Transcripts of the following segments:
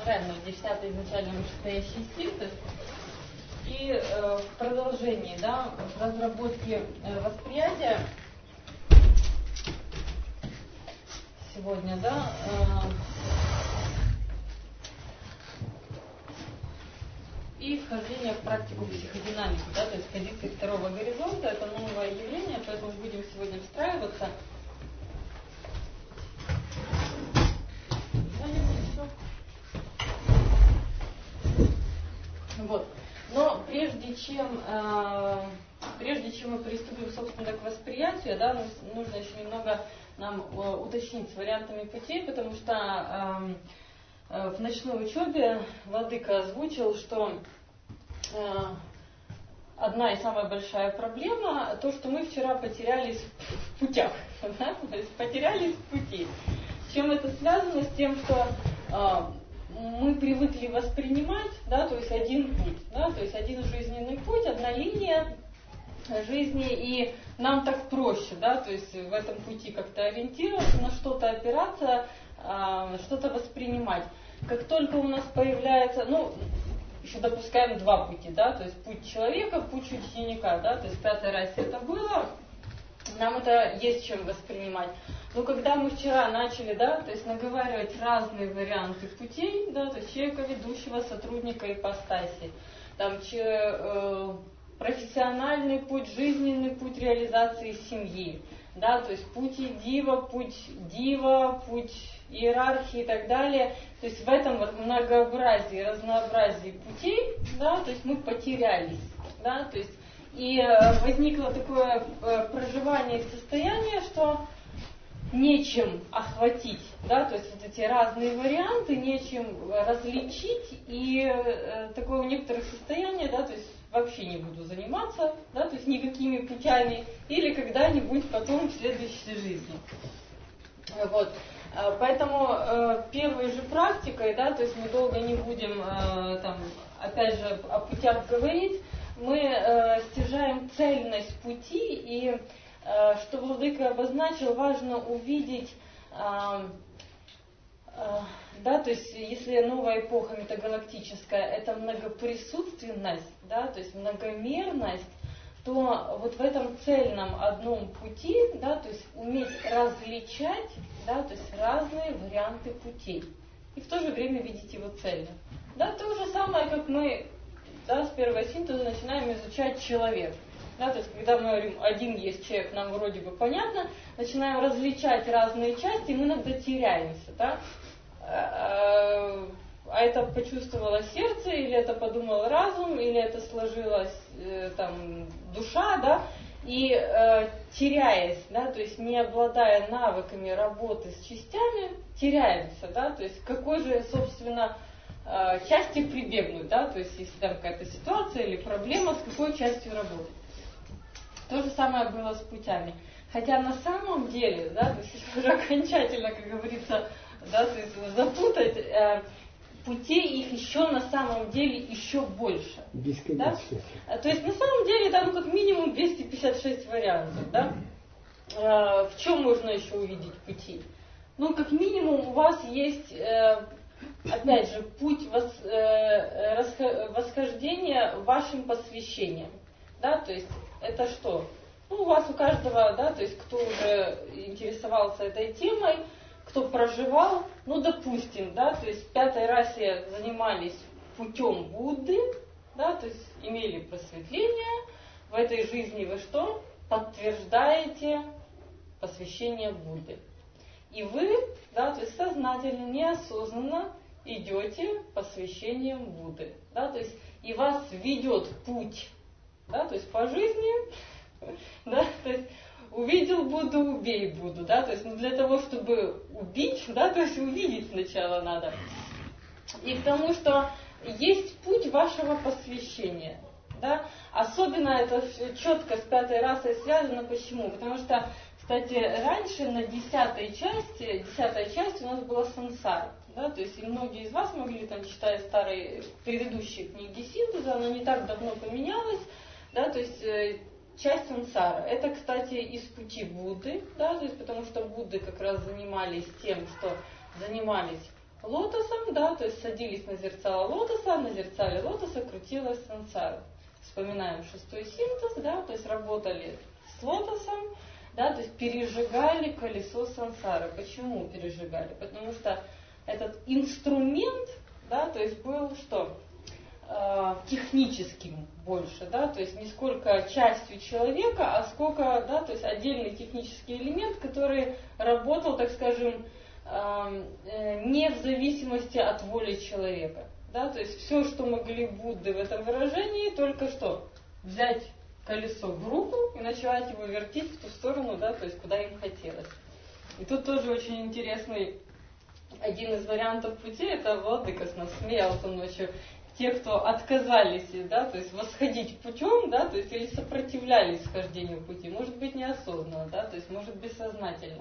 изначально, 10-й изначально вышестоящий синтез. И в продолжении, да, в разработке восприятия сегодня, да, и вхождение в практику психодинамики, да, то есть позиции второго горизонта, это новое явление, поэтому будем сегодня встраиваться. Вот. Но прежде чем мы приступим, собственно, к восприятию, да, нужно еще немного нам уточнить с вариантами путей, потому что в ночной учебе владыка озвучил, что одна и самая большая проблема то, что мы вчера потерялись в путях, да? То есть потерялись в пути. С чем это связано? С тем, что мы привыкли воспринимать, да, то есть один путь, да, то есть один жизненный путь, одна линия жизни, и нам так проще, да, то есть в этом пути как-то ориентироваться, на что-то опираться, что-то воспринимать. Как только у нас появляется, еще допускаем два пути, да, то есть путь человека, путь ученика, да, то есть в пятой расе это было, нам это есть чем воспринимать. Но когда мы вчера начали, да, то есть наговаривать разные варианты путей, да, то есть человека, ведущего, сотрудника, ипостаси, там профессиональный путь, жизненный путь реализации семьи, да, то есть путь дива, путь иерархии и так далее. То есть в этом вот многообразии, разнообразии путей, да, то есть мы потерялись, да, то есть и возникло такое проживание состояния, что нечем охватить, да, то есть вот эти разные варианты, нечем различить, и такое у некоторых состояние, да, то есть вообще не буду заниматься, да, то есть никакими путями, или когда-нибудь потом в следующей жизни. Вот. Поэтому первой же практикой, да, то есть мы долго не будем там, опять же, о путях говорить, мы стяжаем цельность пути, и что владыка обозначил, важно увидеть, да, то есть если новая эпоха метагалактическая, это многоприсутственность, да, то есть многомерность, то вот в этом цельном одном пути, да, то есть уметь различать, да, то есть разные варианты путей, и в то же время видеть его цельно. Да, то же самое, как мы, да, с первого синтеза начинаем изучать человека. Да, то есть, когда мы говорим, один есть человек, нам вроде бы понятно, начинаем различать разные части, мы иногда теряемся, да. А это почувствовало сердце, или это подумал разум, или это сложилась там душа, да, и теряясь, да, то есть не обладая навыками работы с частями, теряемся, да, то есть какой же, собственно, части прибегнуть, да, то есть если там какая-то ситуация или проблема, с какой частью работать. То же самое было с путями. Хотя на самом деле, да, то есть уже окончательно, как говорится, да, то есть запутать, путей их еще на самом деле еще больше. Бесконечно. Да? То есть на самом деле там как минимум 256 вариантов. Да? В чем можно еще увидеть пути? Как минимум у вас есть, опять же, путь восхождения вашим посвящением. Да? То есть это что? У вас у каждого, да, то есть кто уже интересовался этой темой, кто проживал, допустим, да, то есть в пятой расе занимались путем Будды, да, то есть имели просветление, в этой жизни вы что? Подтверждаете посвящение Будды. И вы, да, то есть сознательно, неосознанно идете посвящением Будды, да, то есть и вас ведет путь, да, то есть по жизни, да, то есть увидел Будду, убей Будду, да, то есть для того, чтобы убить, да, то есть увидеть сначала надо. И потому что есть путь вашего посвящения, да, особенно это четко с пятой расой связано, почему? Потому что, кстати, раньше на 10-й части у нас была сансара, да, то есть и многие из вас могли там читать старые предыдущие книги синтеза, она не так давно поменялась, да, то есть часть сансара. Это, кстати, из пути Будды, да, то есть потому что Будды как раз занимались тем, что занимались лотосом, да, то есть садились на зерцало лотоса, на зерцале лотоса крутилась сансара. Вспоминаем шестой синтез, да, то есть работали с лотосом, да, то есть пережигали колесо сансары. Почему пережигали? Потому что этот инструмент, да, то есть был что? Техническим больше, да, то есть не сколько частью человека, а сколько, да, то есть отдельный технический элемент, который работал, так скажем, не в зависимости от воли человека, да, то есть все, что могли Будды в этом выражении, только что взять колесо в руку и начать его вертеть в ту сторону, да, то есть куда им хотелось. И тут тоже очень интересный один из вариантов пути, это Владыка с нас смеялся ночью. Те, кто отказались, да, то есть восходить путем, да, то есть или сопротивлялись схождению пути, может быть неосознанно, да, то есть может бессознательно,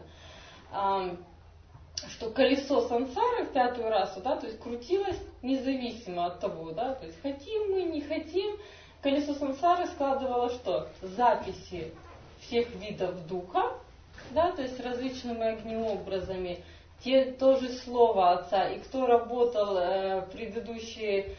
что колесо сансары в пятую расу, да, то есть крутилось независимо от того, да, то есть хотим мы, не хотим, колесо сансары складывало что? Записи всех видов духа, да, то есть различными огнеобразами, тоже слово Отца, и кто работал предыдущие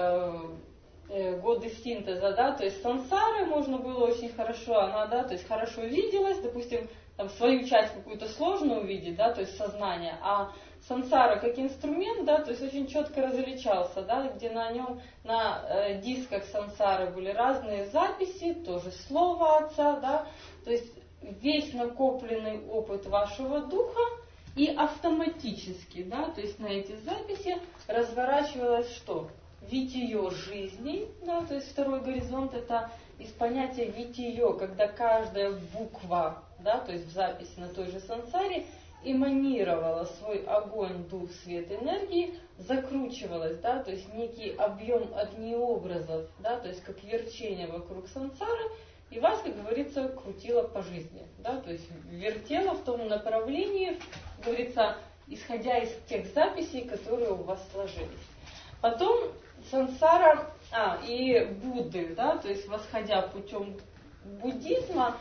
годы синтеза, да, то есть сансары можно было очень хорошо, она, да, то есть хорошо виделась, допустим, там свою часть какую-то сложно увидеть, да, то есть сознание, а сансара как инструмент, да, то есть очень четко различался, да, где на нем, на дисках сансары были разные записи, тоже слово Отца, да, то есть весь накопленный опыт вашего духа, и автоматически, да, то есть на эти записи разворачивалось что? Витие жизни, да, то есть второй горизонт это из понятия витие, когда каждая буква, да, то есть в записи на той же сансаре эманировала свой огонь, дух, свет, энергии, закручивалась, да, то есть некий объем огнеобразов, да, то есть как верчение вокруг сансары, и вас, как говорится, крутило по жизни, да, то есть вертело в том направлении, как говорится, исходя из тех записей, которые у вас сложились. Потом сансара, и Будды, да, то есть восходя путем буддизма,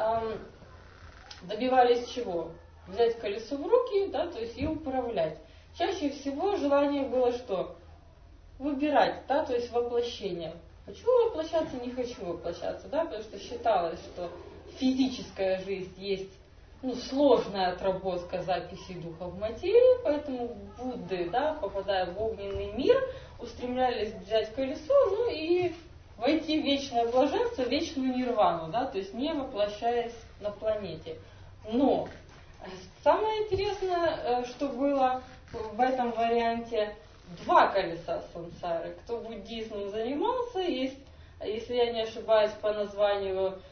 добивались чего? Взять колесо в руки, да, то есть и управлять. Чаще всего желание было что? Выбирать, да, то есть воплощение. Хочу воплощаться, не хочу воплощаться, да, потому что считалось, что физическая жизнь есть сложная отработка записей духа в материи, поэтому Будды, да, попадая в огненный мир, устремлялись взять колесо, и войти в вечное блаженство, вечную нирвану, да, то есть не воплощаясь на планете. Но самое интересное, что было в этом варианте, два колеса сансары. Кто буддизмом занимался, есть, если я не ошибаюсь по названию,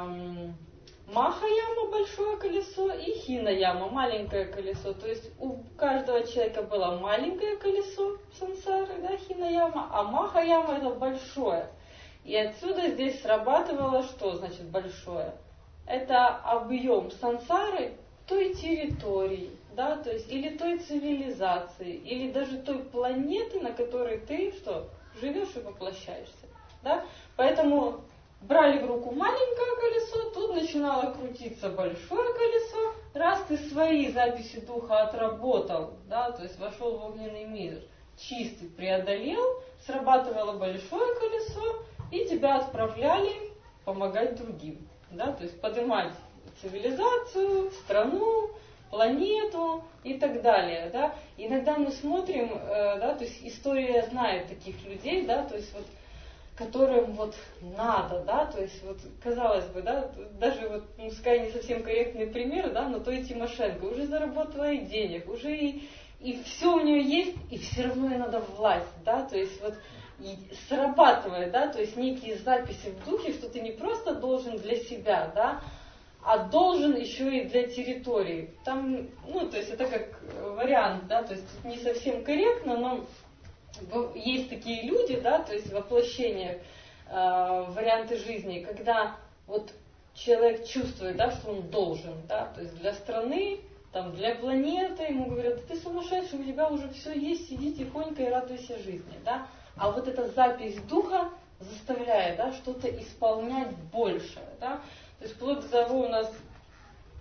Маха-яма большое колесо и Хина-яма маленькое колесо. То есть у каждого человека было маленькое колесо сансары, да, Хина-яма, а Маха-яма это большое. И отсюда здесь срабатывало что значит большое? Это объем сансары той территории, да, то есть или той цивилизации, или даже той планеты, на которой ты что, живешь и воплощаешься. Да? Поэтому брали в руку маленькое колесо, тут начинало крутиться большое колесо. Раз ты свои записи духа отработал, да, то есть вошел в огненный мир, чистый, преодолел, срабатывало большое колесо, и тебя отправляли помогать другим. Да, то есть поднимать цивилизацию, страну, планету и так далее. Да. Иногда мы смотрим, да, то есть история знает таких людей, да, то есть вот которым вот надо, да, то есть вот казалось бы, да, даже вот, пускай не совсем корректный пример, да, но то и Тимошенко уже заработала и денег, уже и все у нее есть, и все равно ей надо власть, да, то есть вот и срабатывает, да, то есть некие записи в духе, что ты не просто должен для себя, да, а должен еще и для территории. Там, то есть это как вариант, да, то есть не совсем корректно, но есть такие люди, да, то есть воплощение, варианты жизни, когда вот человек чувствует, да, что он должен, да, то есть для страны, там, для планеты, ему говорят, да ты сумасшедший, у тебя уже все есть, сиди тихонько и радуйся жизни, да. А вот эта запись духа заставляет, да, что-то исполнять большее, да. То есть вплоть до того у нас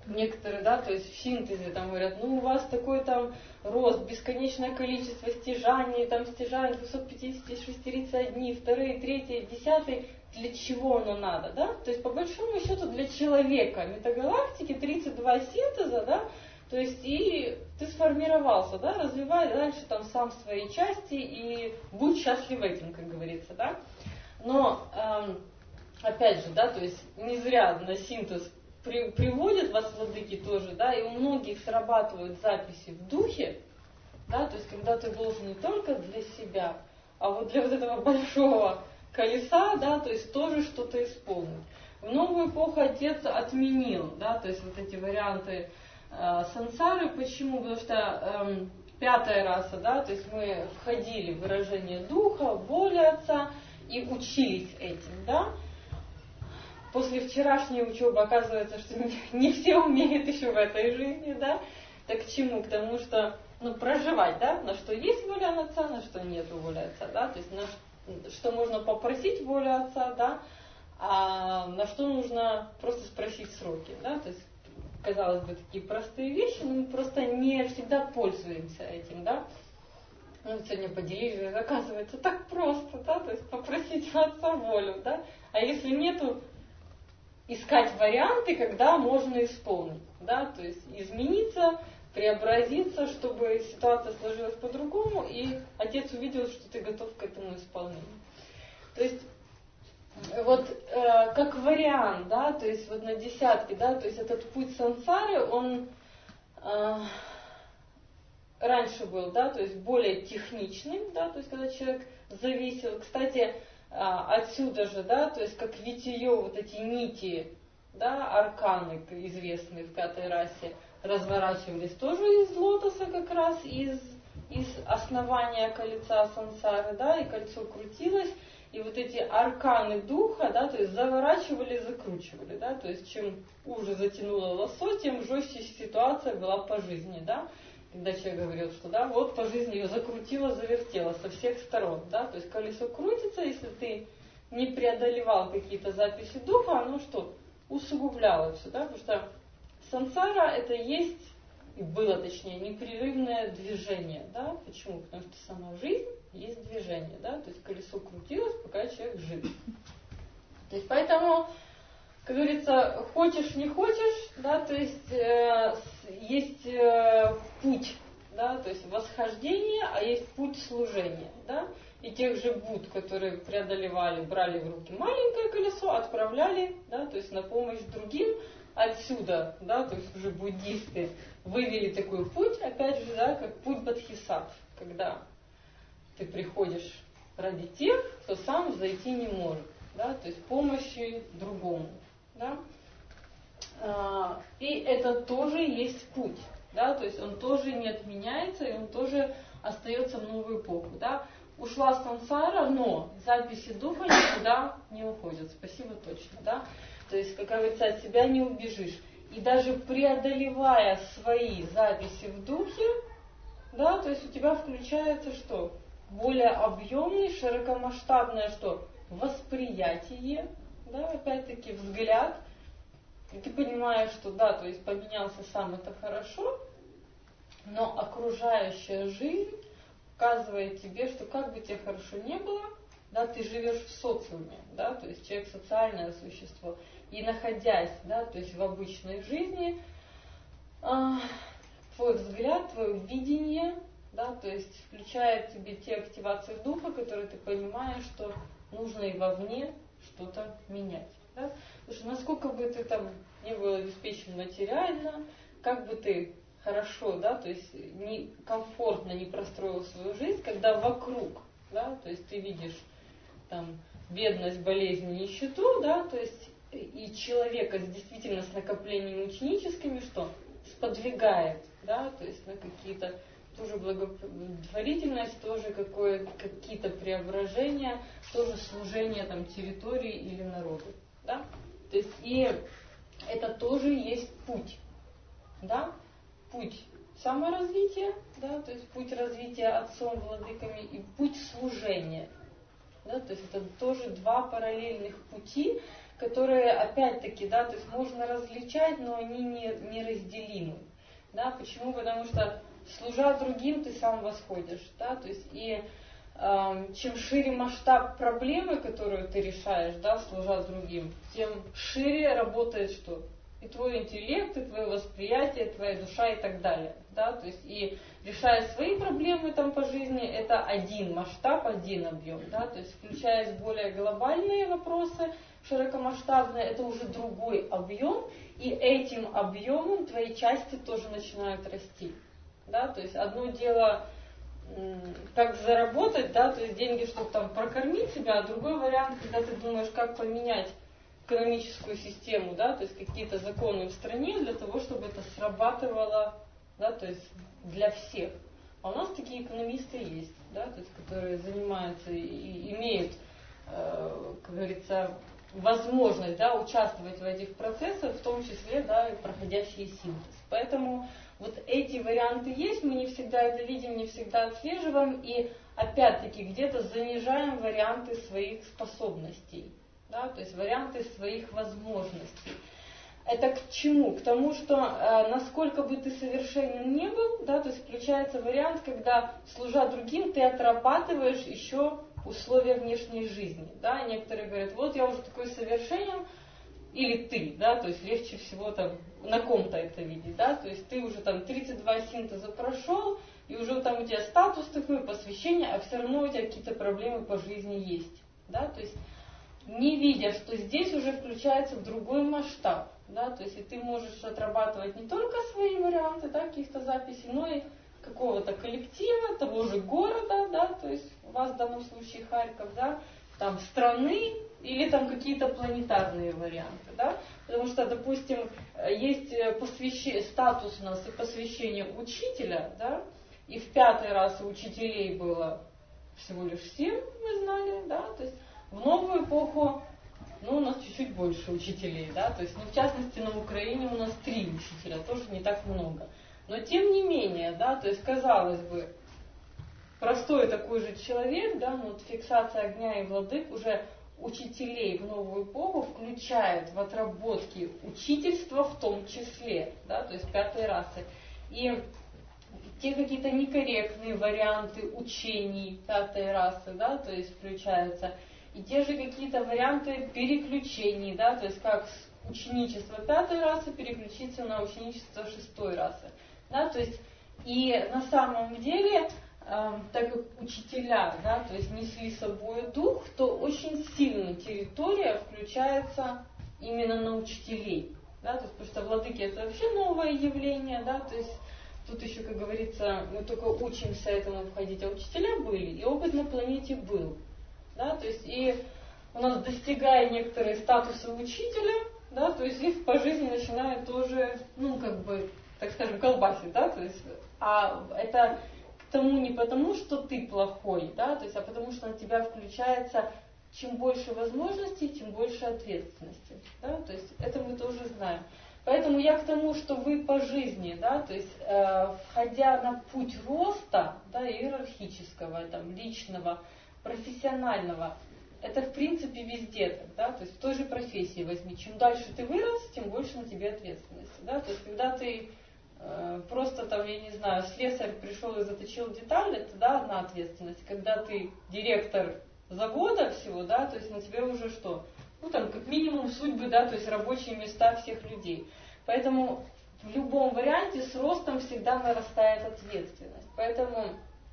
некоторые, да, то есть в синтезе там говорят, ну у вас такой там рост, бесконечное количество стяжаний, там стяжаний 256 одни, вторые, третьи, десятые, для чего оно надо, да? То есть по большому счету для человека метагалактики 32 синтеза, да, то есть и ты сформировался, да, развивай дальше там сам свои части и будь счастлив этим, как говорится, да. Но опять же, да, то есть не зря на синтез приводят вас владыки тоже, да, и у многих срабатывают записи в духе, да, то есть когда ты должен не только для себя, а вот для вот этого большого колеса, да, то есть тоже что-то исполнить. В новую эпоху Отец отменил, да, то есть вот эти варианты сансары. Почему? Потому что пятая раса, да, то есть мы входили в выражение духа, воли Отца и учились этим, да. После вчерашней учебы оказывается, что не все умеют еще в этой жизни, да. Так к чему? К тому, что, ну, проживать, да, на что есть воля Отца, на что нет воли Отца, да, то есть на что можно попросить волю Отца, да, а на что нужно просто спросить сроки, да, то есть, казалось бы, такие простые вещи, но мы просто не всегда пользуемся этим, да. Ну, сегодня поделились, оказывается, так просто, да, то есть попросить у Отца волю, да, а если нету, искать варианты, когда можно исполнить, да, то есть измениться, преобразиться, чтобы ситуация сложилась по-другому, и Отец увидел, что ты готов к этому исполнению. То есть вот как вариант, да, то есть вот на десятке, да, то есть этот путь сансары, он раньше был, да, то есть более техничным, да, то есть когда человек зависел, кстати, отсюда же, да, то есть как витие, вот эти нити, да, арканы известные в пятой расе, разворачивались тоже из лотоса как раз, из основания кольца сансары, да, и кольцо крутилось, и вот эти арканы духа, да, то есть заворачивали, закручивали, да, то есть чем уже затянуло лосо, тем жестче ситуация была по жизни, да, когда человек говорил, что да, вот по жизни ее закрутило, завертело со всех сторон, да, то есть колесо крутится, если ты не преодолевал какие-то записи духа, оно что, усугубляло все, да, потому что сансара это есть, и было точнее, непрерывное движение, да, почему? Потому что сама жизнь есть движение, да, то есть колесо крутилось, пока человек жив. То есть поэтому, как говорится, хочешь, не хочешь, да, то есть есть путь, да, то есть восхождение, а есть путь служения, да, и тех же Будд, которые преодолевали, брали в руки маленькое колесо, отправляли, да, то есть на помощь другим, отсюда, да, то есть уже буддисты вывели такой путь, опять же, да, как путь бодхисаттв, когда ты приходишь ради тех, кто сам зайти не может, да, то есть помощи другому, да. И это тоже есть путь, да, то есть он тоже не отменяется, и он тоже остается в новую эпоху, да. Ушла сансара, но записи духа никуда не уходят, спасибо точно, да. То есть, как говорится, от себя не убежишь. И даже преодолевая свои записи в духе, да, то есть у тебя включается что? Более объемный, широкомасштабное что? Восприятие, да, опять-таки взгляд. И ты понимаешь, что да, то есть поменялся сам, это хорошо, но окружающая жизнь показывает тебе, что как бы тебе хорошо не было, да, ты живешь в социуме, да, то есть человек социальное существо, и находясь, да, то есть в обычной жизни, твой взгляд, твое видение, да, то есть включает тебе те активации духа, которые ты понимаешь, что нужно и вовне что-то менять, да, потому что насколько бы ты там не был обеспечен материально, как бы ты хорошо, да, то есть комфортно не простроил свою жизнь, когда вокруг, да, то есть ты видишь там бедность, болезнь, нищету, да, то есть и человека действительно с накоплениями ученическими, что сподвигает, да, то есть на какие-то тоже благотворительность, тоже какие-то преображения, тоже служение там территории или народу, да, то есть и это тоже есть путь, да, путь саморазвития, да, то есть путь развития отцом, владыками и путь служения. Да, то есть это тоже два параллельных пути, которые, опять-таки, да, то есть можно различать, но они неразделимы. Да, почему? Потому что, служа другим, ты сам восходишь. Да, то есть, и чем шире масштаб проблемы, которую ты решаешь, да, служа другим, тем шире работает что? И твой интеллект, и твое восприятие, твоя душа и так далее. Да? То есть, и решая свои проблемы там по жизни, это один масштаб, один объем. Да? То есть, включаясь в более глобальные вопросы, широкомасштабные, это уже другой объем, и этим объемом твои части тоже начинают расти. Да? То есть, одно дело, как заработать, да, то есть деньги, чтобы там прокормить себя, а другой вариант, когда ты думаешь, как поменять экономическую систему, да, то есть какие-то законы в стране для того, чтобы это срабатывало, да, то есть для всех. А у нас такие экономисты есть, да, то есть которые занимаются и имеют, как говорится, возможность, да, участвовать в этих процессах, в том числе, да, и проходящий синтез. Поэтому вот эти варианты есть, мы не всегда это видим, не всегда отслеживаем, и опять-таки где-то занижаем варианты своих способностей. Да, то есть варианты своих возможностей. Это к чему? К тому, что насколько бы ты совершенен не был, да, то есть включается вариант, когда, служа другим, ты отрабатываешь еще условия внешней жизни. Да? Некоторые говорят, вот я уже такой совершенен, или ты, да, то есть легче всего там на ком-то это видеть, да, то есть ты уже там 32 синтеза прошел, и уже там у тебя статус такой, посвящение, а все равно у тебя какие-то проблемы по жизни есть. Да? То есть не видя, что здесь уже включается в другой масштаб, да, то есть и ты можешь отрабатывать не только свои варианты, да, каких-то записей, но и какого-то коллектива, того же города, да, то есть у вас в данном случае Харьков, да, там страны или там какие-то планетарные варианты, да, потому что, допустим, есть статус у нас и посвящение учителя, да, и в 5-й раз у учителей было всего лишь 7, мы знали, да, то есть в новую эпоху, ну, у нас чуть-чуть больше учителей, да, то есть, ну, в частности, на Украине у нас 3 учителя, тоже не так много. Но тем не менее, да, то есть, казалось бы, простой такой же человек, да, но вот фиксация огня и владык уже учителей в новую эпоху включает в отработки учительства в том числе, да, то есть 5-й расы. И те какие-то некорректные варианты учений 5-й расы, да, то есть включаются. И те же какие-то варианты переключений, да, то есть как с ученичества 5-й расы переключиться на ученичество 6-й расы. Да, то есть и на самом деле, так как учителя, да, то есть несли с собой дух, то очень сильно территория включается именно на учителей. Да, то есть, потому что владыки это вообще новое явление, да, то есть тут еще, как говорится, мы только учимся этому входить, а учителя были, и опыт на планете был. Да, то есть и у нас, достигая некоторые статусы учителя, да, то есть их по жизни начинают тоже, ну, как бы, так скажем, колбасить, да, то есть, а это к тому не потому, что ты плохой, да, то есть, а потому что на тебя включается чем больше возможностей, тем больше ответственности, да, то есть это мы тоже знаем. Поэтому я к тому, что вы по жизни, да, то есть, входя на путь роста, да, иерархического, там, личного, профессионального, это в принципе везде так, да, то есть в той же профессии возьми, чем дальше ты вырос, тем больше на тебе ответственности, да, то есть когда ты просто там, я не знаю, слесарь пришел и заточил деталь, это, да, одна ответственность, когда ты директор завода всего, да, то есть на тебе уже что, ну там как минимум судьбы, да, то есть рабочие места всех людей, поэтому в любом варианте с ростом всегда нарастает ответственность, поэтому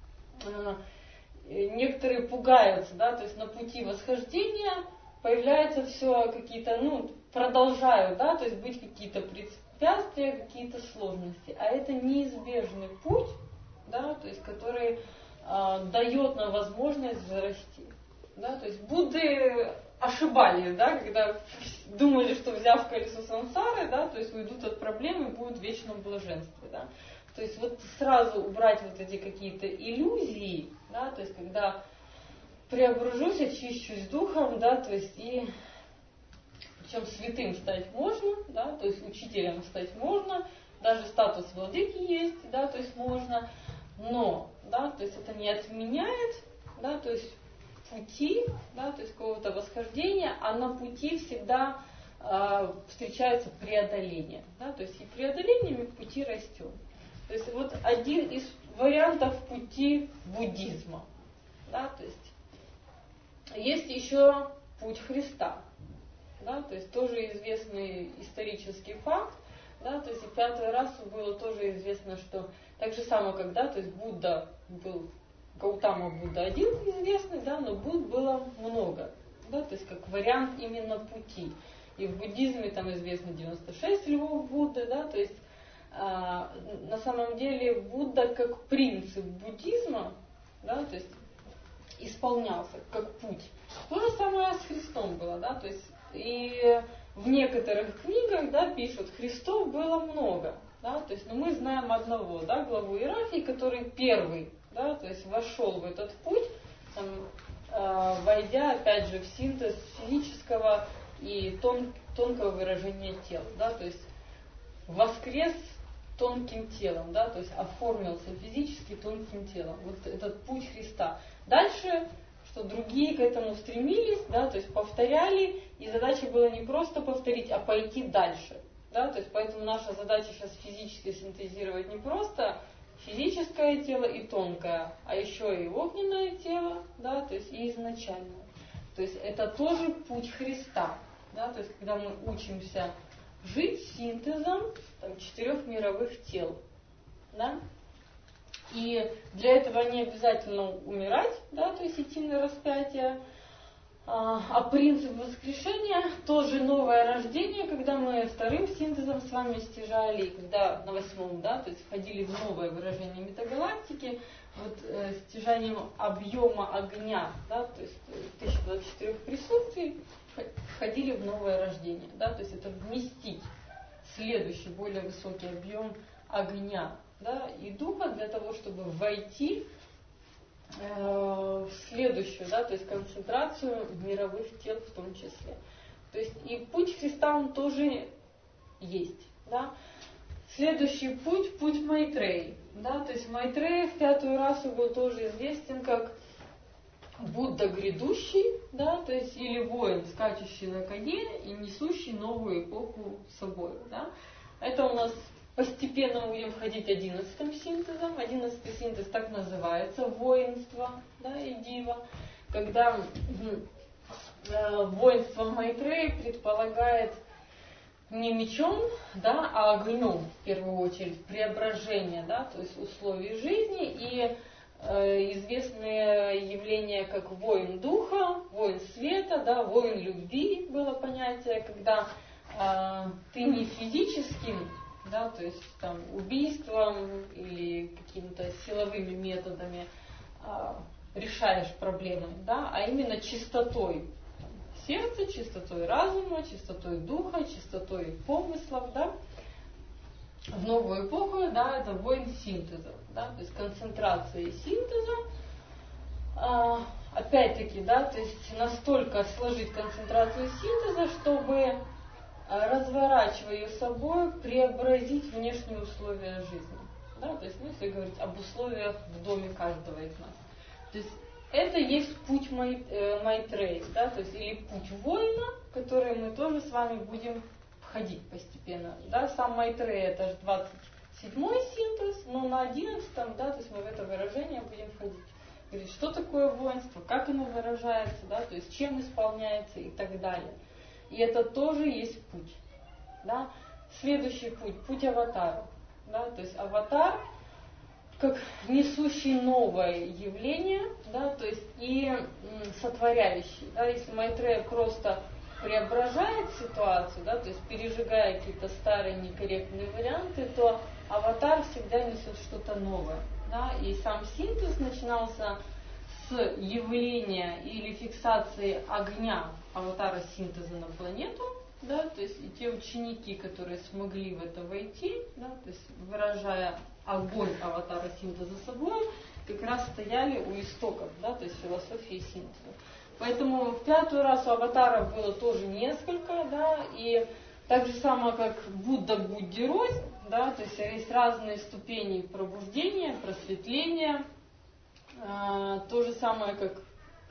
некоторые пугаются, да, то есть на пути восхождения появляются все какие-то, ну, продолжают, да, то есть быть какие-то препятствия, какие-то сложности, а это неизбежный путь, да, то есть который дает нам возможность зарасти, да, то есть Будды ошибались, да, когда думали, что взяв колесо сансары, да, то есть уйдут от проблем и будут в вечном блаженстве, да. То есть вот сразу убрать вот эти какие-то иллюзии, да, то есть когда преображусь, очищусь духом, да, то есть и причем святым стать можно, да, то есть учителем стать можно, даже статус владыки есть, да, то есть можно, но, да, то есть это не отменяет, да, то есть пути, да, то есть какого-то восхождения, а на пути всегда встречается преодоление, да, то есть и преодолениями в пути растем. То есть вот один из вариантов пути буддизма, да, то есть еще путь Христа, да, то есть тоже известный исторический факт, да, то есть и в пятую расу было тоже известно, что так же самое, как, да, то есть Будда был, Гаутама Будда один известный, да, но Будд было много, да, то есть как вариант именно пути. И в буддизме там известно 96 львов Будды, да, то есть на самом деле Будда как принцип буддизма, да, то есть исполнялся как путь. То же самое с Христом было, да, то есть и в некоторых книгах, да, пишут, Христов было много, да, то есть, но мы знаем одного, да, главу иерархии, который первый, да, то есть вошел в этот путь, там, войдя, опять же, в синтез физического и тонкого выражения тела, да, то есть воскрес тонким телом, да, то есть оформился физически тонким телом. Вот этот путь Христа. Дальше, что другие к этому стремились, да, то есть повторяли, и задача была не просто повторить, а пойти дальше. Да, то есть поэтому наша задача сейчас физически синтезировать не просто физическое тело и тонкое, а еще и огненное тело, да, то есть и изначальное. То есть это тоже путь Христа. Да, то есть когда мы учимся жить синтезом 4 мировых тел. Да? И для этого не обязательно умирать, да, то есть идти на распятие. А принцип воскрешения тоже новое рождение, когда мы вторым синтезом с вами стяжали, когда на 8-м, да, то есть входили в новое выражение метагалактики, вот стяжанием объема огня, да, то есть 1024 присутствий, входили в новое рождение, да, то есть это вместить следующий, более высокий объем огня, да, и духа для того, чтобы войти в следующую, да, то есть концентрацию мировых тел в том числе. То есть и путь Христа он тоже есть, да. Следующий путь, путь Майтреи, да, то есть Майтрея в 5-ю расу был тоже известен как Будда грядущий, да, то есть или воин, скачущий на коне и несущий новую эпоху с собой, да. Это у нас постепенно мы будем входить 11-м синтезом. 11-й синтез так называется, воинство, да, и дива, когда воинство Майтреи предполагает не мечом, да, а огнем в первую очередь, преображение, да, то есть условий жизни и известные явления, как воин духа, воин света, да, воин любви было понятие, когда ты не физическим, да, то есть там убийством или какими-то силовыми методами решаешь проблемы, да, а именно чистотой сердца, чистотой разума, чистотой духа, чистотой помыслов, да. В новую эпоху, да, это воин синтеза, да, то есть концентрация и синтеза. Опять-таки, да, то есть настолько сложить концентрацию синтеза, чтобы, разворачивая ее собой, преобразить внешние условия жизни. Да, то есть, ну, если говорить об условиях в доме каждого из нас. То есть это есть путь Майтреи, да, то есть или путь воина, который мы тоже с вами будем входить постепенно. Да, сам Майтрея это же 27-й синтез, но на 11-м, да, то есть мы в это выражение будем входить. Говорит, что такое воинство, как оно выражается, да, то есть чем исполняется и так далее. И это тоже есть путь. Да. Следующий путь, путь аватара. Да, то есть аватар как несущий новое явление, да, то есть и сотворяющий. Да, если Майтрея просто преображает ситуацию, да, то есть пережигая какие-то старые некорректные варианты, то аватар всегда несет что-то новое. Да, и сам синтез начинался с явления или фиксации огня аватара синтеза на планету, да, то есть и те ученики, которые смогли в это войти, да, то есть выражая огонь аватара синтеза собой, как раз стояли у истоков, да, то есть философии синтеза. Поэтому в 5-ю расу аватаров было тоже несколько, да, и так же самое, как Будда Будде рознь, да, то есть разные ступени пробуждения, просветления, то же самое, как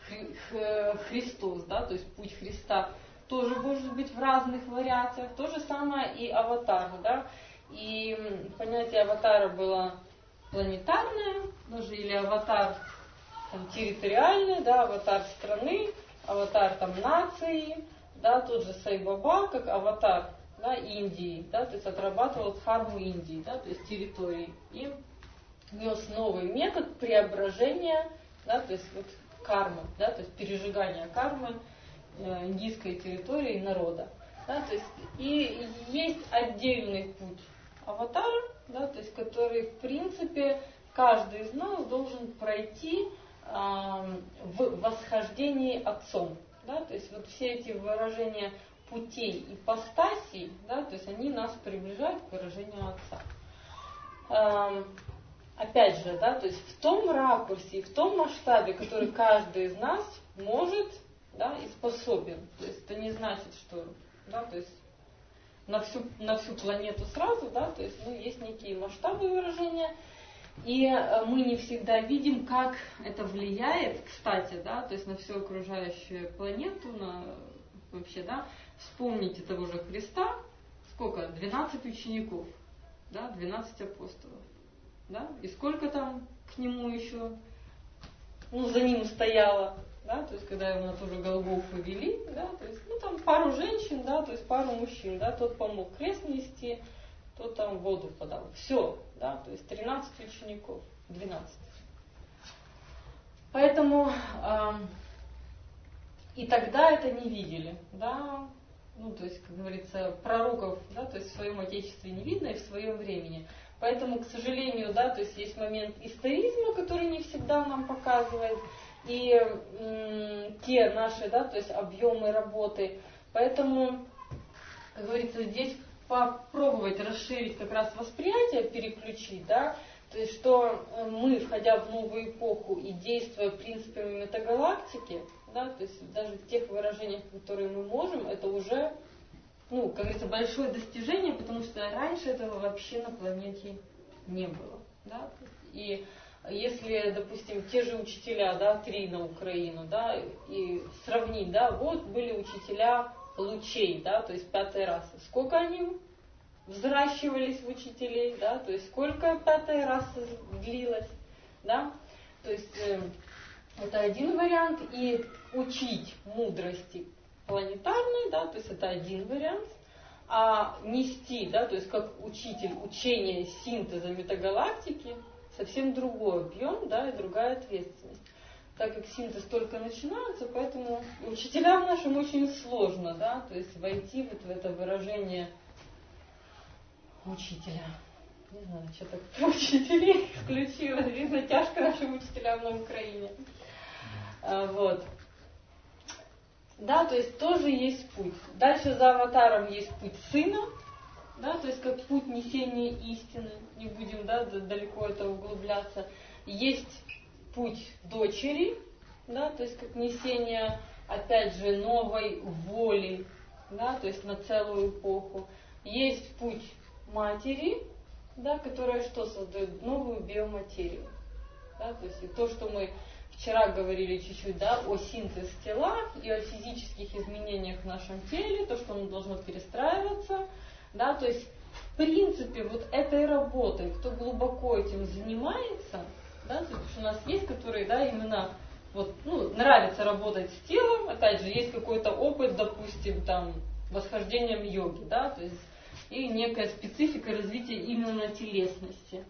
Христос, да, то есть путь Христа тоже может быть в разных вариациях. То же самое и аватар, да. И понятие аватара было планетарное, даже или аватар там, территориальный, да, аватар страны, аватар там нации, да, тот же Сайбаба, как аватар, да, Индии, да, то есть отрабатывал дхарму Индии, да, то есть территории, и внес новый метод преображения, да, то есть вот кармы, да, то есть пережигания кармы индийской территории и народа, да, то есть и есть отдельный путь аватара, да, то есть который в принципе каждый из нас должен пройти в восхождении отцом, да, то есть вот все эти выражения путей ипостасей, да, то есть они нас приближают к выражению отца. Опять же, да, то есть в том ракурсе и в том масштабе, который каждый из нас может, да, и способен. То есть это не значит, что, да, то есть на всю планету сразу, да, то есть, ну, есть некие масштабы выражения, и мы не всегда видим, как это влияет, кстати, да, то есть на всю окружающую планету, на вообще, да, вспомните того же Христа, сколько? 12 учеников, да, 12 апостолов, да, и сколько там к нему еще, ну, за ним стояло, да, то есть когда его на ту же Голгофу вели, да, то есть, ну, там пару женщин, да, то есть пару мужчин, да, тот помог крест нести, тот там воду подал, все, да, то есть 13 учеников, 12. Поэтому и тогда это не видели, да, ну, то есть, как говорится, пророков, да, то есть в своем отечестве не видно и в своем времени. Поэтому, к сожалению, да, то есть есть момент историзма, который не всегда нам показывает, и те наши, да, то есть объемы работы. Поэтому, как говорится, здесь попробовать расширить как раз восприятие, переключить, да, то есть что мы, входя в новую эпоху и действуя принципами метагалактики, да, то есть даже в тех выражениях, которые мы можем, это уже, ну, как говорится, большое достижение, потому что раньше этого вообще на планете не было, да, и если, допустим, те же учителя, да, 3 на Украину, да, и сравнить, да, вот были учителя лучей, да, то есть 5-й расы, сколько они взращивались в учителей, да, то есть сколько 5-я раса длилась, да, то есть это один вариант, и учить мудрости планетарной, да, то есть это один вариант, а нести, да, то есть как учитель учения синтеза метагалактики, совсем другой объем, да, и другая ответственность. Так как синтез только начинается, поэтому учителям нашим очень сложно, да, то есть войти вот в это выражение учителя. Не знаю, что так про учителей включила. Видно, тяжко нашим учителям на Украине. Вот. Да, то есть тоже есть путь. Дальше за аватаром есть путь сына, да, то есть как путь несения истины. Не будем, да, далеко это углубляться. Есть путь дочери, да, то есть как несение, опять же, новой воли, да, то есть на целую эпоху. Есть путь матери, да, которая что создает? Новую биоматерию. Да, то есть и то, что мы вчера говорили чуть-чуть, да, о синтез тела и о физических изменениях в нашем теле, то, что оно должно перестраиваться, да, то есть в принципе вот этой работой, кто глубоко этим занимается, да, то есть у нас есть, которые, да, именно вот, ну, нравится работать с телом, опять же, есть какой-то опыт, допустим, там, восхождением йоги, да, то есть и некая специфика развития именно телесности.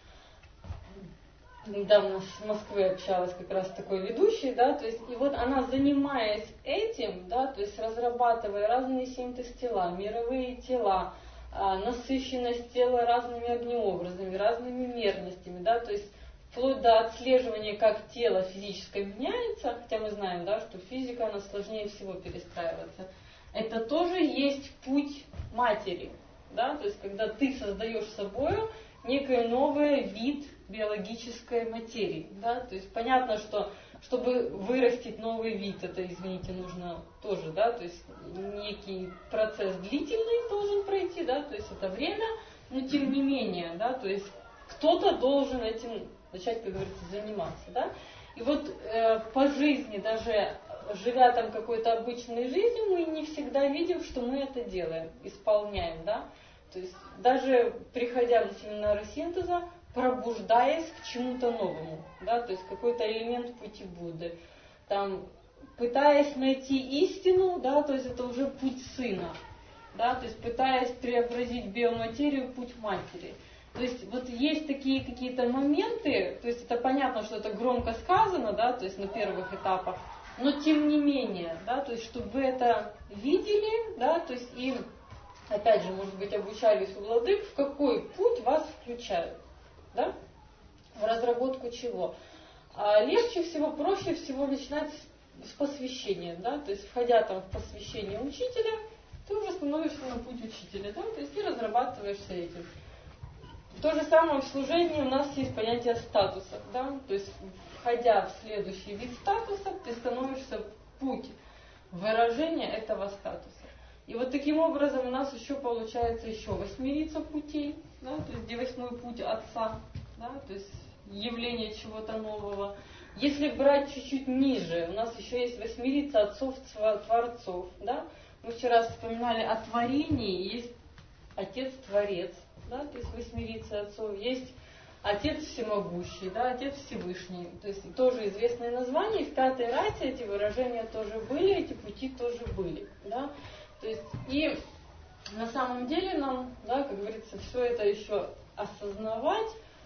Недавно с Москвы общалась как раз с такой ведущей, да, то есть, и вот она, занимаясь этим, да, то есть разрабатывая разные синтез тела, мировые тела, насыщенность тела разными огнеобразами, разными мерностями, да, то есть вплоть до отслеживания, как тело физическое меняется, хотя мы знаем, да, что физика, она сложнее всего перестраивается. Это тоже есть путь матери, да, то есть когда ты создаешь собою некий новый вид биологической материи, да, то есть понятно, что чтобы вырастить новый вид, это, извините, нужно тоже, да, то есть некий процесс длительный должен пройти, да, то есть это время, но тем не менее, да, то есть кто-то должен этим начать, как говорится, заниматься, да. И И вот по жизни, даже живя там какой-то обычной жизнью, мы не всегда видим, что мы это делаем, исполняем, да. То есть даже приходя на семинары синтеза, пробуждаясь к чему-то новому, да, то есть какой-то элемент пути Будды, там, пытаясь найти истину, да, то есть это уже путь сына, да, то есть пытаясь преобразить биоматерию в путь матери. То есть вот есть такие какие-то моменты, то есть это понятно, что это громко сказано, да, то есть на первых этапах, но тем не менее, да, то есть чтобы вы это видели, да, то есть и опять же, может быть, обучались у владык, в какой путь вас включают, да, в разработку чего. А легче всего, проще всего начинать с посвящения, да, то есть входя там в посвящение учителя, ты уже становишься на путь учителя, да, то есть ты разрабатываешься этим. То же самое в служении у нас есть понятие статусов, да, то есть входя в следующий вид статуса, ты становишься в путь выражения этого статуса. И вот таким образом у нас еще получается еще 8 путей, да, то есть где 8 путь Отца, да, то есть явление чего-то нового. Если брать чуть-чуть ниже, у нас еще есть 8 отцов-творцов, да. Мы вчера вспоминали о творении, есть Отец-творец, да, то есть 8 отцов, есть Отец Всемогущий, да, Отец Всевышний, то есть тоже известные названия, и в 5-й расе эти выражения тоже были, эти пути тоже были, да. То есть и на самом деле нам, да, как говорится, все это еще осознавать,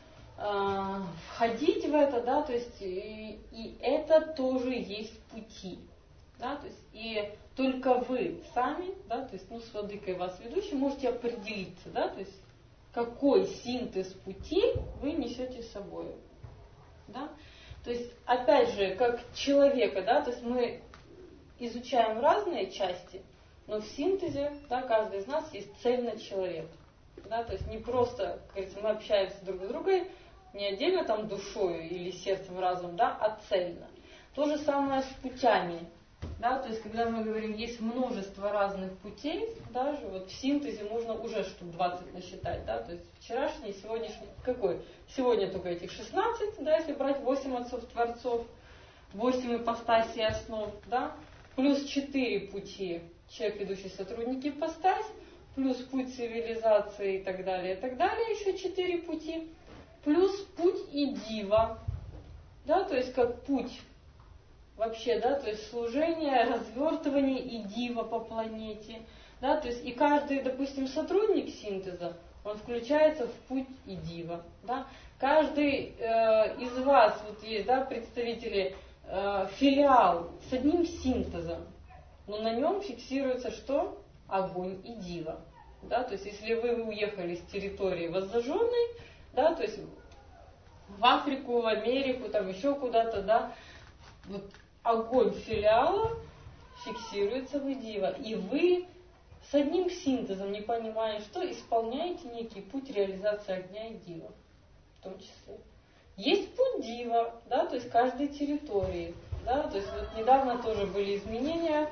входить в это, да, то есть и это тоже есть пути, да, то есть и только вы сами, да, то есть, ну, с владыкой вас ведущим, можете определиться, да, то есть какой синтез пути вы несете с собой, да, то есть опять же, как человека, да, то есть мы изучаем разные части, но в синтезе, да, каждый из нас есть цельный человек, да, то есть не просто, как говорится, мы общаемся друг с другом, не отдельно там душой или сердцем, разумом, да, а цельно. То же самое с путями, да, то есть когда мы говорим, есть множество разных путей, даже вот в синтезе можно уже штук 20 насчитать, да, то есть вчерашний, сегодняшний, какой? Сегодня только этих 16, да, если брать 8 отцов-творцов, 8 ипостасей основ, да, плюс 4 пути, человек, ведущий сотрудник ипостась, плюс путь цивилизации и так далее, еще 4 пути, плюс путь и дива, да, то есть как путь вообще, да, то есть служение, развертывание и дива по планете, да, то есть и каждый, допустим, сотрудник синтеза, он включается в путь и дива, да, каждый из вас, вот есть, да, представители, филиал с одним синтезом, но на нем фиксируется что? Огонь и дива, да, то есть если вы уехали с территории воззаженной, да, то есть в Африку, в Америку, там еще куда-то, да, вот огонь филиала фиксируется в дива, и вы с одним синтезом, не понимая, что, исполняете некий путь реализации огня и дива, в том числе. Есть путь дива, да, то есть каждой территории, да, то есть вот недавно тоже были изменения,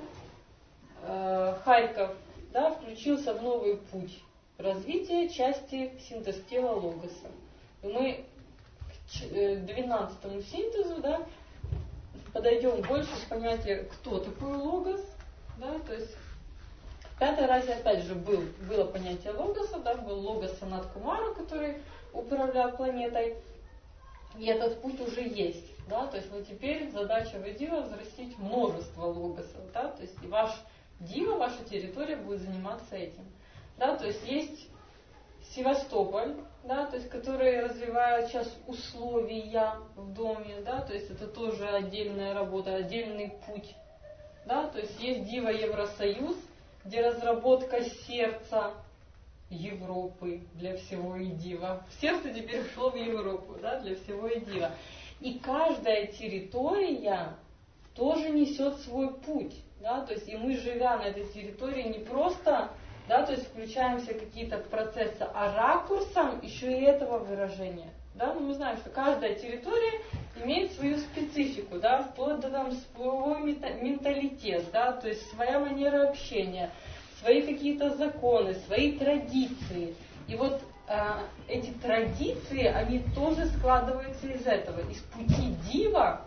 Харьков, да, включился в новый путь развития части синтез тела логоса. И мы к 12-му синтезу, да, подойдем больше к понятию, кто такой логос, да, то есть в 5-й расе опять же было понятие логоса, да, был логос Санат Кумара, который управлял планетой, и этот путь уже есть, да, то есть но теперь задача в дива взрастить множество логосов, да, то есть и ваш дива, ваша территория будет заниматься этим, да, то есть есть Севастополь, да, то есть которые развивают сейчас условия в доме, да, то есть это тоже отдельная работа, отдельный путь, да, то есть есть Дива Евросоюз, где разработка сердца Европы для всего и дива. Сердце теперь ушло в Европу, да, для всего и дива. И каждая территория тоже несет свой путь, да, то есть и мы, живя на этой территории, не просто, да, то есть включаемся в какие-то процессы, а ракурсом еще и этого выражения, да, но мы знаем, что каждая территория имеет свою специфику, да, вплоть до там свой менталитет, да, то есть своя манера общения, свои какие-то законы, свои традиции. И вот эти традиции, они тоже складываются из этого, из пути дива,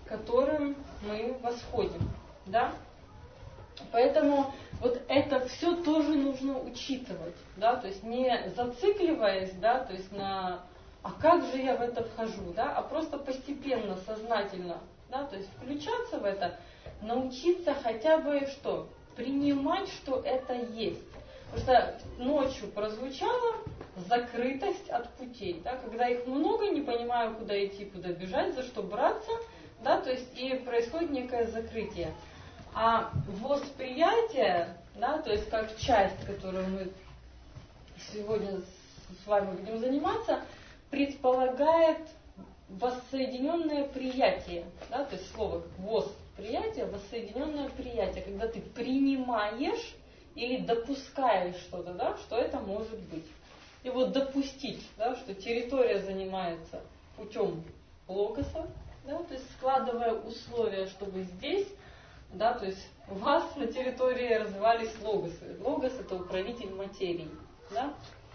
к которым мы восходим, да. Поэтому вот это все тоже нужно учитывать, да, то есть не зацикливаясь, да, то есть на а как же я в это вхожу, да, а просто постепенно, сознательно, да, то есть включаться в это, научиться хотя бы что? Принимать, что это есть. Потому что ночью прозвучала закрытость от путей, да, когда их много, не понимаю, куда идти, куда бежать, за что браться, да, то есть и происходит некое закрытие. А восприятие, да, то есть как часть, которую мы сегодня с вами будем заниматься, предполагает воссоединенное приятие, да, то есть слово как восприятие, воссоединенное приятие, когда ты принимаешь или допускаешь что-то, да, что это может быть. И вот допустить, да, что территория занимается путем логоса, да, то есть складывая условия, чтобы здесь, да, то есть у вас на территории развивались логосы. Логос — это управитель материи, да,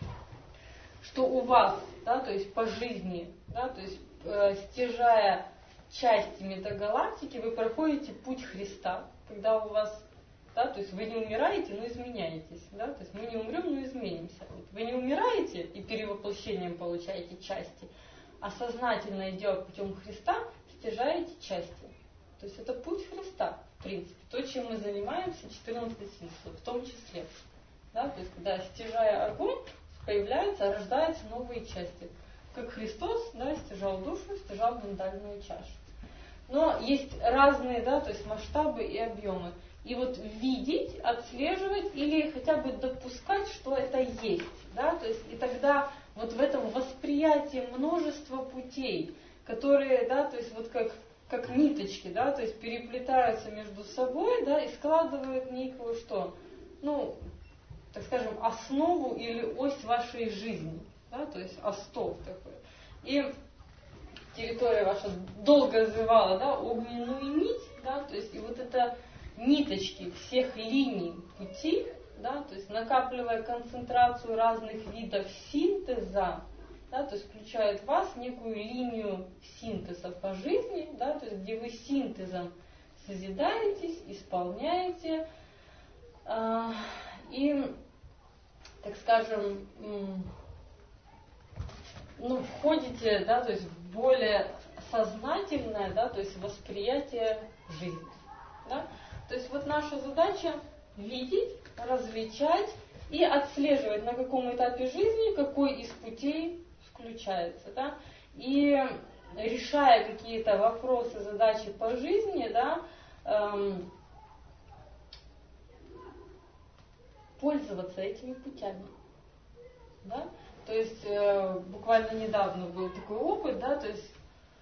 что у вас, да, то есть по жизни, да, то есть стяжая части метагалактики, вы проходите путь Христа, когда у вас, да, то есть вы не умираете, но изменяетесь, да, то есть мы не умрем, но изменимся. Вот вы не умираете и перевоплощением получаете части, а сознательно идя путем Христа, стяжаете части. То есть это путь Христа, в принципе, то, чем мы занимаемся, 14 свидетельств, в том числе. Да, то есть когда стяжая огонь, появляются, рождаются новые части. Как Христос, да, стяжал душу, стяжал миндальную чашу. Но есть разные, да, то есть масштабы и объемы. И вот видеть, отслеживать или хотя бы допускать, что это есть. Да, то есть и тогда вот в этом восприятии множество путей, которые, да, то есть вот как ниточки, да, то есть переплетаются между собой, да, и складывают некую что? Ну, так скажем, основу или ось вашей жизни, да, то есть остов такой. И территория ваша долго развивала, да, огненную нить, да, то есть и вот это ниточки всех линий пути, да, то есть накапливая концентрацию разных видов синтеза, да, то есть включает в вас некую линию синтеза по жизни, да, то есть где вы синтезом созидаетесь, исполняете, и, так скажем, ну, входите, да, то есть в более сознательное, да, то есть восприятие жизни. Да? То есть вот наша задача видеть, различать и отслеживать, на каком этапе жизни какой из путей включается. Да? И решая какие-то вопросы, задачи по жизни, да, пользоваться этими путями. Да? То есть буквально недавно был такой опыт, да, то есть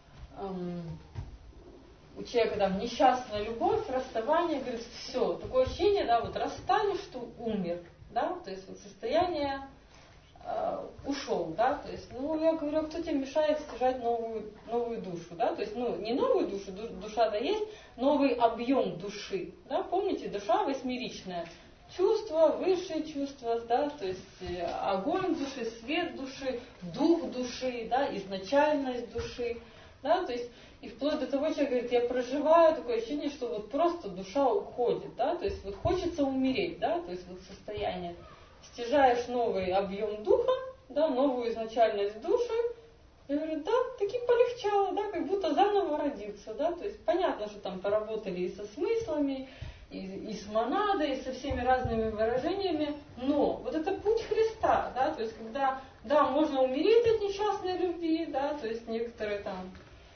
у человека там несчастная любовь, расставание, говорит, все, такое ощущение, да, вот расстались, что умер, да, то есть вот состояние ушел, да, то есть, ну, я говорю, а кто тебе мешает стяжать новую душу, да, то есть, ну, не новую душу, душа-то есть, новый объем души, да, помните, душа восьмеричная, чувства, высшие чувства, да, то есть огонь души, свет души, дух души, да, изначальность души, да, то есть и вплоть до того, человек говорит, я проживаю такое ощущение, что вот просто душа уходит, да, то есть вот хочется умереть, да, то есть вот состояние, стяжаешь новый объем духа, да, новую изначальность души, я говорю, да, таки полегчало, да, как будто заново родиться, да, то есть понятно, что там поработали и со смыслами, и с монадой, и со всеми разными выражениями, но вот это путь Христа, да, то есть когда, да, можно умереть от несчастной любви, да, то есть некоторые там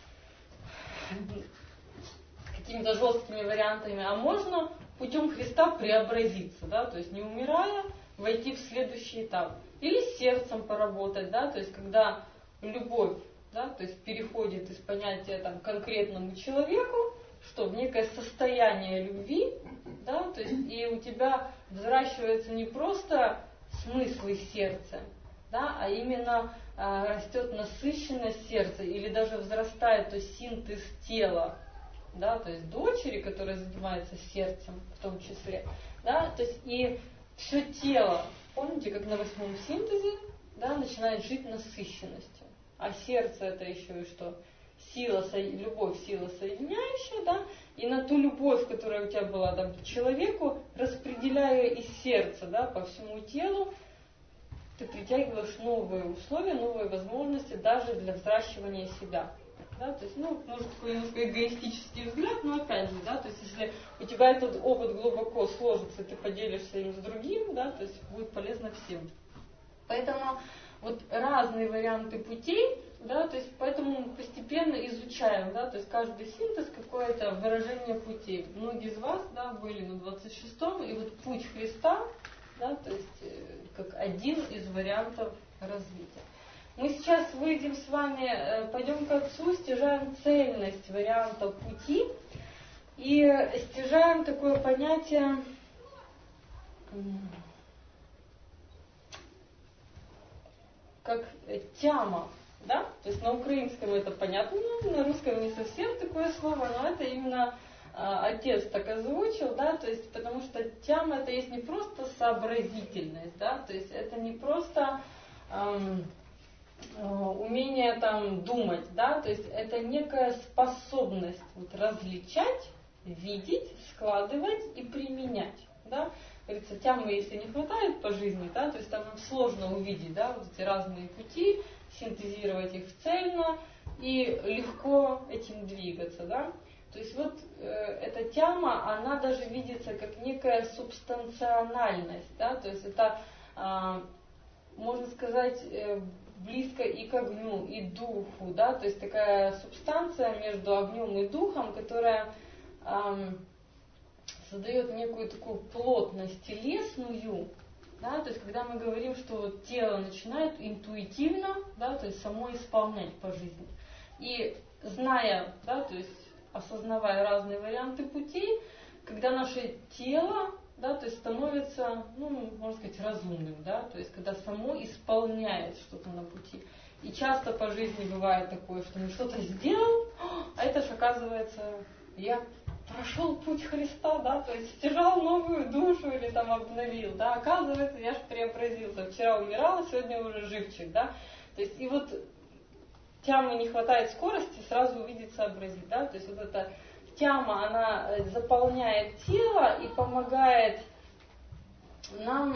какими-то жесткими вариантами, а можно путем Христа преобразиться, да, то есть не умирая, войти в следующий этап. Или сердцем поработать, да, то есть когда любовь, да, то есть переходит из понятия там конкретному человеку, что в некое состояние любви, да, то есть и у тебя взращивается не просто смыслы сердца, да, а именно растет насыщенность сердца или даже взрастает, то есть синтез тела, да, то есть дочери, которая занимается сердцем в том числе, да, то есть и все тело, помните, как на 8-м синтезе, да, начинает жить насыщенностью, а сердце это еще и что? любовь сила соединяющая, да, и на ту любовь, которая у тебя была там, к человеку, распределяя из сердца, да, по всему телу, ты притягиваешь новые условия, новые возможности даже для взращивания себя. Да, то есть, может такой немножко эгоистический взгляд, но опять же, да, то есть если у тебя этот опыт глубоко сложится, ты поделишься им с другим, да, то есть будет полезно всем. Поэтому вот разные варианты путей, да, то есть поэтому мы постепенно изучаем, да, то есть каждый синтез какое-то выражение путей. Многие из вас, да, были на 26-м, и вот путь Христа, да, то есть как один из вариантов развития. Мы сейчас выйдем с вами, пойдем к Отцу, стяжаем цельность варианта пути и стяжаем такое понятие как тяма, да? То есть на украинском это понятно, на русском не совсем такое слово, но это именно отец так озвучил, да, то есть потому что тяма это есть не просто сообразительность, да, то есть это не просто умение там думать, да, то есть это некая способность вот, различать, видеть, складывать и применять, да. Говорится, тямы, если не хватает по жизни, да, то есть там сложно увидеть, да, вот эти разные пути, синтезировать их цельно и легко этим двигаться, да. То есть вот эта тяма, она даже видится как некая субстанциональность, да, то есть это, можно сказать, близко и к огню, и духу, да, то есть такая субстанция между огнем и духом, которая создает некую такую плотность телесную, да, то есть когда мы говорим, что вот тело начинает интуитивно, да, то есть само исполнять по жизни. И зная, да, то есть осознавая разные варианты путей, когда наше тело, да, то есть становится, можно сказать, разумным, да, то есть когда само исполняет что-то на пути. И часто по жизни бывает такое, что мы что-то сделал, а это же оказывается я прошел путь Христа, да, то есть стяжал новую душу или там обновил, да, оказывается, я же преобразился, вчера умирал, а сегодня уже живчик, да, то есть и вот тямы не хватает скорости, сразу увидеть, сообразить, да, то есть вот эта тяма, она заполняет тело и помогает нам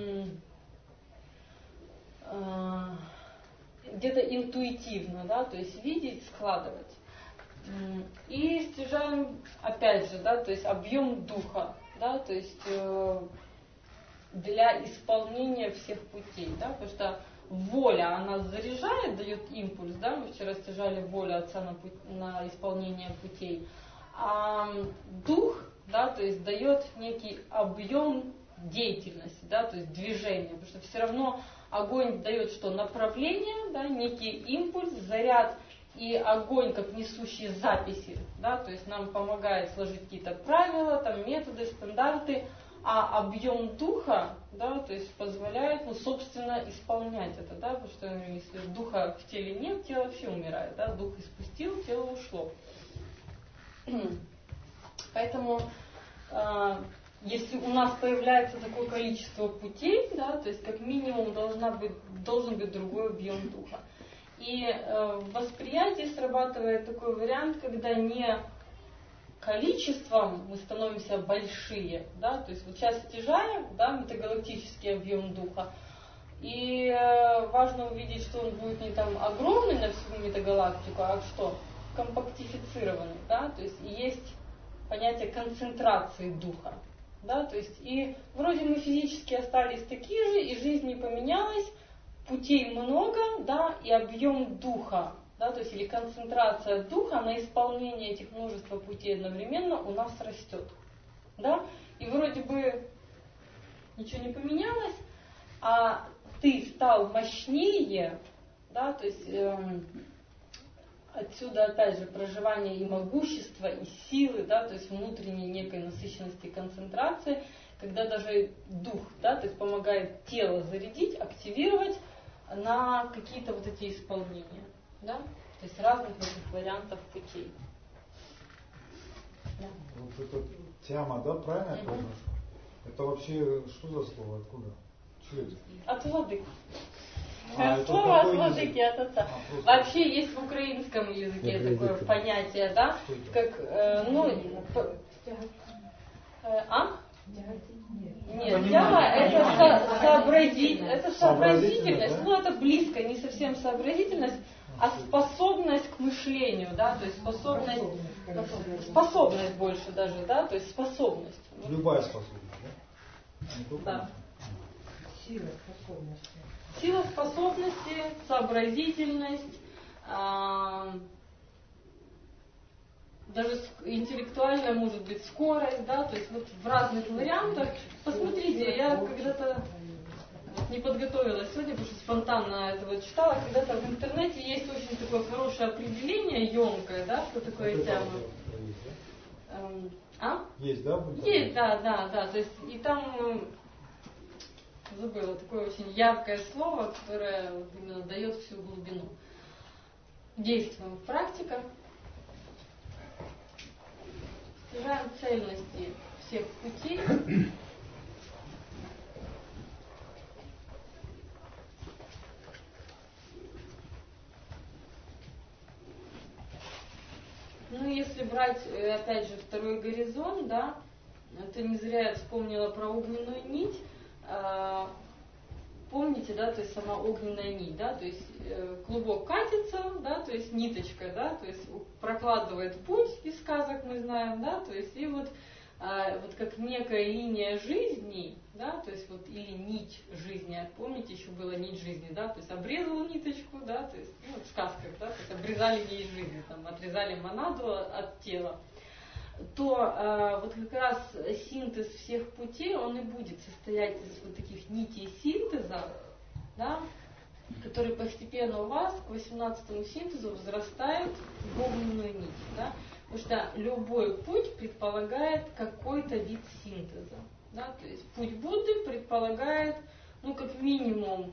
где-то интуитивно, да, то есть видеть, складывать. И стяжаем, опять же, да, то есть объем духа, да, то есть для исполнения всех путей, да, потому что воля, она заряжает, дает импульс, да, мы вчера стяжали волю Отца на исполнение путей, а дух, да, то есть дает некий объем деятельности, да, то есть движения, потому что все равно огонь дает что? Направление, да, некий импульс, заряд, и огонь как несущие записи, да, то есть нам помогает сложить какие-то правила, там, методы, стандарты, а объем духа, да, то есть позволяет, собственно, исполнять это, да, потому что если духа в теле нет, тело вообще умирает, да, дух испустил, тело ушло. Поэтому, если у нас появляется такое количество путей, да, то есть как минимум должен быть другой объем духа. И в восприятии срабатывает такой вариант, когда не количеством мы становимся большие, да, то есть вот сейчас стяжаем, да, метагалактический объем духа, и важно увидеть, что он будет не там огромный на всю метагалактику, а что? Компактифицированный, да, то есть есть понятие концентрации духа, да, то есть и вроде мы физически остались такие же, и жизнь не поменялась, путей много, да, и объем духа, да, то есть или концентрация духа на исполнение этих множества путей одновременно у нас растет, да, и вроде бы ничего не поменялось, а ты стал мощнее, да, то есть отсюда опять же проживание и могущества, и силы, да, то есть внутренней некой насыщенности и концентрации, когда даже дух, да, то есть помогает тело зарядить, активировать на какие-то вот эти исполнения, да, то есть разных этих вариантов путей. Да. Вот эта тяма, да, правильно я понял? Это вообще что за слово, откуда? Что это? От воды. это Слово от какой владыки, от отца. просто. Вообще есть в украинском языке такое понятие, да, как, Нет, тяга это сообразительность, да? ну это близко, не совсем сообразительность, а способность к мышлению, да, то есть способность больше даже, да, то есть способность. Любая способность, да? Да. Сила способности. Сила способности, сообразительность, даже интеллектуальная может быть скорость, да, то есть вот в разных вариантах. Посмотрите, я когда-то не подготовилась сегодня, потому что спонтанно это вот читала, когда-то в интернете есть очень такое хорошее определение, емкое, да, что такое тяга. Есть, да? Есть, да, то есть и там забыла такое очень яркое слово, которое вот именно дает всю глубину. Действуем в практиках. Достигаем цельности всех путей. Ну, если брать, опять же, второй горизонт, да, это не зря я вспомнила про огненную нить. Помните, да, то есть сама огненная нить, да, то есть клубок катится, да, то есть ниточка, да, то есть прокладывает путь из сказок, мы знаем, да, то есть и вот как некая линия жизни, да, то есть вот или нить жизни, помните, еще была нить жизни, да, то есть обрезал ниточку, да, то есть ну, в сказках, да, то есть обрезали нить жизни, там, отрезали монаду от тела, то вот как раз синтез всех путей, он и будет состоять из вот таких нитей синтеза, да, которые постепенно у вас к 18-му синтезу возрастают в огненную нить, да, потому что любой путь предполагает какой-то вид синтеза, да, то есть путь Будды предполагает, ну, как минимум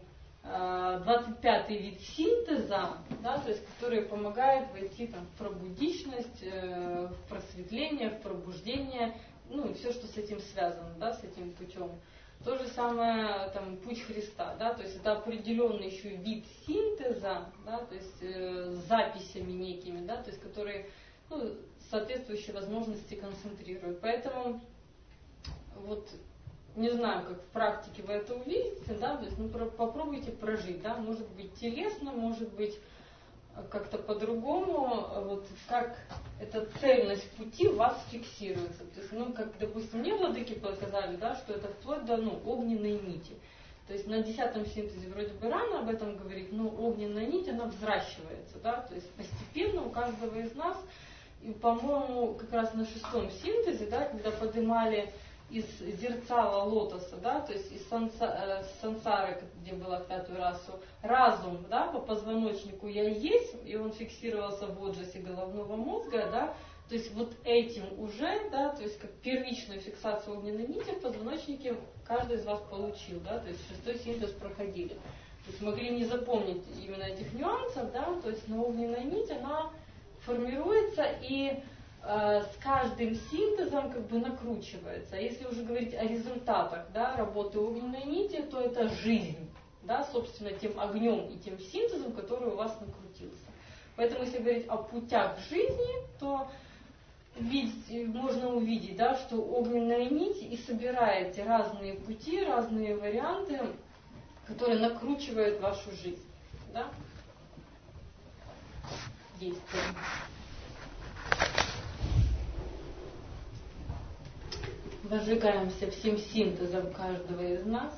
25-й вид синтеза, да, то есть который помогает войти там, в пробудичность, в просветление, в пробуждение, ну и все, что с этим связано, да, с этим путем. То же самое там, путь Христа, да, то есть это определенный еще вид синтеза, да, то есть с записями некими, да, то есть которые ну, соответствующие возможности концентрируют. Поэтому вот не знаю, как в практике вы это увидите, да, то есть ну, попробуйте прожить, да, может быть телесно, может быть как-то по-другому, вот как эта цельность пути у вас фиксируется. То есть, ну, как, допустим, мне владыки показали, да, что это вплоть до огненной нити. То есть на 10-м синтезе вроде бы рано об этом говорить, но огненная нить, она взращивается, да, то есть постепенно у каждого из нас, и, по-моему, как раз на 6-м синтезе, да, когда поднимали из зерцала лотоса, да, то есть из сансары, где была в 5-ю расу, разум, да, по позвоночнику я есть, и он фиксировался в отжасе головного мозга, да, то есть вот этим уже, да, то есть как первичную фиксацию огненной нити в позвоночнике каждый из вас получил, да, то есть 6-й синтез проходили. То есть могли не запомнить именно этих нюансов, да, то есть но огненная нить, она формируется и с каждым синтезом как бы накручивается. А если уже говорить о результатах, да, работы огненной нити, то это жизнь, да, собственно, тем огнем и тем синтезом, который у вас накрутился. Поэтому, если говорить о путях жизни, то можно увидеть, да, что огненная нить и собирает эти разные пути, разные варианты, которые накручивают вашу жизнь. Да? Действуем. Возжигаемся всем синтезом каждого из нас.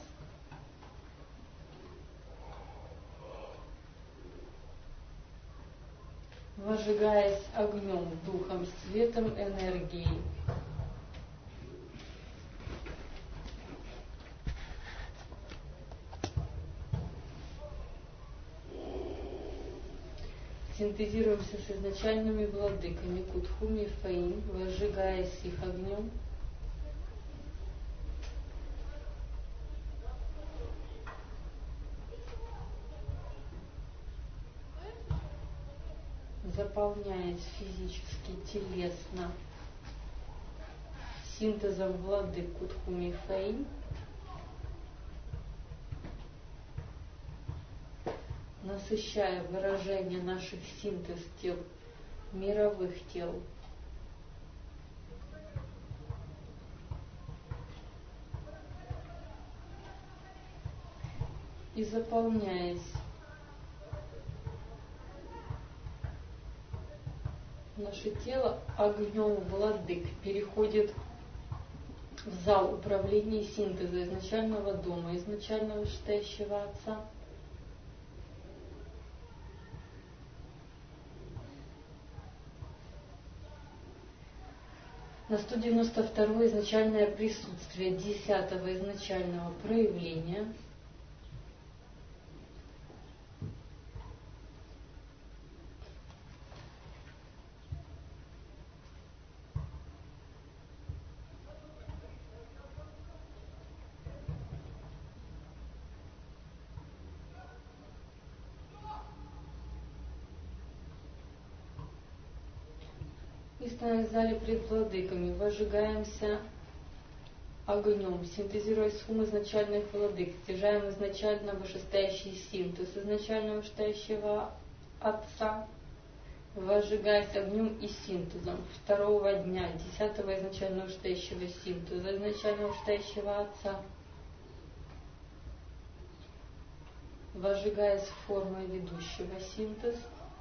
Возжигаясь огнем, духом, светом, энергией. Синтезируемся с изначальными владыками Кутхуми и Фаин, возжигаясь их огнем. Заполняясь физически, телесно синтезом владык Кутхуми и Фаин, насыщая выражение наших синтез тел, мировых тел. И заполняясь наше тело огнем владык переходит в зал управления синтеза изначального дома, изначального вышестоящего Отца. На 192 изначальное присутствие 10-го изначального проявления. И становясь в зале пред владыками, возжигаемся огнем, синтезируя схум изначальных владык, стяжаем изначально вышестоящий синтез изначально вышестоящего Отца, возжигаясь огнем и синтезом второго дня, 10-го изначально вышестоящего синтеза изначально вышестоящего Отца, возжигаясь формой ведущего синтез,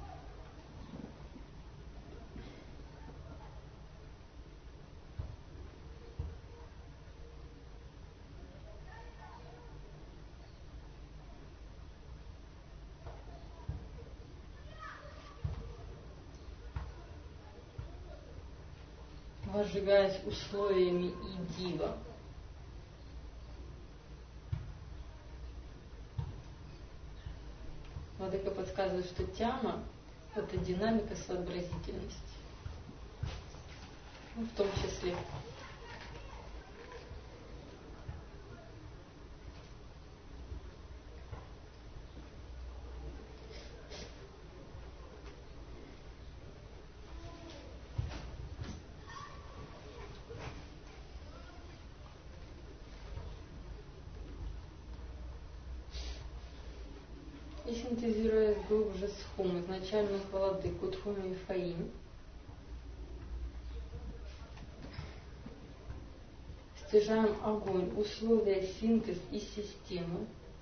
возжигаясь условиями и дива. Владыка подсказывает, что тяма – это динамика сообразительности. В том числе. И синтезируя глубже схум изначальных владык Утхуми и Фаим, стяжаем огонь, условия, синтез и системы,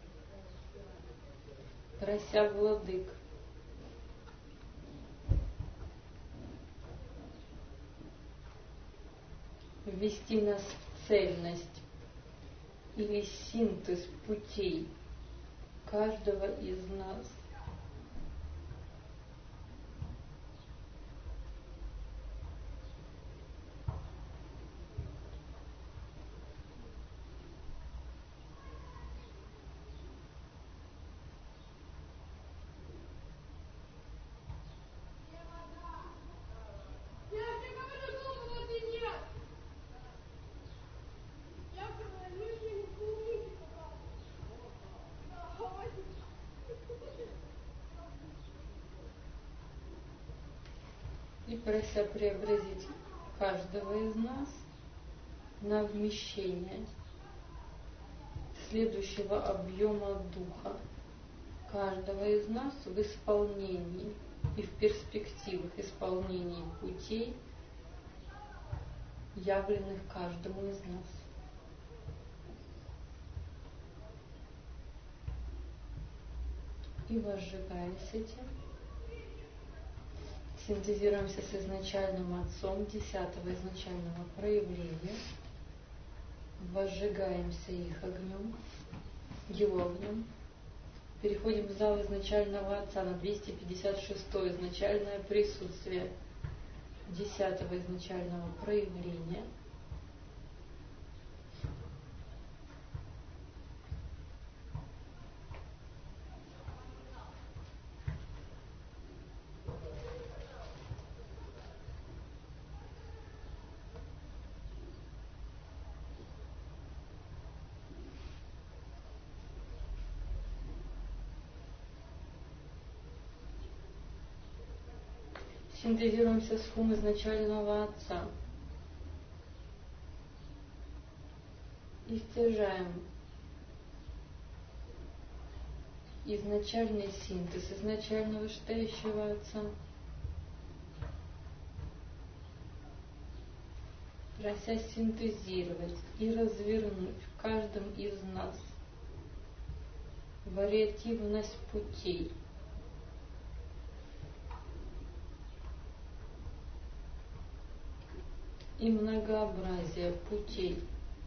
прося владык ввести нас в цельность или синтез путей каждого из нас. И прося преобразить каждого из нас на вмещение следующего объема духа каждого из нас в исполнении и в перспективах исполнения путей, явленных каждому из нас. И возжигаясь этим, синтезируемся с изначальным Отцом 10-го изначального проявления, возжигаемся их огнем, его огнем, переходим в зал изначального Отца на 256-е изначальное присутствие 10-го изначального проявления, синтезируемся с хум изначального Отца и стяжаем изначальный синтез изначально вышестоящего Отца, прося синтезировать и развернуть в каждом из нас вариативность путей, и многообразие путей,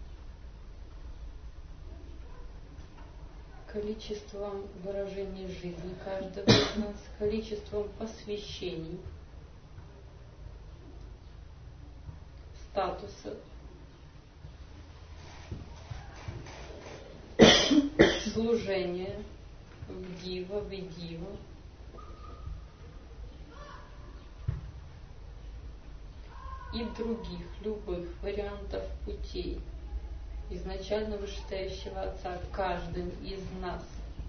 количеством выражений жизни каждого из нас, количеством посвящений, статусов, служения в Дива, и других любых вариантов путей изначально вышестоящего Отца каждым из нас.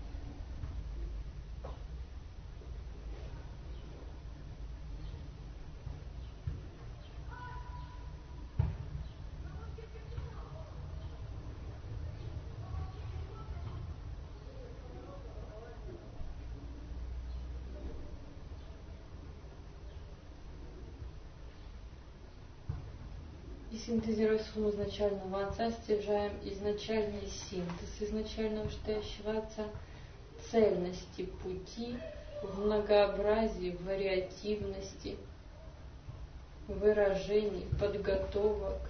И синтезируя сумму изначального Отца, стяжаем изначальный синтез изначально вышестоящего Отца, цельности пути в многообразии, в вариативности выражений, подготовок,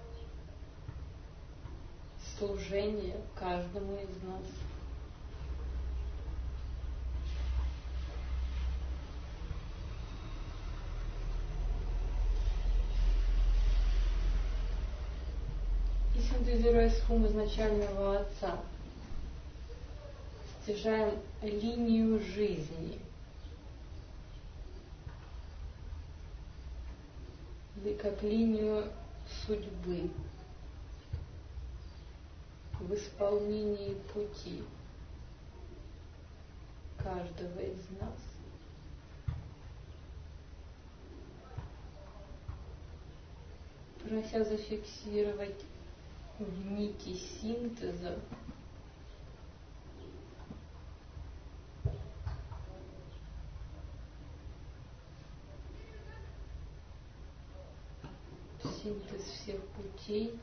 служения каждому из нас. И синтезируя схему изначального Отца, стяжаем линию жизни, или как линию судьбы в исполнении пути каждого из нас. Прося зафиксировать в нити синтеза синтез всех путей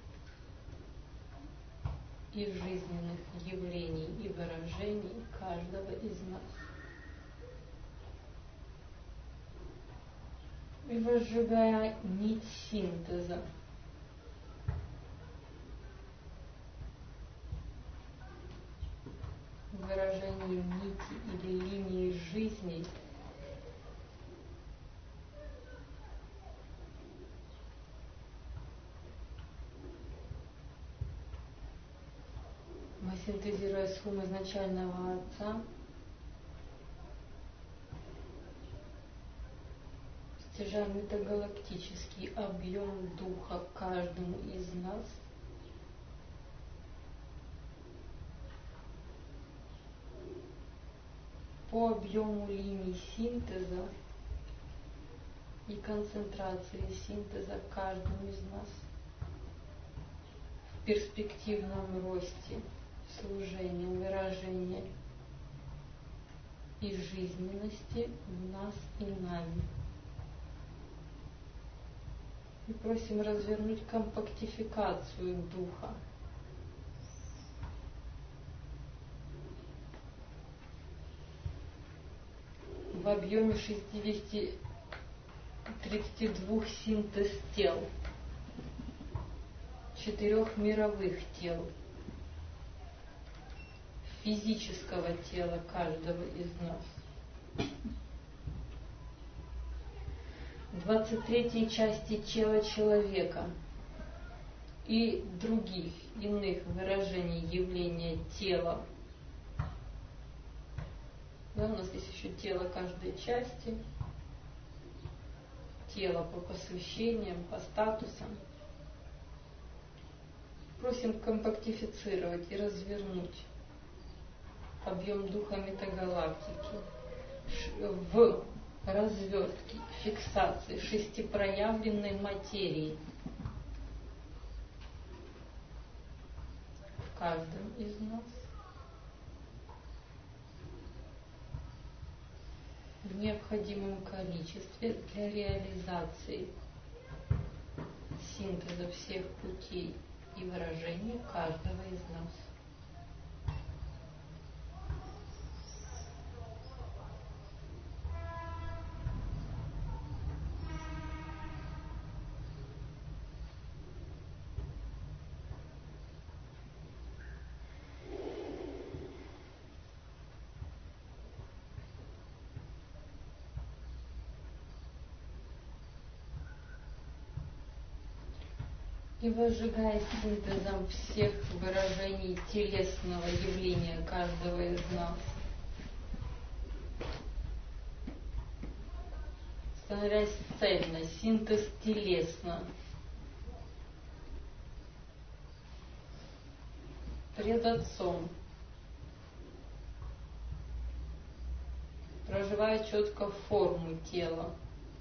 и жизненных явлений и выражений каждого из нас. И возжигая нить синтеза, выражение нити или линии жизни мы, синтезируя сумму изначального Отца, стяжаем метагалактический объем Духа каждому из нас, по объему линий синтеза и концентрации синтеза каждому из нас в перспективном росте, служения, выражения и жизненности в нас и нами. И просим развернуть компактификацию Духа, в объеме 32 синтез тел, 4 мировых тел, физического тела каждого из нас, 23 части тела человека и других иных выражений явления тела. Да, у нас есть еще тело каждой части, тело по посвящениям, по статусам. Просим компактифицировать и развернуть объем Духа метагалактики в развертке, фиксации шестипроявленной материи в каждом из нас. необходимом количестве для реализации синтеза всех путей и выражений каждого из нас. И возжигая синтезом всех выражений телесного явления каждого из нас, становясь цельно, синтез телесно, пред Отцом, проживая четко форму тела,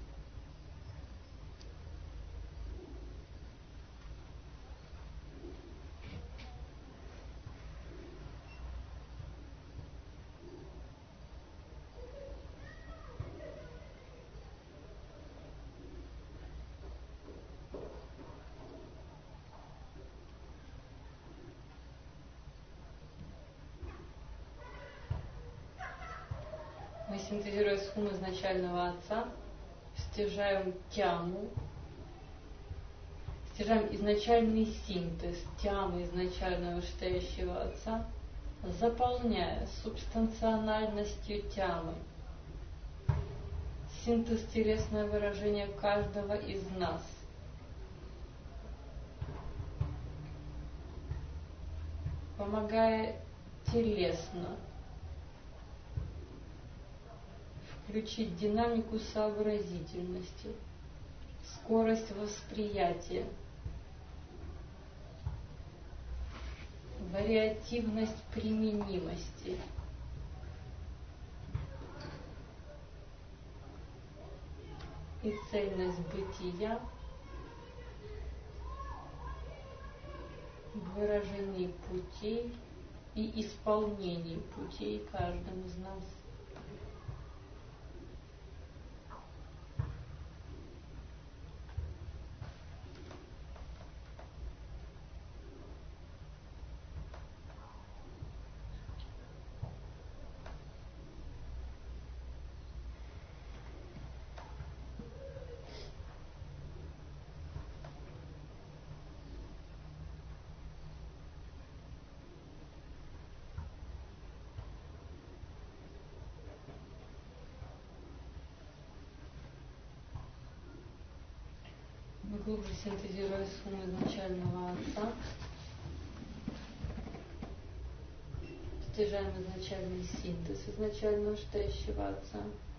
мы, синтезируя схему изначального Отца, стяжаем тяму, стяжаем изначальный синтез тямы изначального вышестоящего Отца, заполняя субстанциональностью тямы синтез телесное выражение каждого из нас, помогая телесно включить динамику сообразительности, скорость восприятия, вариативность применимости, и цельность бытия в выражении путей и исполнении путей каждым из нас. Мы глубже синтезируя сумму изначального Отца, стяжаем изначальный синтез изначального вышестоящего Отца,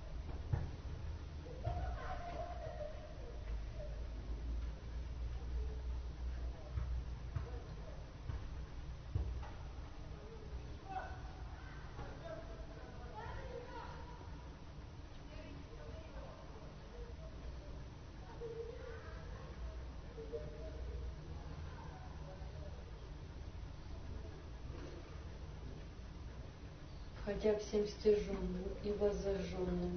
входя всем стяженным и воззаженным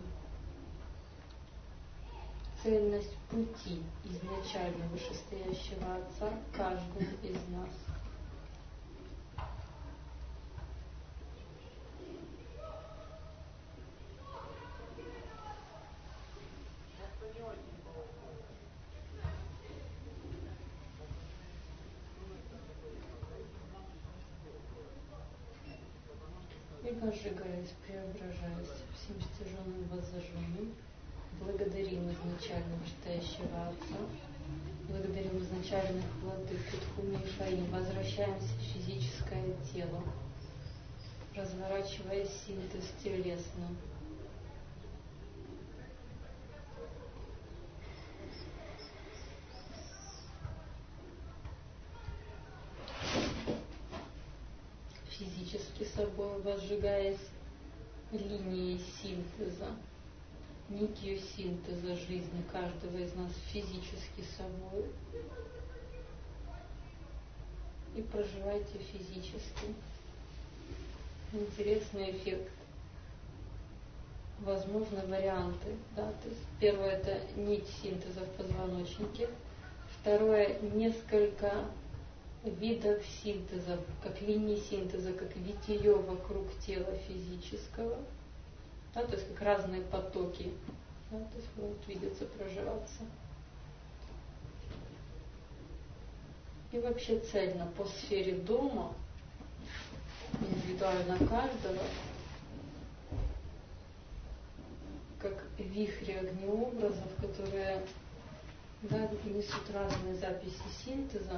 цельность пути изначально вышестоящего Отца каждому из нас. И возжигаясь, преображаясь всем стяженным воззаженным, благодарим изначально вышестоящего Отца, благодарим изначальных владык Тхуми и Фаи, возвращаемся в физическое тело, разворачивая синтез телесно. Физически собой возжигаясь линией синтеза, нитью синтеза жизни каждого из нас физически собой. И проживайте физически. Интересный эффект. возможны варианты. Да? То есть первое – это нить синтеза в позвоночнике. Второе – несколько видов синтеза, как линии синтеза, как витие вокруг тела физического. Да? То есть как разные потоки, да? То есть будут видеться, проживаться. И вообще цельно по сфере дома, индивидуально каждого, как вихри огнеобразов, которые, да, несут разные записи синтеза.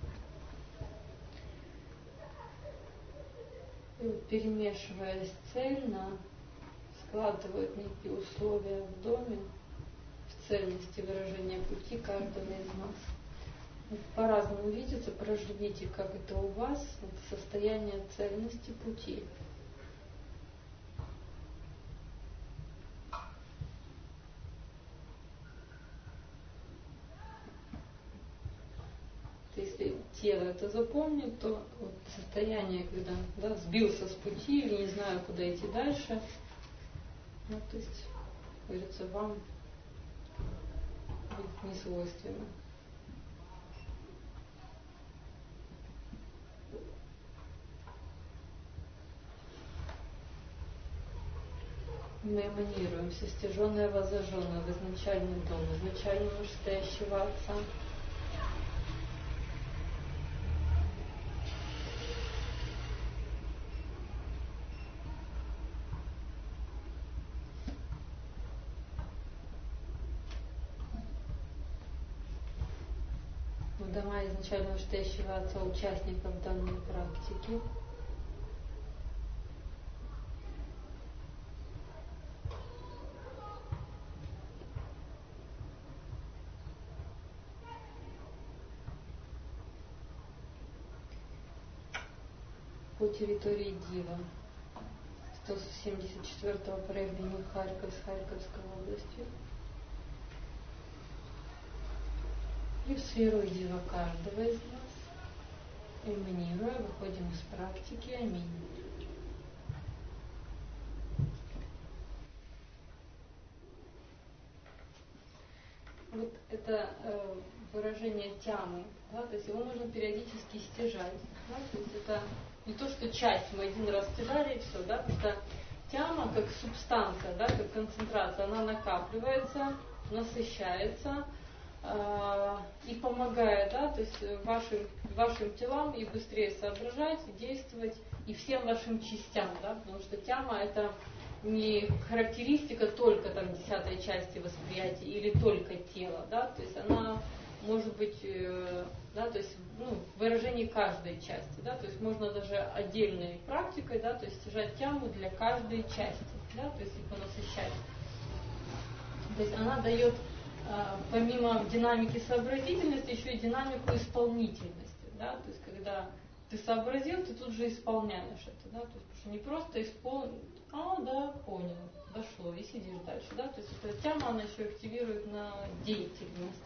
И вот, перемешиваясь цельно, складывают некие условия в доме, в цельности выражения пути каждого из нас. Вот по-разному видится, проживите, как это у вас, это состояние цельности пути. Если тело это запомнит, то вот состояние, когда, да, сбился с пути или не знаю, куда идти дальше, ну, то есть, говорится, вам будет не свойственно. Мы эманируем все стяженное, воззажженное в изначальный дом, изначального стоящего Отца. В дома изначального стоящего Отца участников данной практики. По территории Дива, 174-го проявления Харьков с Харьковской областью. И в сферу Дива каждого из нас, эманируя, выходим из практики. Аминь. Вот это выражение тямы, да, то есть его нужно периодически стяжать. Да, то есть это не то, что часть мы один раз стяжали и все, да, потому что тяма как субстанция, да, как концентрация, она накапливается, насыщается и помогает, да, то есть вашим телам и быстрее соображать, действовать, и всем вашим частям, да, потому что тяма это не характеристика только там 10-й части восприятия или только тела, да, то есть она может быть, да, то есть, ну, выражение каждой части, да, то есть можно даже отдельной практикой, да, то есть стяжать тяму для каждой части, да, то есть их насыщать. То есть она дает помимо динамики сообразительности еще и динамику исполнительности, да, то есть когда ты сообразил, ты тут же исполняешь это, да, то есть потому что не просто исполнил, да, понял, дошло, и сидишь дальше, да, то есть эта тема, она еще активирует на деятельность.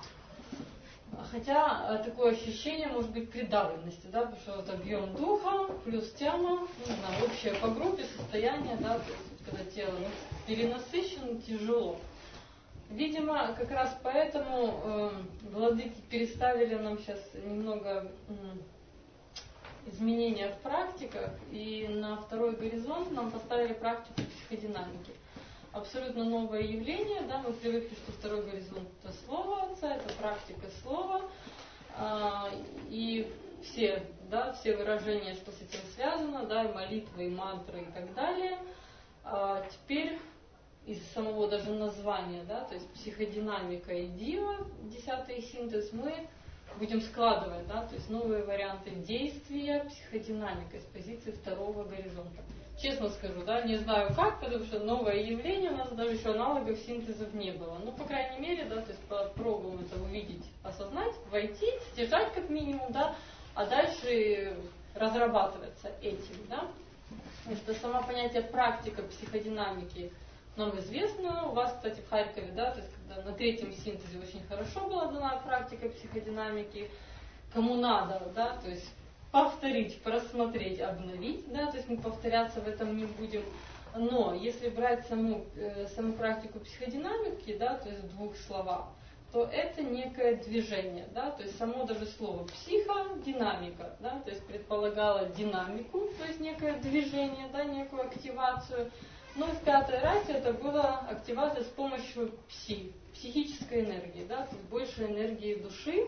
Хотя такое ощущение может быть придавленности, да, потому что вот объем духа плюс тема, ну, общее по группе состояние, да, то есть когда тело перенасыщено, тяжело. Видимо, как раз поэтому владыки переставили нам сейчас немного изменения в практиках, и на второй горизонт нам поставили практику психодинамики. Абсолютно новое явление, да, мы привыкли, что второй горизонт это слово Отца, это практика слова, и все, да, все выражения, что с этим связано, да, и молитвы, и мантры и так далее. Теперь из самого даже названия, да, то есть психодинамика и дива, 10-й синтез, мы будем складывать, да, то есть новые варианты действия, психодинамика с позиции второго горизонта. Честно скажу, да, не знаю как, потому что новое явление, у нас даже еще аналогов синтезов не было. Ну, по крайней мере, да, то есть попробуем это увидеть, осознать, войти, стяжать как минимум, да, а дальше разрабатываться этим, да. Потому что само понятие практика психодинамики нам известно. У вас, кстати, в Харькове, да, то есть когда на 3-м синтезе очень хорошо была дана практика психодинамики, кому надо, да, то есть повторить, просмотреть, обновить, да, то есть мы повторяться в этом не будем. Но если брать саму практику психодинамики, да, то есть в двух словах, то это некое движение, да, то есть само даже слово психодинамика, да, то есть предполагало динамику, то есть некое движение, да, некую активацию. Ну и в пятой расе это была активация с помощью психической энергии, да, то есть больше энергии души.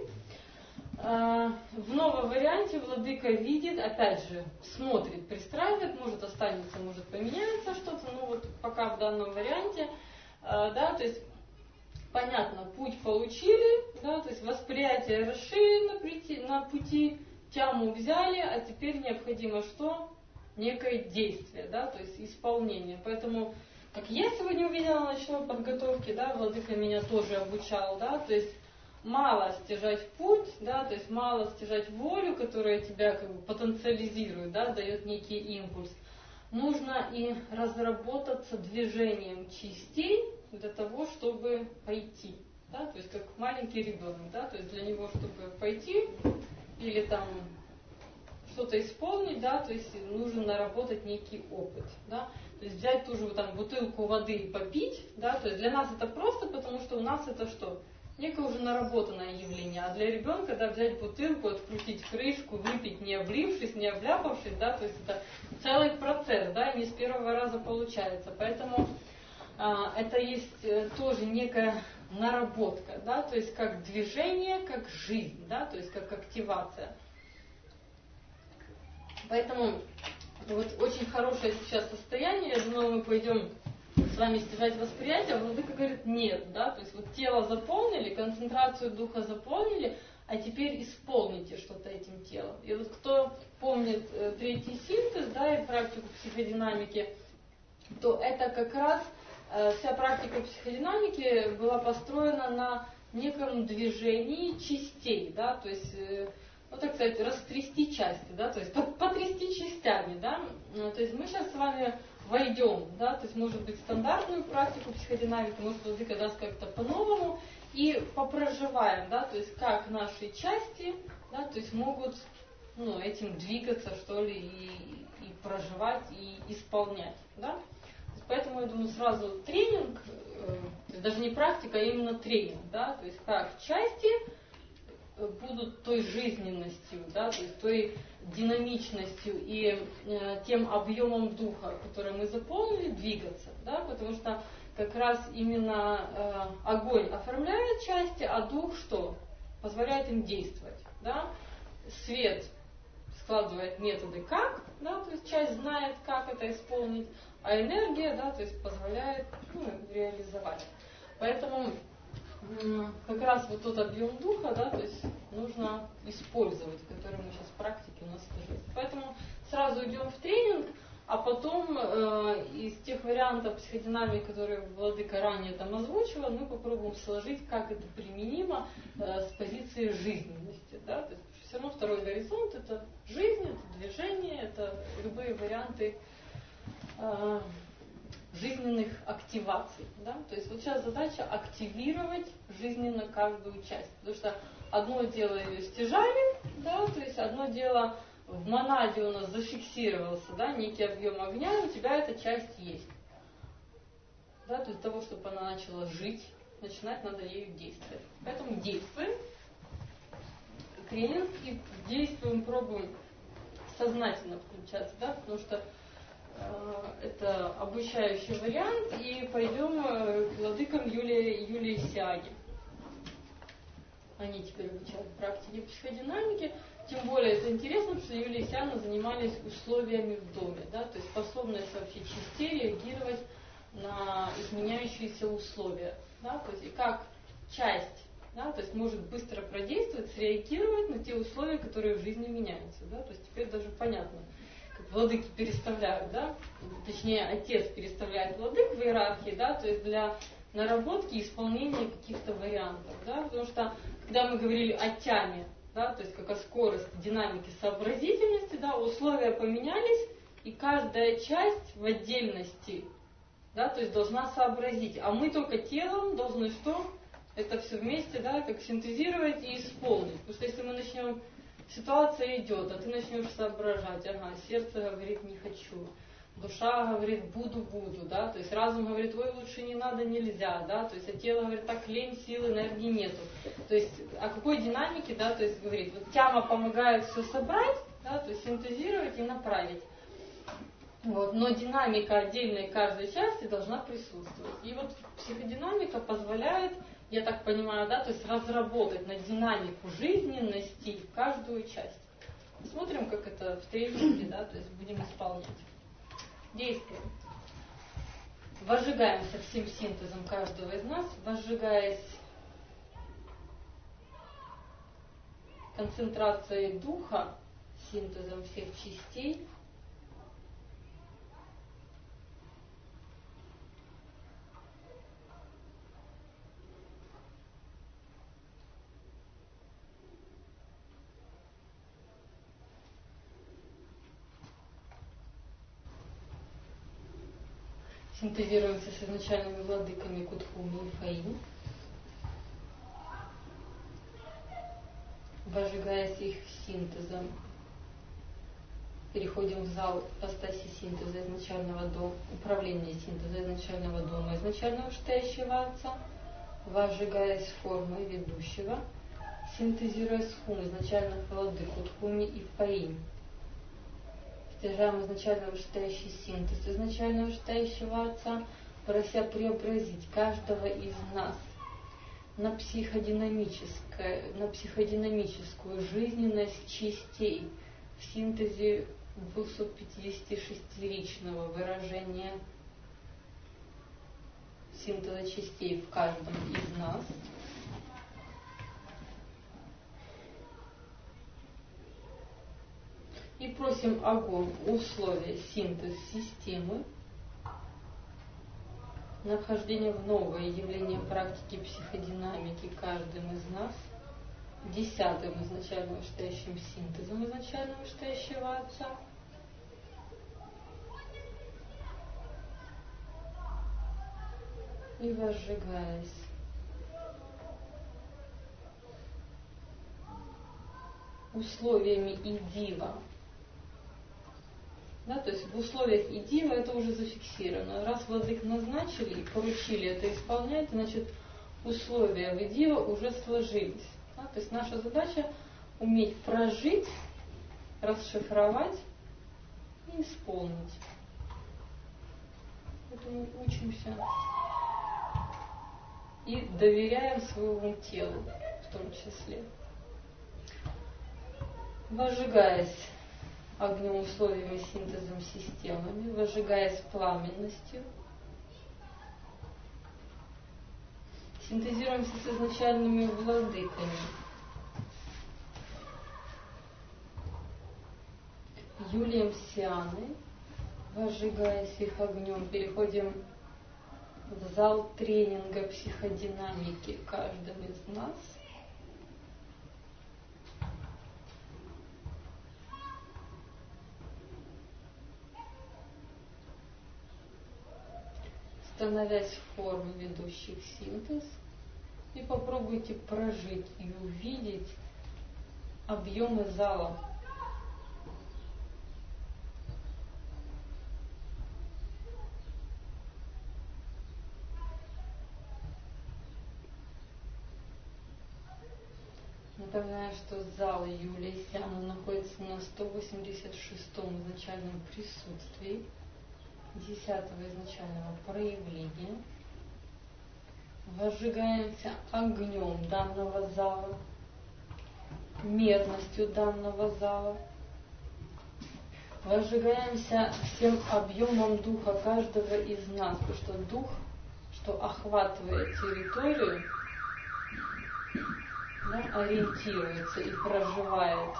В новом варианте владыка видит, опять же, смотрит, пристраивает, может останется, может поменяется что-то, но вот пока в данном варианте, да, то есть понятно, путь получили, да, то есть восприятие расширено на пути, тяму взяли, а теперь необходимо что? Некое действие, да, то есть исполнение. Поэтому, как я сегодня увидела на ночной подготовке, да, владыка меня тоже обучал, да, то есть мало стяжать путь, да, то есть мало стяжать волю, которая тебя как бы потенциализирует, да, дает некий импульс. Нужно и разработаться движением частей для того, чтобы пойти, да, то есть как маленький ребенок, да, то есть для него, чтобы пойти или там что-то исполнить, да, то есть нужно наработать некий опыт, да, то есть взять ту же вот, там, бутылку воды и попить, да, то есть для нас это просто, потому что у нас это что? Некое уже наработанное явление, а для ребенка, да, взять бутылку, открутить крышку, выпить, не облившись, не обляпавшись, да, то есть это целый процесс, да, и не с первого раза получается, поэтому это есть тоже некая наработка, да, то есть как движение, как жизнь, да, то есть как активация. Поэтому вот очень хорошее сейчас состояние, я думаю, мы пойдем с вами стяжать восприятие, а владыка говорит нет, да, то есть вот тело заполнили, концентрацию духа заполнили, а теперь исполните что-то этим телом. И вот кто помнит третий синтез, да, и практику психодинамики, то это как раз вся практика психодинамики была построена на неком движении частей, да, то есть, ну так сказать, растрясти части, да, то есть потрясти частями, да, то есть мы сейчас с вами войдем, да, то есть может быть стандартную практику психодинамики, может владыка даст как-то по-новому, и попроживаем, да, то есть как наши части, да, то есть могут, ну, этим двигаться, что ли, и проживать, и исполнять, да. Поэтому, я думаю, сразу тренинг, то есть даже не практика, а именно тренинг, да, то есть как части будут той жизненностью, да, то есть той динамичностью и тем объемом духа, который мы заполнили, двигаться, да, потому что как раз именно огонь оформляет части, а дух что? Позволяет им действовать, да, свет складывает методы как, да, то есть часть знает, как это исполнить, а энергия, да, то есть позволяет, ну, реализовать. Поэтому как раз вот тот объем духа, да, то есть нужно использовать, который мы сейчас в практике у нас есть. Поэтому сразу идем в тренинг, а потом из тех вариантов психодинамики, которые владыка ранее там озвучивал, мы попробуем сложить, как это применимо с позиции жизненности, да, то есть все равно второй горизонт — это жизнь, это движение, это любые варианты жизненных активаций, да? То есть вот сейчас задача активировать жизненно каждую часть, потому что одно дело ее стяжали, да, то есть одно дело в монаде у нас зафиксировался, да, некий объем огня, у тебя эта часть есть, да, для того, чтобы она начала жить, начинать надо ею действовать. Поэтому действуем, тренинг, и действуем, пробуем сознательно включаться, да, потому что это обучающий вариант, и пойдем к владыкам Юлии Сиаги. Они теперь обучают практике психодинамики, тем более это интересно, потому что Юлия и Сиана занимались условиями в доме, да, то есть способность вообще частей реагировать на изменяющиеся условия, да, то есть и как часть, да, то есть может быстро продействовать, среагировать на те условия, которые в жизни меняются, да, то есть теперь даже понятно, как владыки переставляют, да, точнее отец переставляет владык в иерархии, да, то есть для наработки и исполнения каких-то вариантов, да, потому что когда мы говорили о тяме, да, то есть как о скорости, динамике, сообразительности, да, условия поменялись, и каждая часть в отдельности, да, то есть должна сообразить, а мы только телом должны что? Это все вместе, да, как синтезировать и исполнить, потому что если мы начнем, ситуация идет, а ты начнешь соображать, ага, сердце говорит не хочу, Душа говорит буду, да, то есть разум говорит, ой, лучше не надо, нельзя, да, то есть а тело говорит, так лень, сил, энергии нету. То есть о какой динамике, да, то есть говорит, вот тяма помогает все собрать, да, то есть синтезировать и направить. Вот, но динамика отдельной каждой части должна присутствовать. И вот психодинамика позволяет, я так понимаю, да, то есть разработать на динамику жизненности каждую часть. Смотрим, как это в тренинге, да, то есть будем исполнять. Действуем. Возжигаемся всем синтезом каждого из нас, возжигаясь концентрацией духа, синтезом всех частей, синтезируемся с изначальными владыками Кутхуми и Фаи, возжигаясь их синтезом, переходим в зал ипостаси синтеза изначального дома, управления синтеза изначального дома, изначального штающего отца, возжигаясь формой ведущего, синтезируя схум изначальных владык Кутхуми и Фаи. Стяжаем изначально вышестоящий синтез изначально вышестоящего отца, прося преобразить каждого из нас на психодинамическую жизненность частей в синтезе 256-ричного выражения синтеза частей в каждом из нас. И просим огонь условия синтез системы на вхождение в новое явление практики психодинамики каждым из нас, 10-м изначально вышестоящим синтезом изначально вышестоящего отца, и возжигаясь условиями идива. Да, то есть в условиях идива это уже зафиксировано. Раз владык назначили и поручили это исполнять, значит условия в идива уже сложились. Да, то есть наша задача уметь прожить, расшифровать и исполнить. Поэтому учимся и доверяем своему телу в том числе. Возжигаясь огнем, условиями, синтезом, системами, возжигаясь пламенностью, синтезируемся с изначальными владыками, Юлием Сианой, возжигаясь их огнем, переходим в зал тренинга психодинамики каждым из нас. Становясь в форме ведущих синтез, и попробуйте прожить и увидеть объемы зала. Напоминаю, что зал Юлия Сиана находится на 186-м изначальном присутствии, 10-го изначального проявления. Возжигаемся огнем данного зала, мерностью данного зала. Возжигаемся всем объемом духа каждого из нас, потому что дух, что охватывает территорию, да, ориентируется и проживает.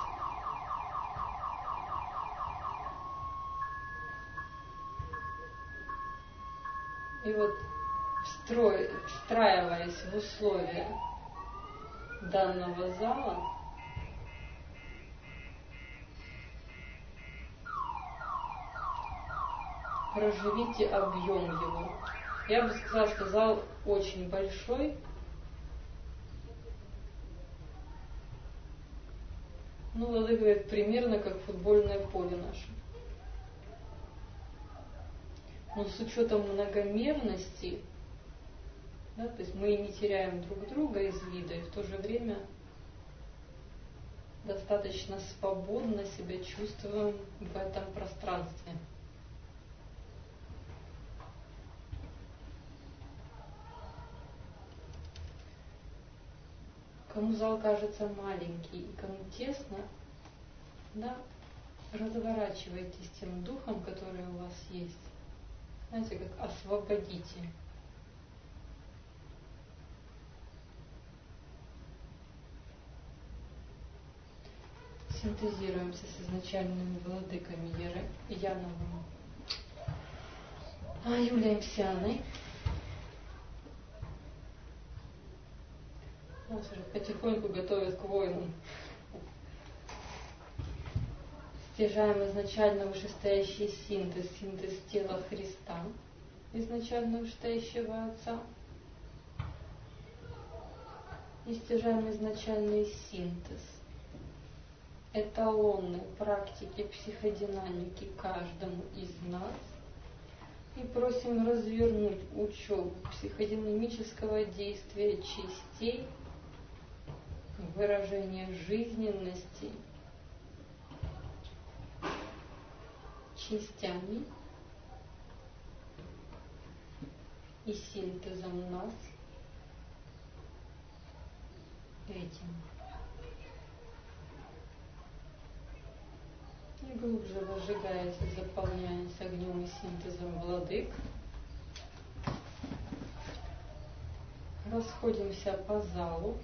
И вот встраиваясь в условия данного зала, проживите объем его. Я бы сказала, что зал очень большой. Ну, Владыка говорит, примерно как футбольное поле наше. но с учетом многомерности, да, то есть мы не теряем друг друга из вида, и в то же время достаточно свободно себя чувствуем в этом пространстве. Кому зал кажется маленький и кому тесно, да, разворачивайтесь тем духом, который у вас есть. Знаете, как освободите. Синтезируемся с изначальными владыками Яновым, Юлией Мсяной. Нас уже потихоньку готовят к войнам. Стяжаем изначально вышестоящий синтез тела Христа, изначально вышестоящего Отца. И стяжаем изначальный синтез эталонной практики психодинамики каждому из нас и просим развернуть учебу психодинамического действия частей, выражения жизненности частями и синтезом нас этим. И глубже возжигаясь и заполняясь огнем и синтезом владык, расходимся по залу.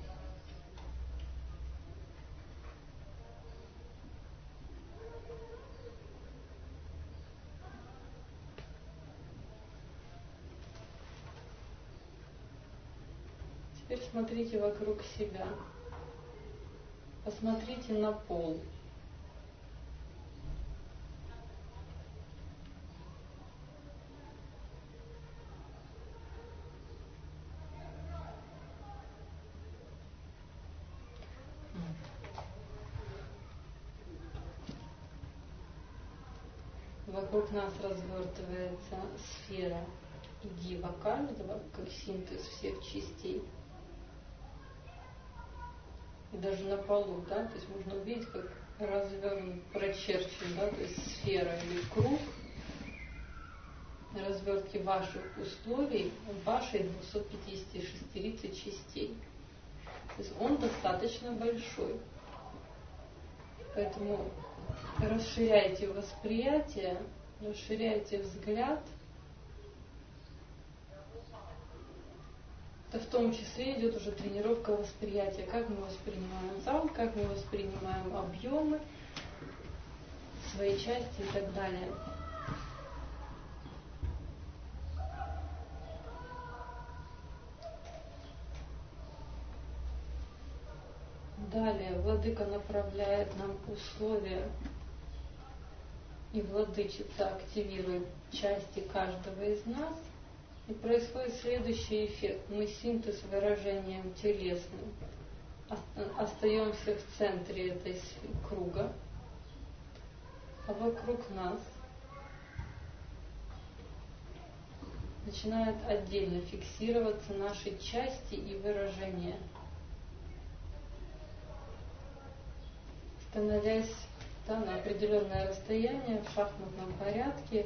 Теперь смотрите вокруг себя. Посмотрите на пол. Вокруг нас развертывается сфера дива каждого, как синтез всех частей. И даже на полу, да, то есть можно увидеть, как развернут, прочерчен, да, то есть сфера или круг на развертке ваших условий, вашей 256 частей. То есть он достаточно большой. Поэтому расширяйте восприятие, расширяйте взгляд. Это в том числе идет уже тренировка восприятия, как мы воспринимаем зал, как мы воспринимаем объемы, свои части и так далее. Далее владыка направляет нам условия, и владычица активирует части каждого из нас, и происходит следующий эффект. Мы синтез выражением телесным остаемся в центре этой круга, а вокруг нас начинают отдельно фиксироваться наши части и выражения, становясь на определенное расстояние в шахматном порядке.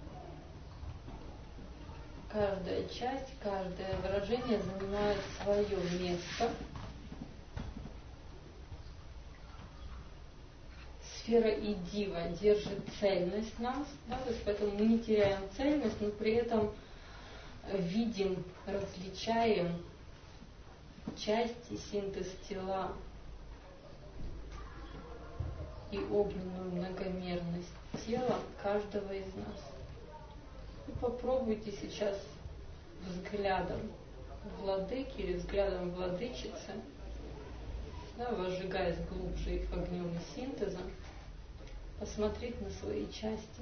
Каждая часть, каждое выражение занимает свое место. Сфера и дива держит цельность нас, да, то есть поэтому мы не теряем цельность, но при этом видим, различаем части, синтез тела и огненную многомерность тела каждого из нас. И попробуйте сейчас взглядом владыки или взглядом владычицы, да, возжигаясь глубже их огнем и синтезом, посмотреть на свои части.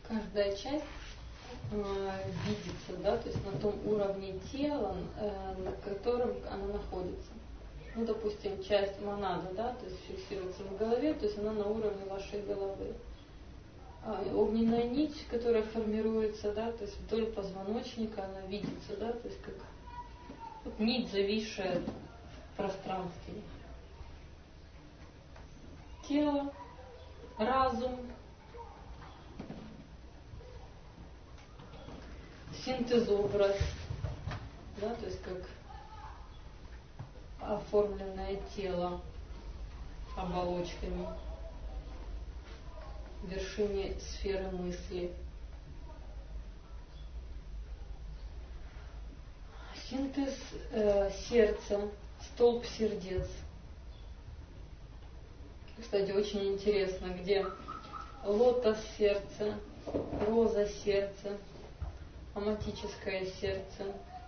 каждая часть видится, да, то есть на том уровне тела, на котором она находится. Ну, допустим, часть монада, да, то есть фиксируется в голове, то есть она на уровне вашей головы. А огненная нить, которая формируется, да, то есть вдоль позвоночника, она видится, да, то есть как вот нить, зависшая в пространстве. Тело, разум, синтезобраз, да, то есть как оформленное тело оболочками в вершине сферы мысли. Синтез сердца, столб сердец. Кстати, очень интересно, где лотос сердца, роза сердца, аматическое сердце.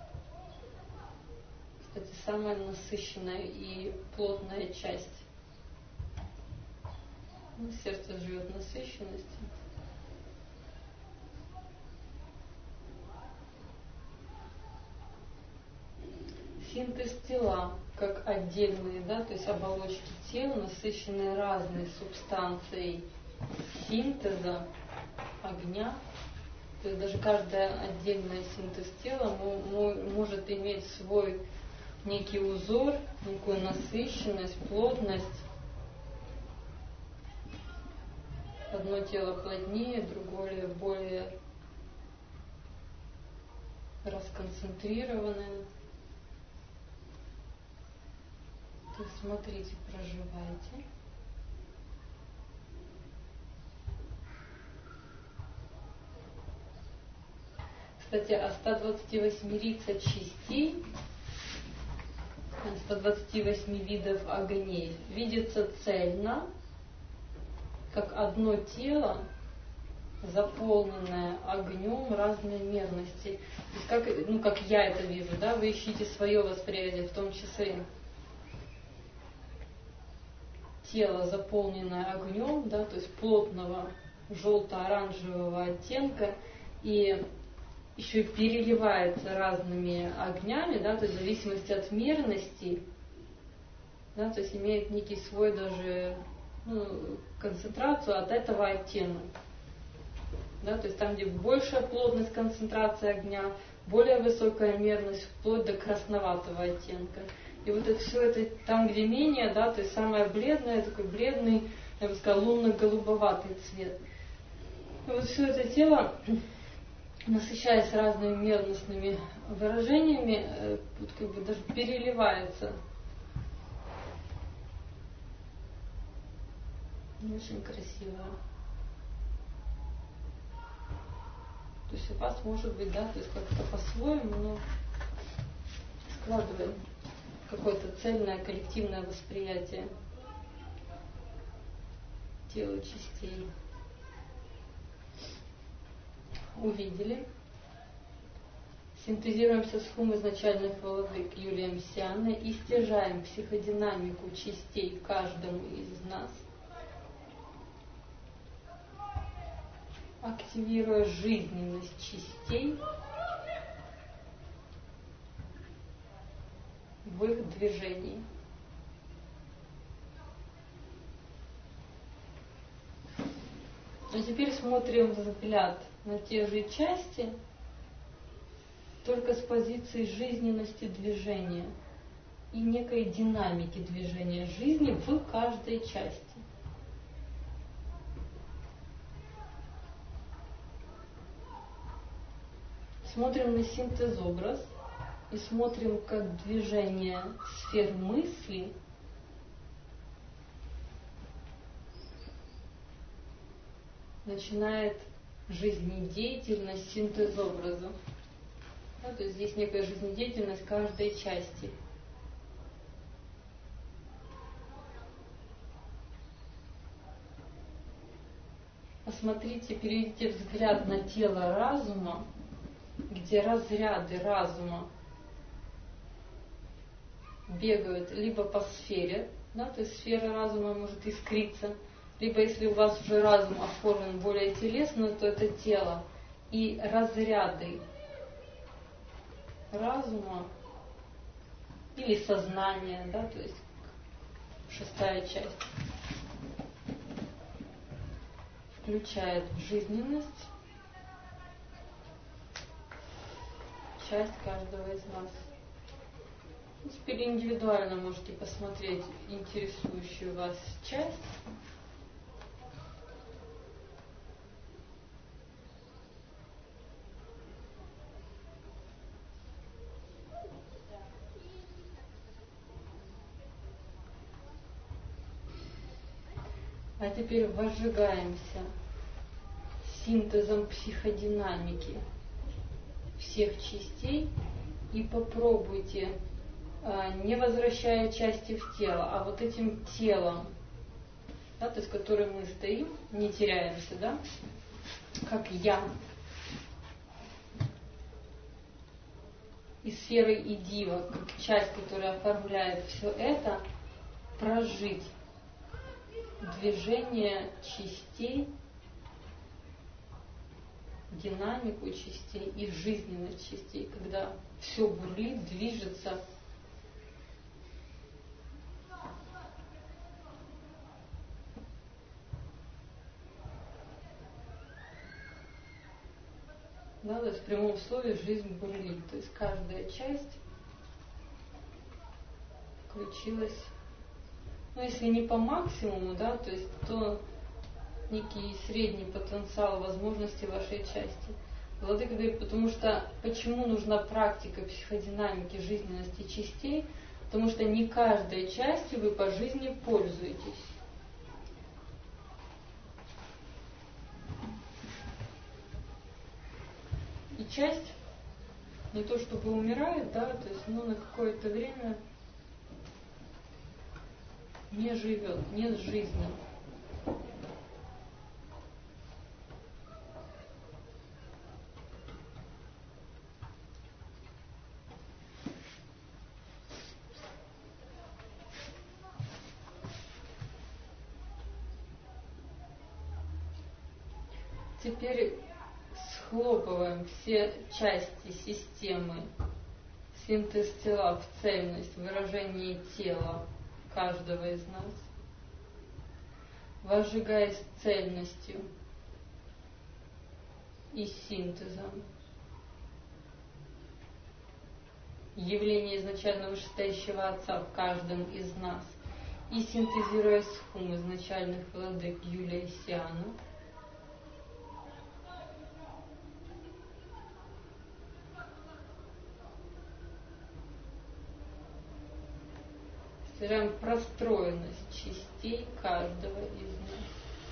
Кстати, самая насыщенная и плотная часть. Ну, сердце живет насыщенностью. Синтез тела, как отдельные, да, то есть оболочки тела, насыщенные разной субстанцией синтеза, огня. То есть даже каждая отдельная синтез тела может иметь свой некий узор, некую насыщенность, плотность. Одно тело плотнее, другое более расконцентрированное. То есть смотрите, проживайте. Кстати, о 128 рицах частей, 128 видов огней видится цельно, как одно тело, заполненное огнем разной мерности. То есть как я это вижу, да, вы ищите свое восприятие, в том числе тело, заполненное огнем, да, то есть плотного желто-оранжевого оттенка, и еще и переливается разными огнями, да, то есть в зависимости от мерности, да, то есть имеет некий свой даже концентрацию от этого оттенка. Да, то есть там, где большая плотность концентрации огня, более высокая мерность, вплоть до красноватого оттенка. И вот это все это там, где менее, да, то есть самое бледное, такой бледный, я бы сказала, лунно-голубоватый цвет. И вот все это тело, насыщаясь разными мерностными выражениями, вот как бы даже переливается. Очень красиво. То есть у вас может быть, да, то есть как-то по-своему, но складываем какое-то цельное коллективное восприятие тела частей. Увидели. Синтезируемся с хум изначальных владык Юлием Сианной и стяжаем психодинамику частей каждому из нас, активируя жизненность частей в их движении. А теперь смотрим взгляд на те же части, только с позиции жизненности движения и некой динамики движения жизни в каждой части. Смотрим на синтезобраз и смотрим, как движение сфер мысли начинает жизнедеятельность синтезобраза. Да, то есть здесь некая жизнедеятельность каждой части. Посмотрите, переведите взгляд на тело разума, где разряды разума бегают либо по сфере, да, то есть сфера разума может искриться, Либо если у вас уже разум оформлен более телесно, то это тело. И разряды разума или сознания, да, то есть шестая часть, включает в жизненность часть каждого из нас. Теперь индивидуально можете посмотреть интересующую вас часть. А теперь возжигаемся синтезом психодинамики всех частей и попробуйте, не возвращая части в тело, а вот этим телом, да, то есть, которым мы стоим, не теряемся, да, как я, и сферой и дива, как часть, которая оформляет все это, прожить движение частей, динамику частей и жизненность частей, когда все бурлит, движется. Да, то есть в прямом слове жизнь бурлит, то есть каждая часть включилась, ну если не по максимуму, да, то есть то некий средний потенциал возможностей вашей части. Владыка говорит, потому что почему нужна практика психодинамики жизненности частей? Потому что не каждой частью вы по жизни пользуетесь. И часть не то чтобы умирает, да, то есть на какое-то время не живет, нет жизни. Теперь схлопываем все части системы, синтез тела в цельность, выражение тела каждого из нас, возжигаясь цельностью и синтезом. Явление изначально вышестоящего Отца в каждом из нас и синтезируя схум изначальных владык Юлия и Сиана, стираем простроенность частей каждого из нас.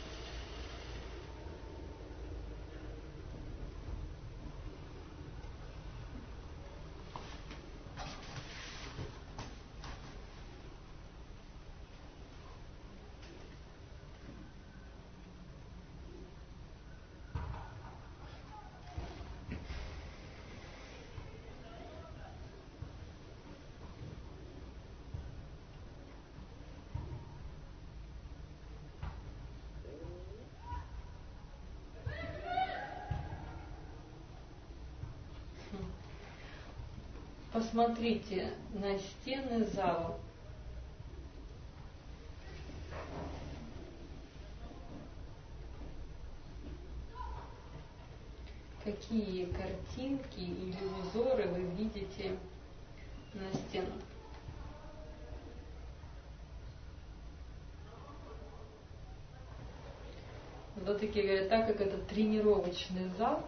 Посмотрите на стены зала. Какие картинки или узоры вы видите на стенах? Владыки говорят, так как это тренировочный зал,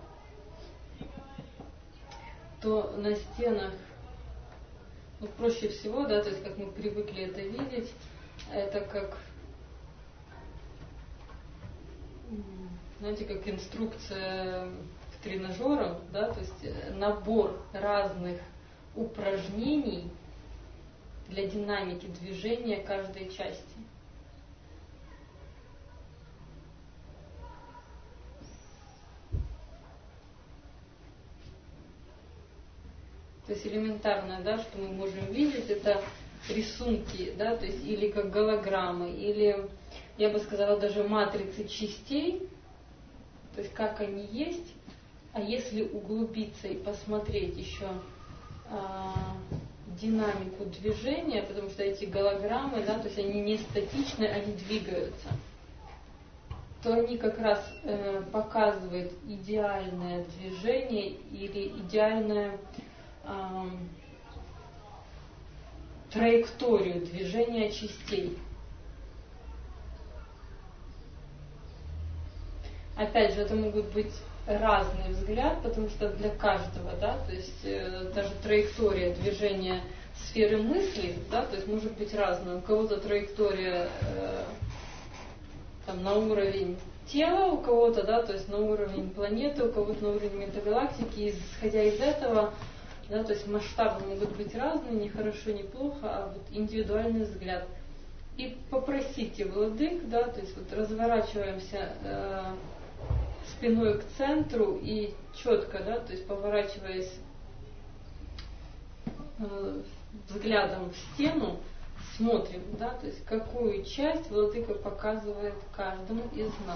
то на стенах, ну, проще всего, да, то есть как мы привыкли это видеть, это как, знаете, как инструкция к тренажерам, да, то есть набор разных упражнений для динамики движения каждой части. То есть элементарно, да, что мы можем видеть, это рисунки, да, то есть или как голограммы, или я бы сказала, даже матрицы частей, то есть как они есть. А если углубиться и посмотреть еще динамику движения, потому что эти голограммы, да, то есть они не статичны, они двигаются, то они как раз показывают идеальное движение или идеальную траекторию движения частей. Опять же, это могут быть разные взгляды, потому что для каждого, да, то есть даже траектория движения сферы мысли, да, то есть может быть разная. У кого-то траектория там, на уровень тела, у кого-то, да, то есть на уровень планеты, у кого-то на уровень метагалактики. И исходя из этого, да, то есть масштабы могут быть разные, не хорошо, не плохо, а вот индивидуальный взгляд. И попросите владык, да, то есть вот разворачиваемся спиной к центру и четко, да, то есть поворачиваясь взглядом в стену, смотрим, да, то есть какую часть владыка показывает каждому из нас.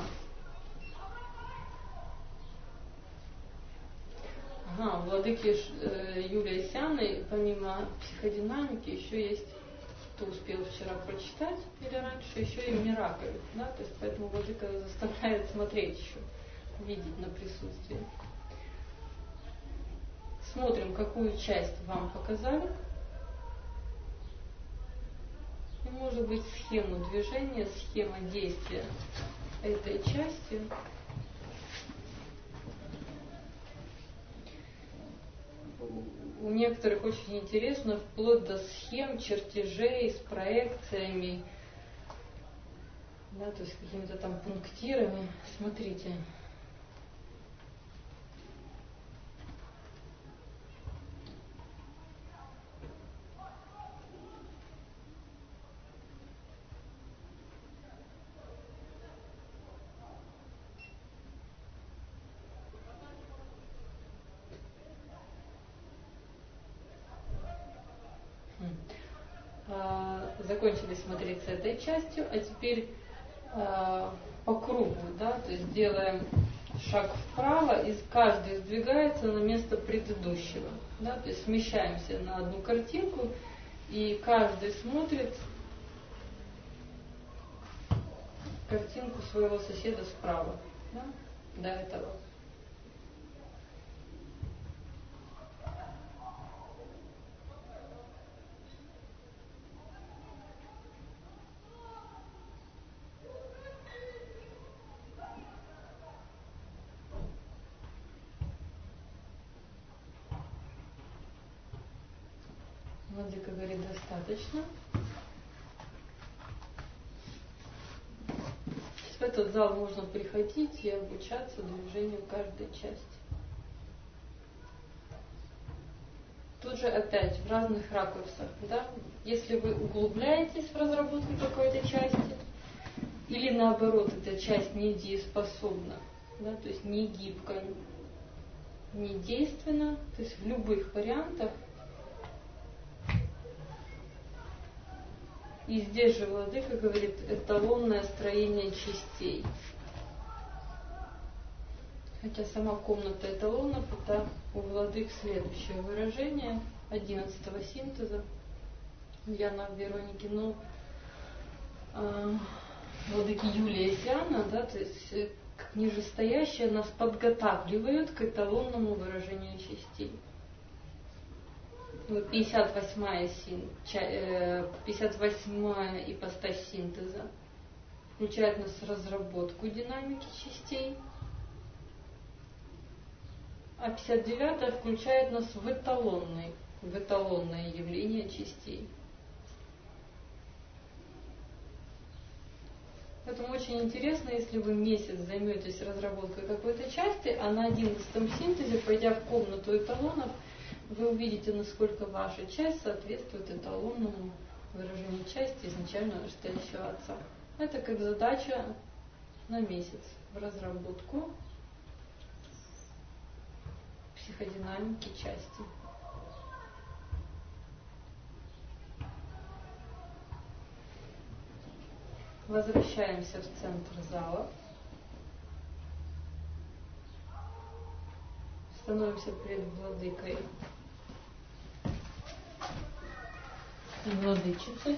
Ага, у владыки Юлии Сяны, помимо психодинамики, еще есть, кто успел вчера прочитать или раньше, еще и миракл, да, то есть поэтому владыка заставляет смотреть еще, видеть на присутствие. Смотрим, какую часть вам показали. И может быть схему движения, схема действия этой части. У некоторых очень интересно, вплоть до схем, чертежей с проекциями, да, то есть какими-то там пунктирами. Смотрите. Закончили смотреть с этой частью, а теперь по кругу, да, то есть делаем шаг вправо, и каждый сдвигается на место предыдущего, да, то есть смещаемся на одну картинку, и каждый смотрит картинку своего соседа справа, да, до этого. Владыка говорит, достаточно. В этот зал можно приходить и обучаться движению каждой части. Тут же опять в разных ракурсах, да? Если вы углубляетесь в разработку какой-то части, или наоборот, эта часть недееспособна, да? То есть не гибкая, не действенна, то есть в любых вариантах. И здесь же владыка говорит эталонное строение частей. Хотя сама комната эталонов, это у владык следующее выражение 11-го синтеза Яна Вероники, но владыки Юлия и Сиана, да, то есть как нижестоящие нас подготавливают к эталонному выражению частей. 58-я 58-я ипостась синтеза включает нас в разработку динамики частей, а 59-я включает нас в эталонное явление частей. Поэтому очень интересно, если вы месяц займетесь разработкой какой-то части, а на 11-м синтезе, пойдя в комнату эталонов, вы увидите, насколько ваша часть соответствует эталонному выражению части изначально настоящего отца. Это как задача на месяц в разработку психодинамики части. Возвращаемся в центр зала. Становимся перед владыкой и владычицей.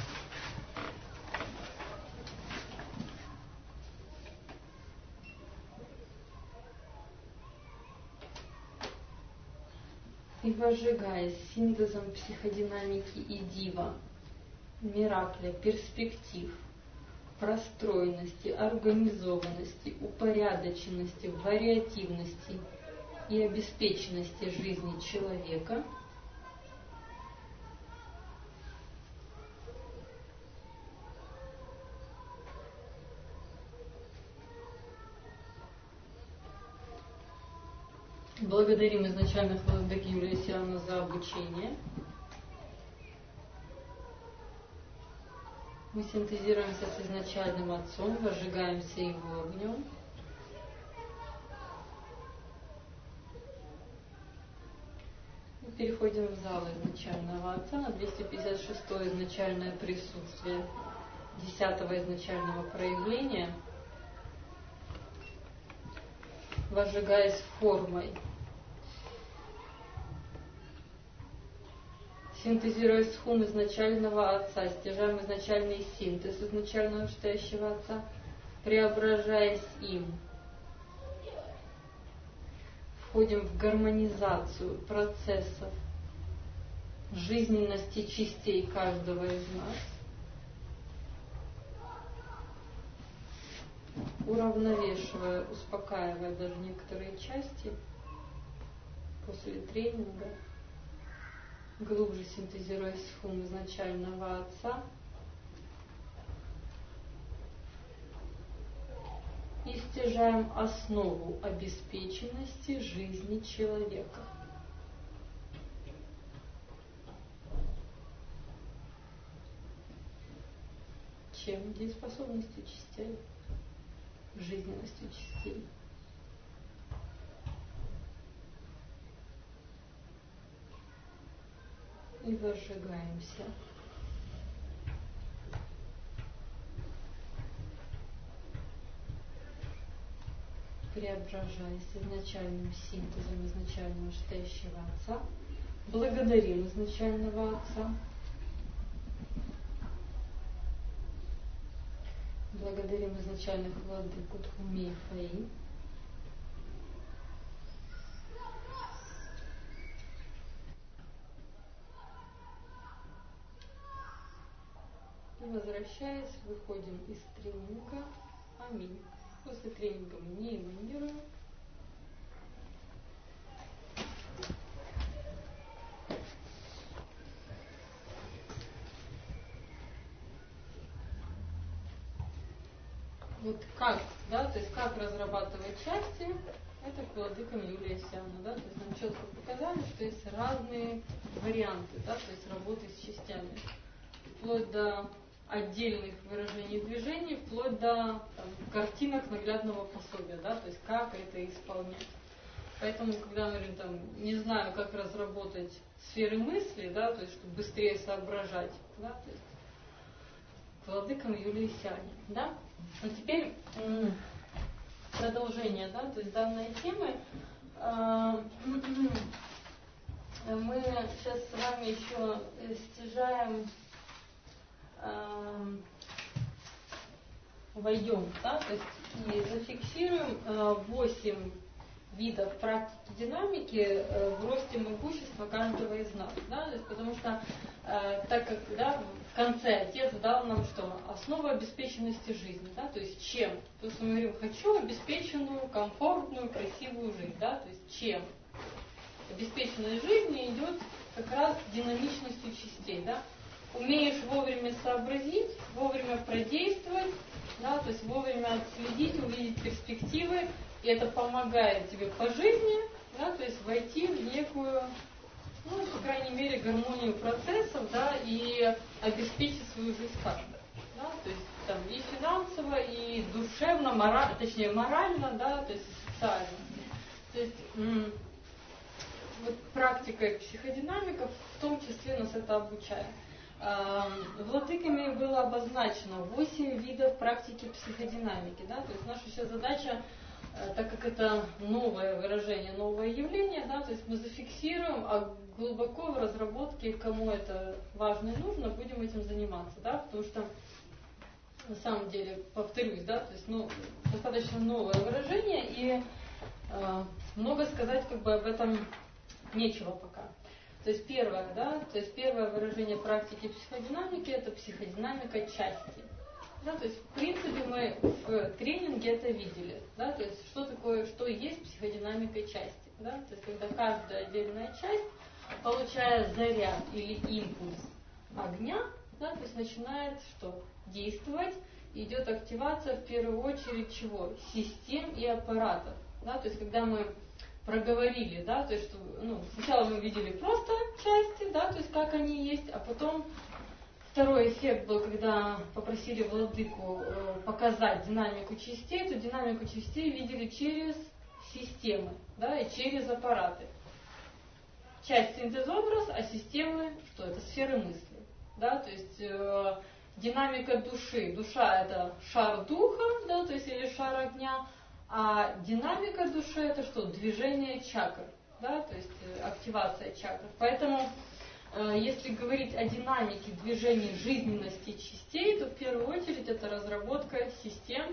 И возжигаясь синтезом психодинамики и дива, миракля, перспектив, простроенности, организованности, упорядоченности, вариативности и обеспеченности жизни человека, благодарим изначальных владык Юлия Сиана за обучение. Мы синтезируемся с изначальным Отцом, возжигаемся Его огнем. И переходим в зал изначального Отца на 256-е изначальное присутствие 10-го изначального проявления, возжигаясь формой. Синтезируя схун изначального Отца, стяжаем изначальный синтез изначального настоящего Отца, преображаясь им. Входим в гармонизацию процессов жизненности частей каждого из нас, уравновешивая, успокаивая даже некоторые части после тренинга, глубже синтезируя схун изначального Отца и стяжаем основу обеспеченности жизни человека. Чем? Дееспособностью частей, жизненностью частей. И возжигаемся. Преображаясь изначальным синтезом изначального настоящего Отца, благодарим изначального Отца, благодарим изначальных владык Утхуми и Фаи, и возвращаясь, выходим из тренинга. Аминь. После тренинга мы не эманируем. Вот как, да, то есть как разрабатывать части, это к владыкам Юлия Сиана, да, то есть нам четко показали, что есть разные варианты, да, то есть работы с частями, вплоть до отдельных выражений движений, вплоть до картинок наглядного пособия, да, то есть как это исполнять. Поэтому, когда мы говорим, там, не знаю, как разработать сферы мысли, да, то есть, чтобы быстрее соображать, да, то есть, к владыкам Юлии Сиане, да. А теперь продолжение, да, то есть данной темы. Мы сейчас с вами еще стяжаем, войдем, да, то есть и зафиксируем 8 видов практики динамики в росте могущества каждого из нас, да, то есть, потому что так как, да, в конце Отец дал нам что? Основу обеспеченности жизни, да, то есть чем? То есть мы говорим, хочу обеспеченную, комфортную, красивую жизнь, да, то есть чем? Обеспеченность жизни идет как раз динамичностью частей, да. Умеешь вовремя сообразить, вовремя продействовать, да, то есть вовремя отследить, увидеть перспективы, и это помогает тебе по жизни, да, то есть войти в некую, ну, по крайней мере, гармонию процессов, да, и обеспечить свою жизнь каждого, да, то есть там и финансово, и душевно, точнее морально, да, то есть социально. То есть вот практика психодинамиков в том числе нас это обучает. Владыками было обозначено 8 видов практики психодинамики. Да? То есть наша сейчас задача, так как это новое выражение, новое явление, да, то есть мы зафиксируем, а глубоко в разработке, кому это важно и нужно, будем этим заниматься. Да? Потому что на самом деле, повторюсь, да, то есть, достаточно новое выражение, и много сказать как бы об этом нечего пока. То есть первое, да, то есть первое выражение практики психодинамики — это психодинамика части. Да, то есть в принципе мы в тренинге это видели, да, то есть что такое, что есть психодинамика части, да, то есть когда каждая отдельная часть, получая заряд или импульс огня, да, то есть начинает что? Действовать, идет активация в первую очередь чего? Систем и аппаратов. Да, то есть когда мы проговорили, да, то есть что, сначала мы видели просто части, да, то есть как они есть, а потом второй эффект был, когда попросили владыку показать динамику частей, эту динамику частей видели через системы, да, и через аппараты. Часть синтез-образ, а системы что? Это сферы мысли. Да, то есть динамика души. Душа — это шар духа, да, то есть или шар огня, а динамика души — это что? Движение чакр, да, то есть активация чакр. Поэтому, если говорить о динамике движения жизненности частей, то в первую очередь это разработка систем,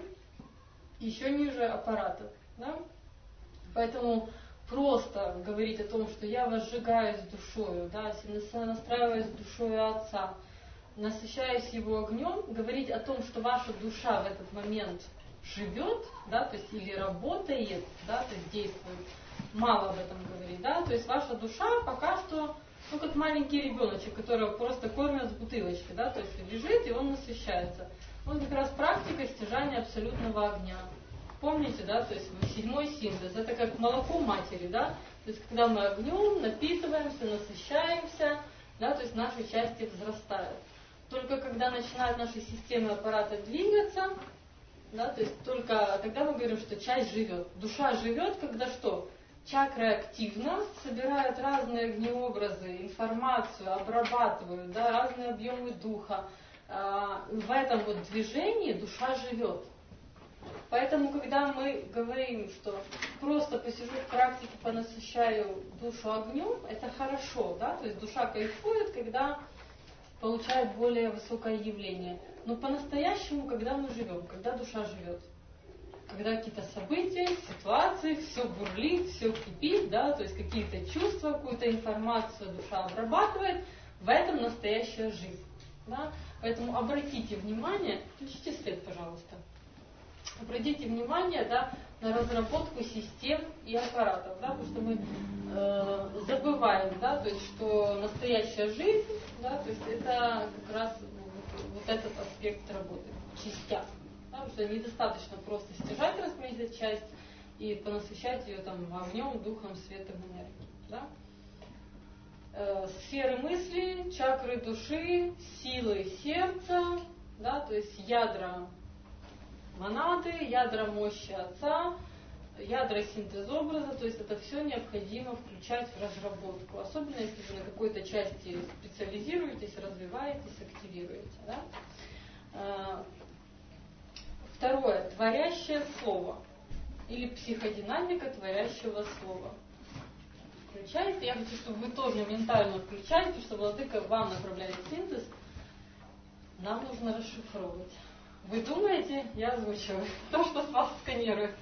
еще ниже аппаратов. Да? Поэтому просто говорить о том, что я возжигаюсь душою, да, настраиваюсь душою Отца, насыщаясь его огнем, говорить о том, что ваша душа в этот момент живет, да, то есть или работает, да, то есть действует, мало об этом говорить, да, то есть ваша душа пока что, как маленький ребеночек, которого просто кормят с бутылочки, да, то есть лежит и он насыщается. Вот как раз практика стяжания абсолютного огня. Помните, да, то есть 7-й синтез, это как молоко матери, да, то есть когда мы огнем напитываемся, насыщаемся, да, то есть наши части взрастают. Только когда начинают наши системы аппарата двигаться, да, то есть только тогда мы говорим, что часть живет. Душа живет, когда что? Чакры активно собирают разные огнеобразы, информацию, обрабатывают, да, разные объемы духа. В этом вот движении душа живет. Поэтому, когда мы говорим, что просто посижу в практике, понасыщаю душу огнем, это хорошо, да, то есть душа кайфует, когда получает более высокое явление. Но по-настоящему, когда мы живем, когда душа живет, когда какие-то события, ситуации, все бурлит, все кипит, да, то есть какие-то чувства, какую-то информацию душа обрабатывает, в этом настоящая жизнь. Да? Поэтому обратите внимание, включите свет, пожалуйста. Обратите внимание, да, на разработку систем и аппаратов, да, потому что мы забываем, да, то есть, что настоящая жизнь, да, то есть это как раз вот этот аспект работы в частях. Да, потому что недостаточно просто стяжать, разместить часть и понасыщать ее там огнем, духом, светом, энергией. Да. Сферы мысли, чакры души, силы сердца, да, то есть ядра монады, ядра мощи Отца, ядра синтез-образа, то есть это все необходимо включать в разработку, особенно если вы на какой-то части специализируетесь, развиваетесь, активируете. Да? Второе, творящее слово или психодинамика творящего слова. Включайте, я хочу, чтобы вы тоже ментально включали, потому что владыка вам направляет синтез, нам нужно расшифровывать. Вы думаете, я озвучиваю то, что с вас сканируется.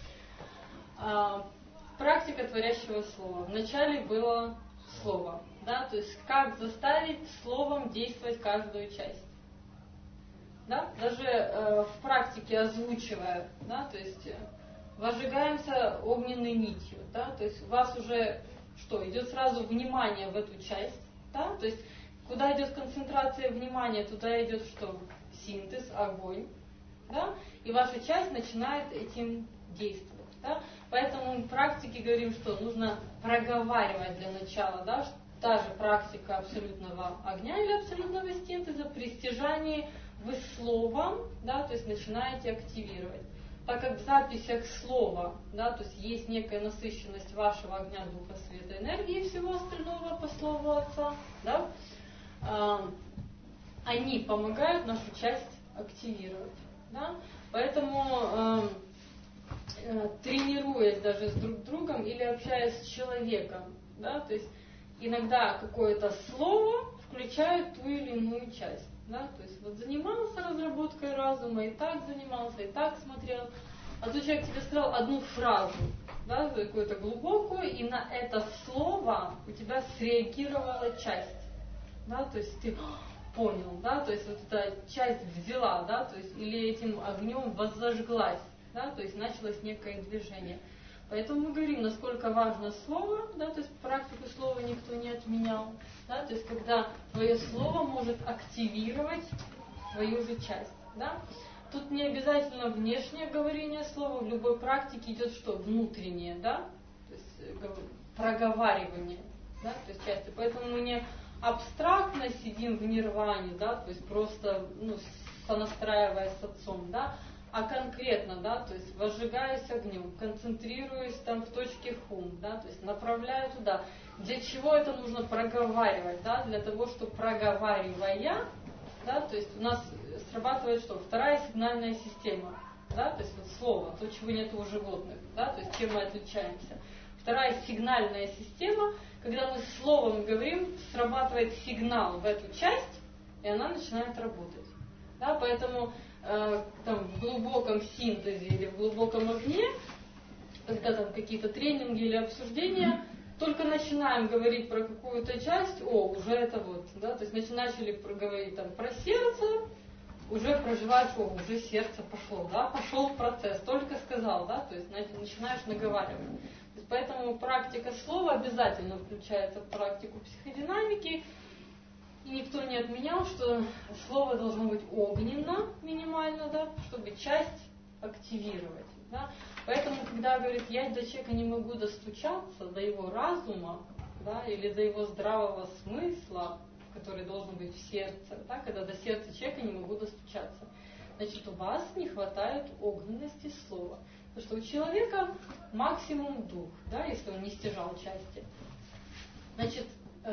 Практика творящего слова. Вначале было слово, да, то есть как заставить словом действовать каждую часть. Да? Даже в практике озвучивая, да, то есть возжигаемся огненной нитью, да, то есть у вас уже что, идет сразу внимание в эту часть, да, то есть куда идет концентрация внимания, туда идет что? Синтез, огонь, да, и ваша часть начинает этим действовать. Да? Поэтому в практике говорим, что нужно проговаривать для начала, да, та же практика абсолютного огня или абсолютного синтеза, при стяжании вы словом, да, то есть начинаете активировать. Так как в записях слова, да, то есть есть некая насыщенность вашего огня, духа, света, энергии и всего остального по слову Отца, да, они помогают нашу часть активировать. Да? Поэтому, тренируясь даже с друг другом или общаясь с человеком, да, то есть иногда какое-то слово включает ту или иную часть. Да? То есть вот занимался разработкой разума, и так занимался, и так смотрел. А тут человек тебе сказал одну фразу, да, какую-то глубокую, и на это слово у тебя среагировала часть. Да? То есть ты понял, да, то есть вот эта часть взяла, да, то есть или этим огнем воззажглась, да, то есть началось некое движение. Поэтому мы говорим, насколько важно слово, да, то есть практику слова никто не отменял, да, то есть когда твое слово может активировать твою же часть, да. Тут не обязательно внешнее говорение слова, в любой практике идет что? Внутреннее, да, то есть проговаривание, да, то есть части. Поэтому мы не абстрактно сидим в нирване, да, то есть просто, сонастраиваясь с отцом, да, а конкретно, да, то есть возжигаюсь огнем, концентрируюсь там в точке хум, да, то есть направляю туда. Для чего это нужно проговаривать, да, для того, чтобы проговаривая, да, то есть у нас срабатывает что? Вторая сигнальная система, да, то есть вот слово, то, чего нет у животных, да, то есть чем мы отличаемся. Вторая сигнальная система, когда мы словом говорим, срабатывает сигнал в эту часть, и она начинает работать. Да, поэтому там, в глубоком синтезе или в глубоком огне, когда там какие-то тренинги или обсуждения, только начинаем говорить про какую-то часть, уже это вот, да, то есть начали говорить там про сердце, уже проживаешь, уже сердце пошло, да, пошел процесс, только сказал, да, то есть начинаешь наговаривать. То есть, поэтому практика слова обязательно включается в практику психодинамики. И никто не отменял, что слово должно быть огненно минимально, да, чтобы часть активировать. Да. Поэтому, когда говорит, я до человека не могу достучаться, до его разума, да, или до его здравого смысла, который должен быть в сердце, да, когда до сердца человека не могу достучаться, значит, у вас не хватает огненности слова. Потому что у человека максимум дух, да, если он не стяжал части. Значит,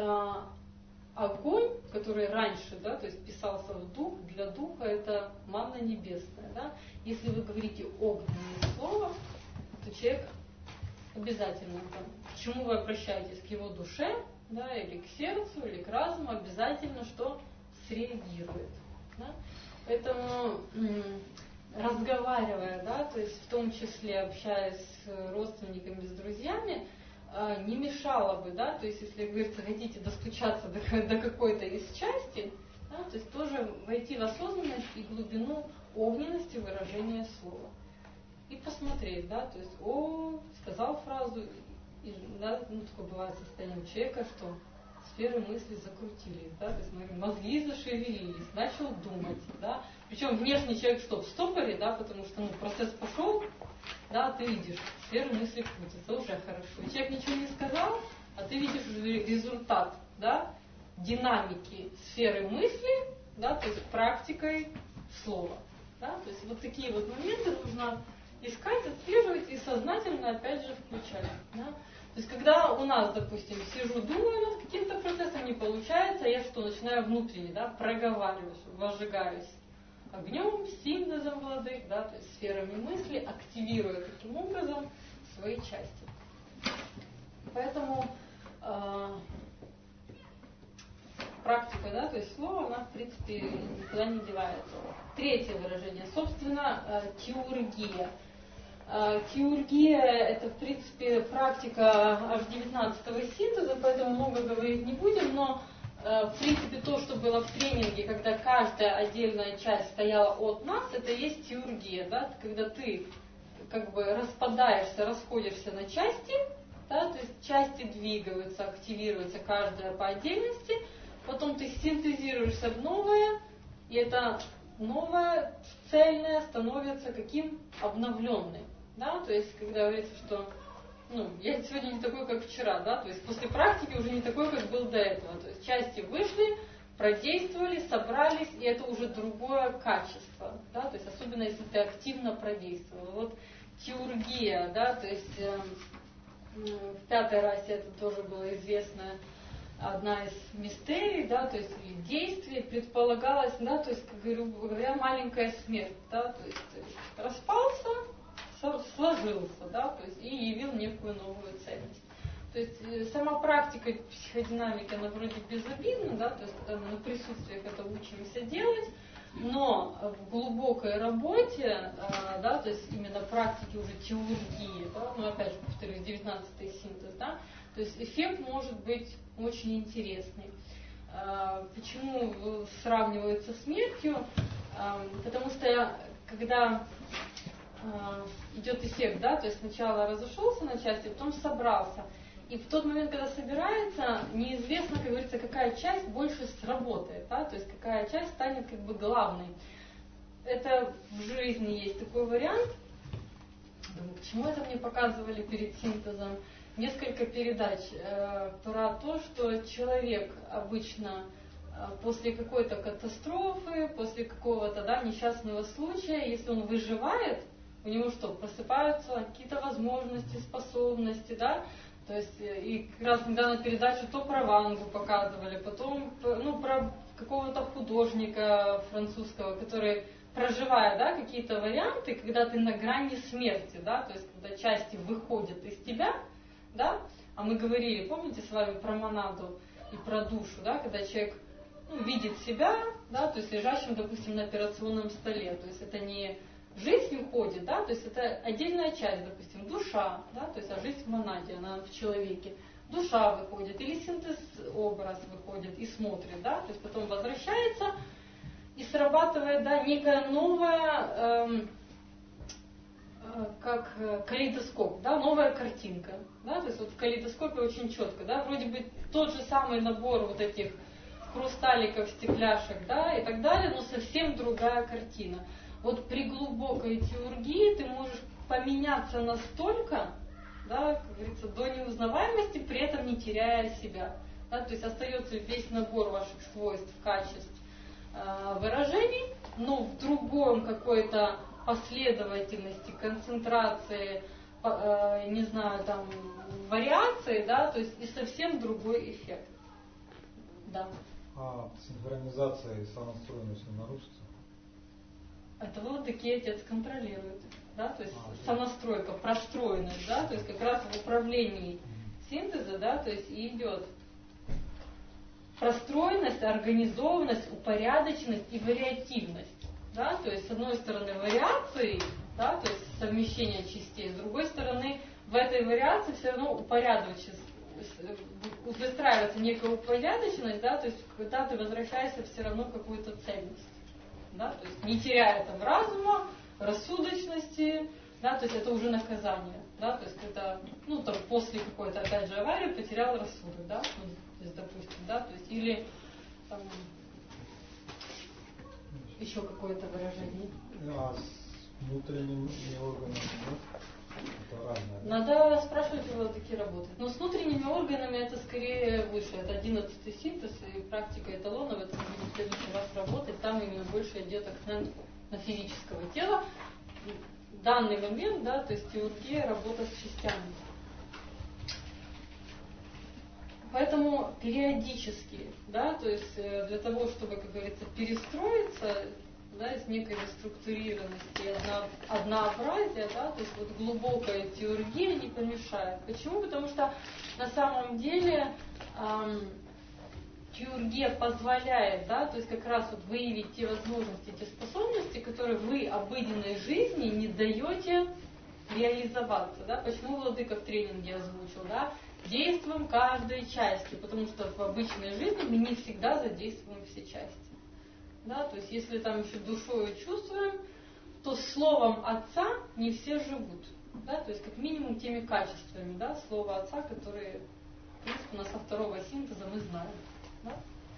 огонь, который раньше, да, то есть писался в дух, для духа это манна небесная. Да? Если вы говорите огненное слово, то человек обязательно, там, к чему вы обращаетесь, к его душе, да, или к сердцу, или к разуму, обязательно что среагирует. Да? Поэтому разговаривая, да, то есть в том числе общаясь с родственниками, с друзьями, не мешало бы, да, то есть если, говорится, хотите достучаться до какой-то из части, да, то есть тоже войти в осознанность и глубину огненности выражения слова. И посмотреть, да, то есть, сказал фразу, и, да, такое бывает состояние у человека, что сферы мысли закрутились, да, то есть, мозги зашевелились, начал думать, да, причем внешний человек что, в стопоре, да, потому что, процесс пошел, да, ты видишь, сферы мысли крутятся, уже хорошо. Человек ничего не сказал, а ты видишь результат, да, динамики сферы мысли, да, то есть практикой слова, да, то есть вот такие вот моменты нужно искать, отслеживать и сознательно опять же включать, да. То есть когда у нас, допустим, сижу, думаю над каким-то процессом, не получается, я что, начинаю внутренне, да, проговаривать, возжигаюсь огнем, синтезом владык, да, то есть сферами мысли, активируя таким образом свои части. Поэтому практика, да, то есть слово, она, в принципе, никуда не девается. Третье выражение, собственно, теургия. Теургия – это, в принципе, практика аж 19-го синтеза, поэтому много говорить не будем, но, в принципе, то, что было в тренинге, когда каждая отдельная часть стояла от нас, это и есть теургия, да, когда ты как бы распадаешься, расходишься на части, да, то есть части двигаются, активируются каждая по отдельности, потом ты синтезируешься в новое, и это новое, цельное становится каким? Обновленным. Да? То есть, когда говорится, что я сегодня не такой, как вчера, да, то есть после практики уже не такой, как был до этого. То есть части вышли, продействовали, собрались, и это уже другое качество. Да? То есть особенно если ты активно продействовал. Вот теургия, да, то есть в пятой расе это тоже было известное одна из мистерий, да, то есть или действий предполагалось, да, то есть, как говоря, маленькая смерть, да, то есть распался, сложился, да, то есть и явил некую новую ценность. То есть сама практика психодинамики, она вроде безобидна, да, то есть когда мы на присутствиях это учимся делать, но в глубокой работе, да, то есть именно практики уже теургии, да, ну опять же повторюсь, 19-й синтез, да, то есть эффект может быть очень интересный. Почему сравнивают со смертью? Потому что когда идет эффект, да, то есть сначала разошелся на части, потом собрался. И в тот момент, когда собирается, неизвестно, как говорится, какая часть больше сработает, да, то есть какая часть станет как бы главной. Это в жизни есть такой вариант. Думаю, почему это мне показывали перед синтезом? Несколько передач про то, что человек обычно после какой-то катастрофы, после какого-то, да, несчастного случая, если он выживает, у него что, просыпаются какие-то возможности, способности, да? То есть, и как раз недавно передачу то про Вангу показывали, потом, ну, про какого-то художника французского, который, проживая, да, какие-то варианты, когда ты на грани смерти, да, то есть, когда части выходят из тебя, да, а мы говорили, помните с вами про монаду и про душу, да, когда человек, ну, видит себя, да, то есть лежащим, допустим, на операционном столе, то есть это не жизнь уходит, да, то есть это отдельная часть, допустим, душа, да, то есть а жизнь в монаде, она в человеке, душа выходит, или синтез-образ выходит и смотрит, да, то есть потом возвращается и срабатывает, да, некая новая, как калейдоскоп, да, новая картинка, да, то есть вот в калейдоскопе очень четко, да, вроде бы тот же самый набор вот этих хрусталиков, стекляшек, да, и так далее, но совсем другая картина. Вот при глубокой теургии ты можешь поменяться настолько, да, как говорится, до неузнаваемости, при этом не теряя себя. Да, то есть остается весь набор ваших свойств, качеств, выражений, но в другом какой-то последовательности, концентрации, не знаю, там, вариации, да, то есть и совсем другой эффект. Да. А синхронизация и сонастроенность не нарушится? Это владыки отец контролирует, да, то есть сонастройка, простроенность, да, то есть как раз в управлении синтеза, да, то есть и идет простроенность, организованность, упорядоченность и вариативность, да, то есть с одной стороны вариации, да, то есть совмещение частей, с другой стороны в этой вариации все равно выстраивается некая упорядоченность, да, то есть когда ты возвращаешься все равно в какую-то цельность. Да, то есть не теряя там разума, рассудочности, да, то есть это уже наказание, да, то есть это, ну, там, после какой-то, опять же, аварии потерял рассудок, да, ну, то есть, допустим, да, то есть, или там, еще какое-то выражение. А с внутренними органами, это разное. Надо спрашивать, у вас такие работают. Но с внутренними органами это скорее выше. Это 11-й синтез и практика эталона. В этом будет в следующий раз работать. Там именно больше идет акцент на физического тела. В данный момент, да, то есть теургия, работа с частями. Поэтому периодически, да, то есть для того, чтобы, как говорится, перестроиться, да, из некой структурированности, однообразия, да, то есть вот глубокая теургия не помешает. Почему? Потому что на самом деле теургия позволяет, да, то есть как раз вот выявить те возможности, те способности, которые вы обыденной жизни не даете реализоваться, да. Почему владыка в тренинге озвучил, да? Действуем каждой части, потому что в обычной жизни мы не всегда задействуем все части. Да, то есть если там еще душой чувствуем, то словом Отца не все живут. Да, то есть как минимум теми качествами, да, слова Отца, которые, в принципе, у нас со второго синтеза мы знаем. Да?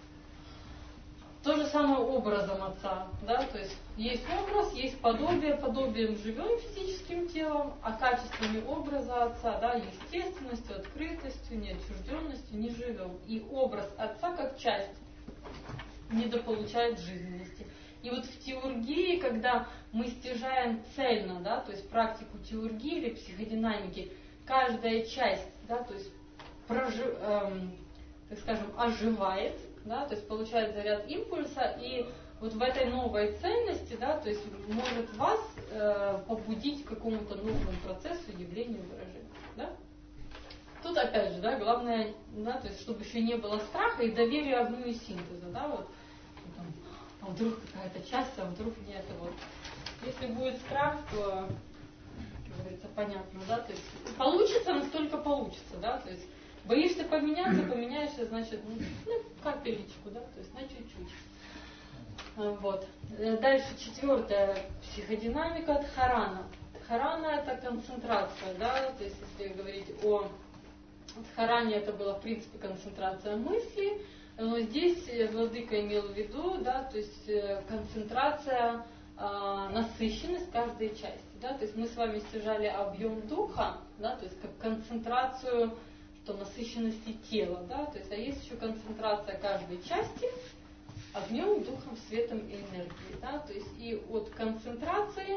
То же самое образом Отца. Да, то есть образ, есть подобие, подобием живем физическим телом, а качествами образа Отца, да, естественностью, открытостью, неотчужденностью не живем. И образ Отца как часть недополучает жизненности. И вот в теургии, когда мы стяжаем цельно, да, то есть практику теургии или психодинамики, каждая часть, да, то есть так скажем, оживает, да, то есть получает заряд импульса, и вот в этой новой ценности, да, то есть может вас побудить к какому-то новому процессу, явлению, выражению, да. Тут опять же, да, главное, да, то есть чтобы еще не было страха и доверия огню и синтеза, да, вот, там, а вдруг какая-то часть, а вдруг нет, вот. Если будет страх, то, как говорится, понятно, да, то есть получится, настолько получится, да, то есть боишься поменяться, поменяешься, значит, ну капелечку, да, то есть на чуть-чуть. Вот. Дальше 4-я психодинамика дхарана. Дхарана это концентрация, да, то есть если говорить о дхаране, это была в принципе концентрация мысли, но здесь владыка имел в виду, да, то есть концентрация, насыщенность каждой части, да, то есть мы с вами стяжали объем духа, да, то есть как концентрацию, что насыщенности тела, да, то есть, а есть еще концентрация каждой части огнем, духом, светом и энергией, да, то есть и от концентрации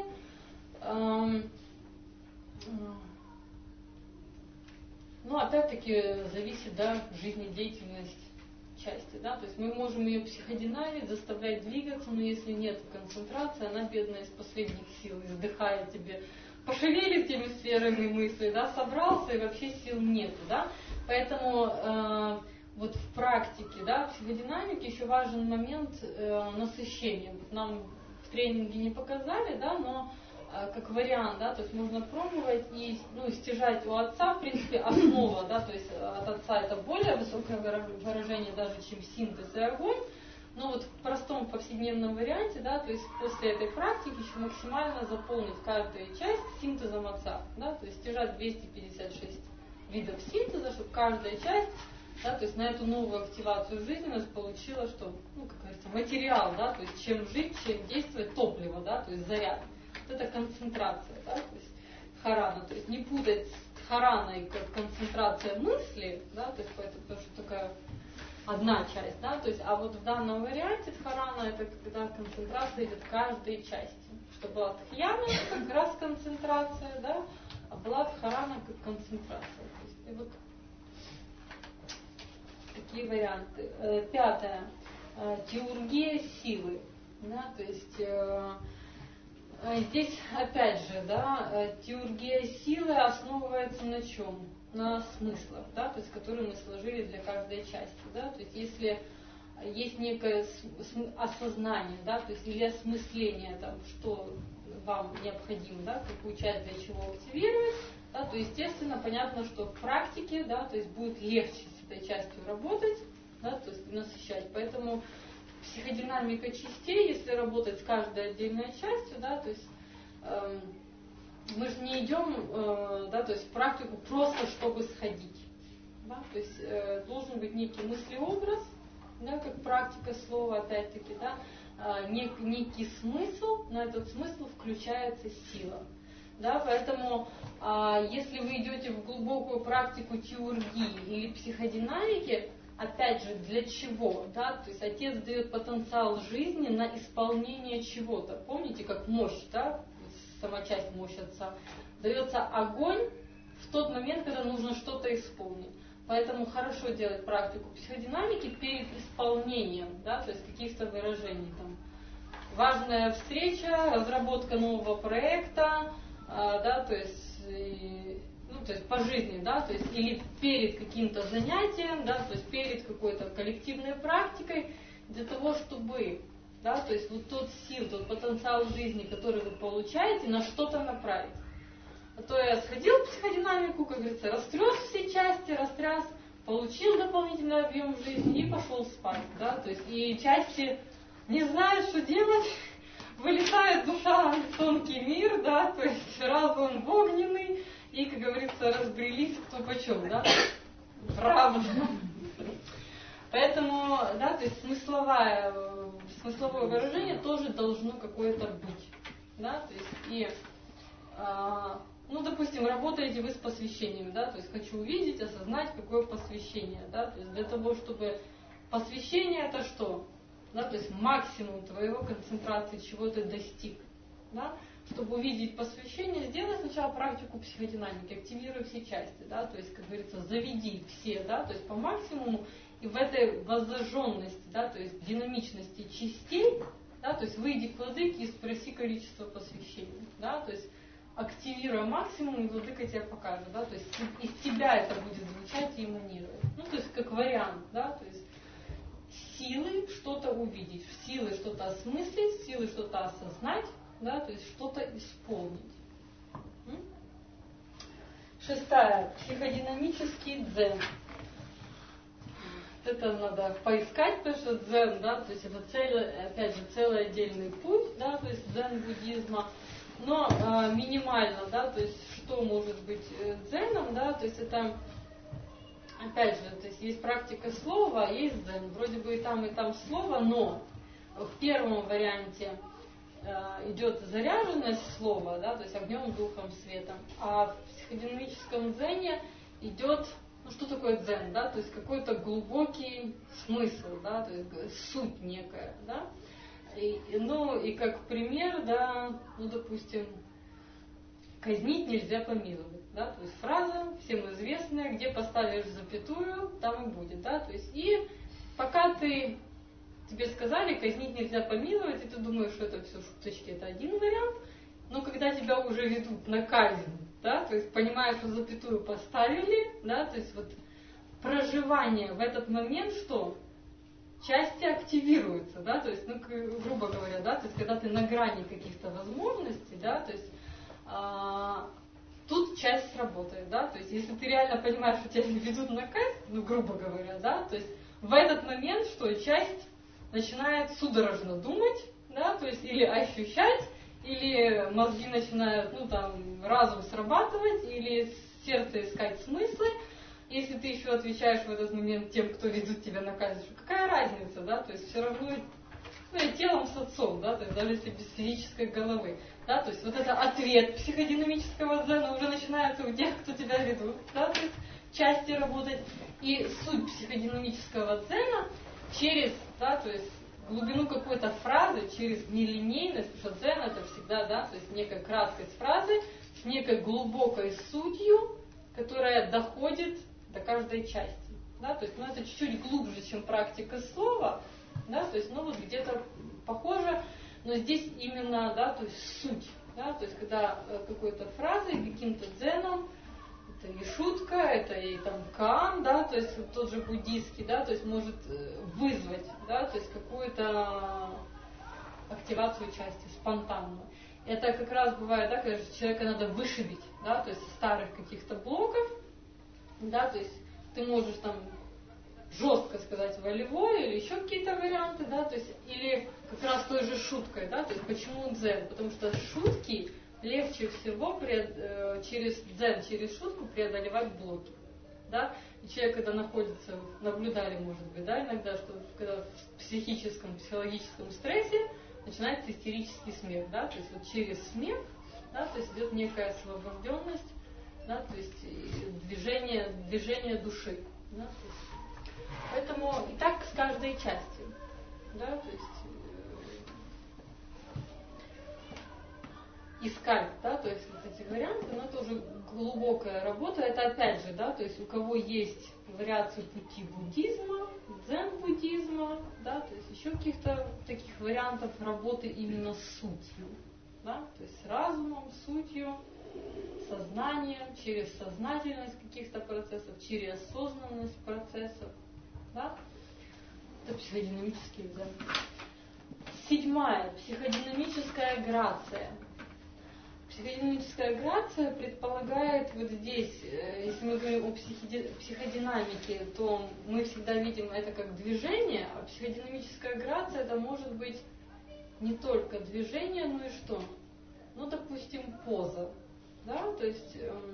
ну, опять-таки, зависит, да, жизнедеятельность части, да, то есть мы можем ее психодинамить, заставлять двигаться, но если нет концентрации, она, бедная, из последних сил, издыхает тебе, пошевелит теми сферами мысли, да, собрался и вообще сил нету, да, поэтому вот в практике, да, психодинамики еще важен момент насыщения. Вот нам в тренинге не показали, да, но как вариант, да, то есть можно пробовать и, ну, стяжать у отца, в принципе, основа, да, то есть от отца это более высокое выражение даже, чем синтез и огонь, но вот в простом повседневном варианте, да, то есть после этой практики еще максимально заполнить каждую часть синтезом отца, да, то есть стяжать 256 видов синтеза, чтобы каждая часть, да, то есть на эту новую активацию жизненность получила, что, ну, как говорится, материал, да, то есть чем жить, чем действовать, топливо, да, то есть заряд. Вот это концентрация, да, то есть дхарана, то есть не путать с дхараной как концентрация мысли, да, то есть это потому что такая одна часть, да, то есть, а вот в данном варианте дхарана это когда концентрация идет каждой части, что была дхьяна как раз концентрация, да, а была дхарана как концентрация, то есть, и вот такие варианты. 5-я теургия силы, да, то есть здесь опять же, да, теургия силы основывается на чем? На смыслах, да, то есть которые мы сложили для каждой части, да, то есть если есть некое осознание, да, то есть или осмысление, там, что вам необходимо, да, какую часть для чего активировать, да, то естественно понятно, что в практике, да, то есть будет легче с этой частью работать, да, то есть насыщать, поэтому психодинамика частей, если работать с каждой отдельной частью, да, то есть мы же не идем, да, то есть в практику просто чтобы сходить, да, то есть должен быть некий мыслеобраз, да, как практика слова, опять-таки, да, некий смысл, на этот смысл включается сила. Да, поэтому, если вы идете в глубокую практику теургии или психодинамики, опять же, для чего? Да? То есть отец дает потенциал жизни на исполнение чего-то. Помните, как мощь, да? Сама часть мощь отца. Дается огонь в тот момент, когда нужно что-то исполнить. Поэтому хорошо делать практику психодинамики перед исполнением, да? То есть каких-то выражений. Там. Важная встреча, разработка нового проекта, да, то есть, ну, то есть по жизни, да, то есть или перед каким-то занятием, да, то есть перед какой-то коллективной практикой, для того, чтобы, да, то есть вот тот сил, тот потенциал жизни, который вы получаете, на что-то направить. А то я сходил в психодинамику, как говорится, растряс все части, растряс, получил дополнительный объем жизни и пошел спать, да, то есть и части не знают, что делать, вылетает душа в тонкий мир, да, то есть разум в огненный, и, как говорится, разбрелись кто почем, да, правда. Поэтому, да, то есть смысловое выражение тоже должно какое-то быть, да, то есть и, ну, допустим, работаете вы с посвящением, да, то есть хочу увидеть, осознать, какое посвящение, да, то есть для того, чтобы посвящение это что? Да, то есть максимум твоего концентрации, чего ты достиг. Да? Чтобы увидеть посвящение, сделай сначала практику психодинамики, активируй все части, да, то есть, как говорится, заведи все, да, то есть по максимуму, и в этой воззаженности, да, то есть динамичности частей, да, то есть выйди к владыке и спроси количество посвящений, да, то есть активируя максимум, и владыка тебе покажет, да, то есть из тебя это будет звучать и эманировать. Ну, то есть как вариант, да, то есть силы что-то увидеть, силы что-то осмыслить, силы что-то осознать, да, то есть что-то исполнить. 6. Психодинамический дзен. Это надо поискать, потому что дзен, да, то есть это опять же, целый отдельный путь, да, то есть дзен-буддизма, но минимально, да, то есть что может быть дзеном, да, то есть это, опять же, то есть есть практика слова, а есть дзен, вроде бы и там слово, но в первом варианте идет заряженность слова, да, то есть огнем, духом, светом, а в психодинамическом дзене идет, ну что такое дзен, да, то есть какой-то глубокий смысл, да, то есть суть некая, да, и как пример, да, ну допустим, казнить нельзя помиловать, да, то есть фраза всем известная, где поставишь запятую, там и будет, да, то есть и пока тебе сказали, казнить нельзя помиловать, и ты думаешь, что это все шуточки, это один вариант, но когда тебя уже ведут на казнь, да, то есть понимаешь, что запятую поставили, да, то есть вот проживание в этот момент, что части активируются, да, то есть, ну, грубо говоря, да, то есть когда ты на грани каких-то возможностей, да, то есть тут часть сработает, да, то есть если ты реально понимаешь, что тебя ведут на казнь, ну, грубо говоря, да, то есть в этот момент, что часть начинает судорожно думать, да, то есть или ощущать, или мозги начинают, ну там, разум срабатывать, или сердце искать смыслы. Если ты еще отвечаешь в этот момент тем, кто ведут тебя на казнь, что какая разница, да, то есть все равно, ну, и телом с отцом, да, то есть даже если без физической головы, да, то есть вот это ответ психодинамического дзена уже начинается у тех, кто тебя ведут, да, то есть части работать. И суть психодинамического дзена через, да, то есть глубину какой-то фразы, через нелинейность, потому что дзен это всегда, да, то есть некая краткость фразы с некой глубокой сутью, которая доходит до каждой части, да, то есть, ну, это чуть-чуть глубже, чем практика слова, да, то есть, ну, вот где-то похоже, но здесь именно, да, то есть суть, да, то есть, когда какой-то фразой, каким-то дзеном, это и шутка, это и там каан, да, то есть тот же буддийский, да, то есть может вызвать, да, то есть какую-то активацию части, спонтанную. Это как раз бывает, да, когда человека надо вышибить, да, то есть из старых каких-то блоков, да, то есть ты можешь там жестко сказать волевой или еще какие-то варианты, да, то есть или как раз той же шуткой, да, то есть почему дзен, потому что шутки легче всего через дзен, через шутку преодолевать блоки. Да? И человек, когда находится, наблюдали, может быть, да, иногда, что когда в психологическом стрессе начинается истерический смех. Да? То есть вот через смех, да, то есть идет некая освобожденность, да, то есть движение души. Да? То есть, поэтому и так с каждой частью. Да? То есть, искать, да, то есть вот эти варианты, но это уже глубокая работа, это опять же, да, то есть у кого есть вариации пути буддизма, дзен-буддизма, да, то есть еще каких-то таких вариантов работы именно с сутью, да, то есть с разумом, сутью, сознанием, через сознательность каких-то процессов, через осознанность процессов, да, это психодинамический дзен. 7. Психодинамическая грация. Психодинамическая грация предполагает вот здесь, если мы говорим о психодинамике, то мы всегда видим это как движение, а психодинамическая грация это может быть не только движение, но и что? Ну, допустим, поза. Да? То есть,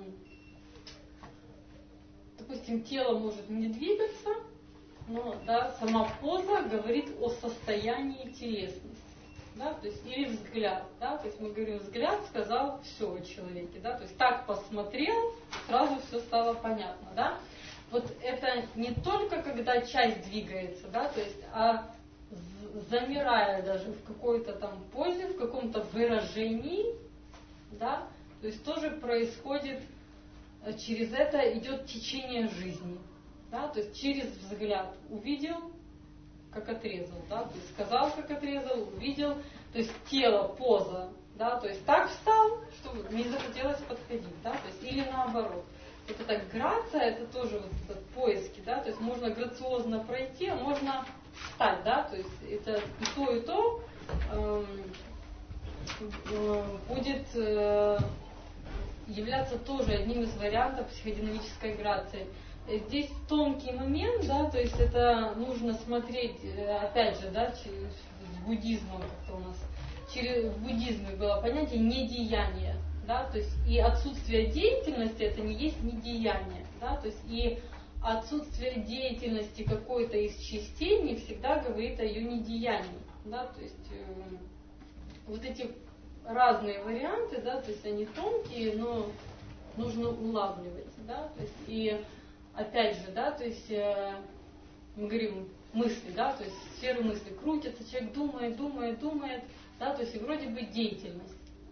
допустим, тело может не двигаться, но да, сама поза говорит о состоянии телесности. Да, то есть, или взгляд, да, то есть мы говорим, взгляд сказал все о человеке, да, то есть так посмотрел, сразу все стало понятно, да. Вот это не только когда часть двигается, да, то есть, а замирая даже в какой-то там позе, в каком-то выражении, да, то есть тоже происходит, через это идет течение жизни, да, то есть через взгляд увидел, как отрезал, да, то есть сказал, как отрезал, увидел, то есть тело, поза, да, то есть так встал, что не захотелось подходить, да, то есть или наоборот. Вот эта грация, это тоже вот этот поиски, да, то есть можно грациозно пройти, а можно встать, да, то есть это и то будет являться тоже одним из вариантов психодинамической грации. Здесь тонкий момент, да, то есть это нужно смотреть, опять же, да, с буддизмом как-то у нас. В буддизме было понятие недеяния, да, то есть и отсутствие деятельности это не есть недеяние, да, то есть и отсутствие деятельности какой-то из частей не всегда говорит о ее недеянии, да, то есть вот эти разные варианты, да, то есть они тонкие, но нужно улавливать, да, то есть и опять же, да, то есть мы говорим мысли, да, то есть сферы мысли крутятся, человек думает, да, то есть и вроде бы деятельность.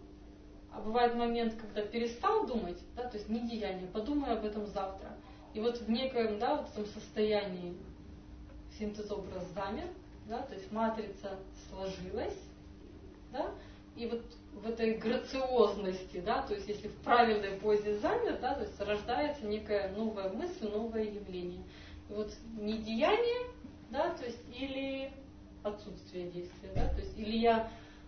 А бывает момент, когда перестал думать, да, то есть не деяние, подумай об этом завтра. И вот в некоем, да, вот этом состоянии синтез-образ замер, да, то есть матрица сложилась, да, и вот в этой грациозности, да, то есть если в правильной позе замер, да, то есть рождается некая новая мысль, новое явление. И вот недеяние, да, то есть или отсутствие действия, да, то есть или я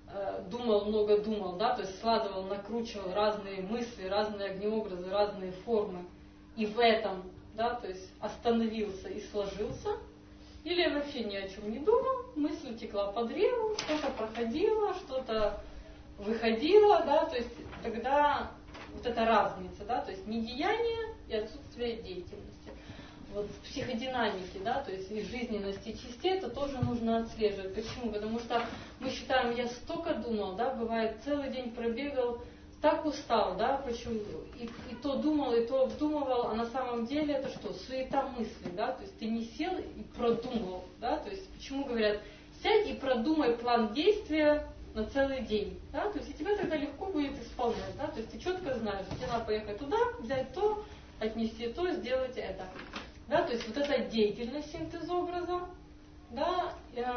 много думал, да, то есть складывал, накручивал разные мысли, разные огнеобразы, разные формы, и в этом, да, то есть остановился и сложился, или я вообще ни о чем не думал, мысль текла по древу, что-то проходило, что-то выходило, да, то есть тогда вот эта разница, да, то есть недеяние и отсутствие деятельности. Вот в психодинамике, да, то есть и жизненности частей это тоже нужно отслеживать. Почему? Потому что мы считаем, я столько думал, да, бывает целый день пробегал, так устал, да, почему и то думал, и то обдумывал, а на самом деле это что? Суета мысли, да, то есть ты не сел и продумал, да, то есть почему говорят, сядь и продумай план действия на целый день, да, то есть и тебя тогда легко будет исполнять, да, то есть ты четко знаешь, тебе надо поехать туда, взять то, отнести то, сделать это, да, то есть вот эта деятельность синтез-образа, да,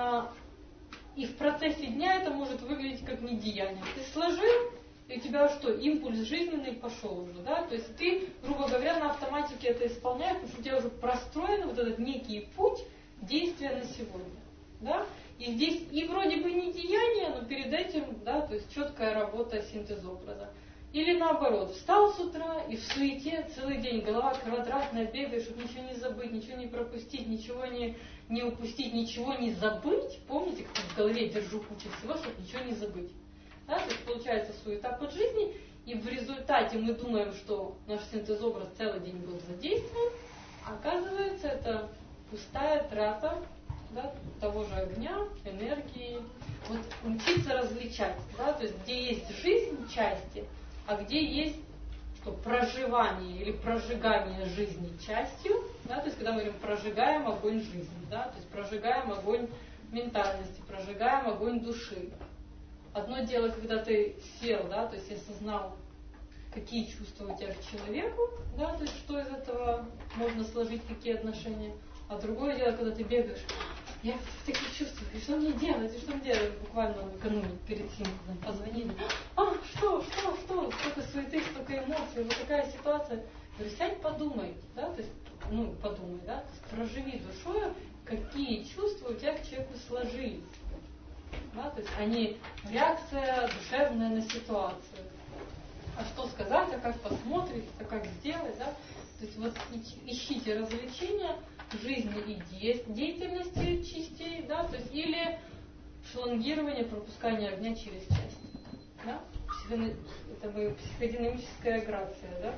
и в процессе дня это может выглядеть как недеяние. Ты сложил, и у тебя что, импульс жизненный пошел уже, да, то есть ты, грубо говоря, на автоматике это исполняешь, потому что у тебя уже простроен вот этот некий путь действия на сегодня, да, и здесь и вроде бы не деяние, но перед этим, да, то есть четкая работа синтез-образа. Или наоборот, встал с утра и в суете целый день, голова квадратная, бегаешь, чтобы ничего не забыть, ничего не пропустить, ничего не упустить, ничего не забыть. Помните, как в голове держу кучу всего, чтобы ничего не забыть. Да? То есть получается суета под жизнью, и в результате мы думаем, что наш синтез-образ целый день был задействован, а оказывается это пустая трата, да, того же огня, энергии. Вот учиться различать, да, то есть где есть жизнь части, а где есть что, проживание или прожигание жизни частью, да, то есть когда мы говорим прожигаем огонь жизни, да, то есть прожигаем огонь ментальности, прожигаем огонь души. Одно дело, когда ты сел, да, то есть осознал, какие чувства у тебя к человеку, да, то есть что из этого можно сложить, какие отношения, а другое дело, когда ты бегаешь, я в таких чувствах, и что мне делать, буквально накануне перед синтезом позвонили, что, столько суеты, столько эмоций, вот такая ситуация. Я говорю, сядь, подумай, да, то есть, подумай, да, то есть проживи душою, какие чувства у тебя к человеку сложились, да, то есть они реакция душевная на ситуацию. А что сказать, а как посмотреть, а как сделать, да, то есть вот ищите развлечения жизни и деятельности частей, да, то есть или шлангирование, пропускание огня через часть, да? Это психодинамическая грация, да?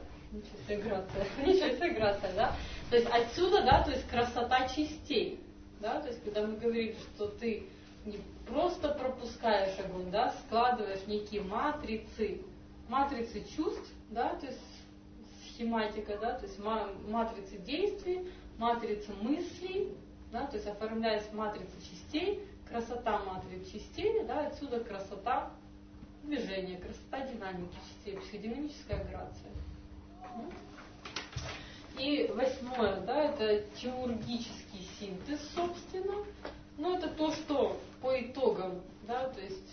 Ничего себе грация, да? То есть отсюда, да, то есть красота частей, да, то есть когда мы говорим, что ты не просто пропускаешь огонь, да, складываешь некие матрицы чувств, да, то есть схематика, да, то есть матрицы действий, матрица мыслей, да, то есть оформляясь матрица частей, красота матриц частей, да, отсюда красота движения, красота динамики частей, психодинамическая грация. И 8, да, это теургический синтез, собственно. Но это то, что по итогам, да, то есть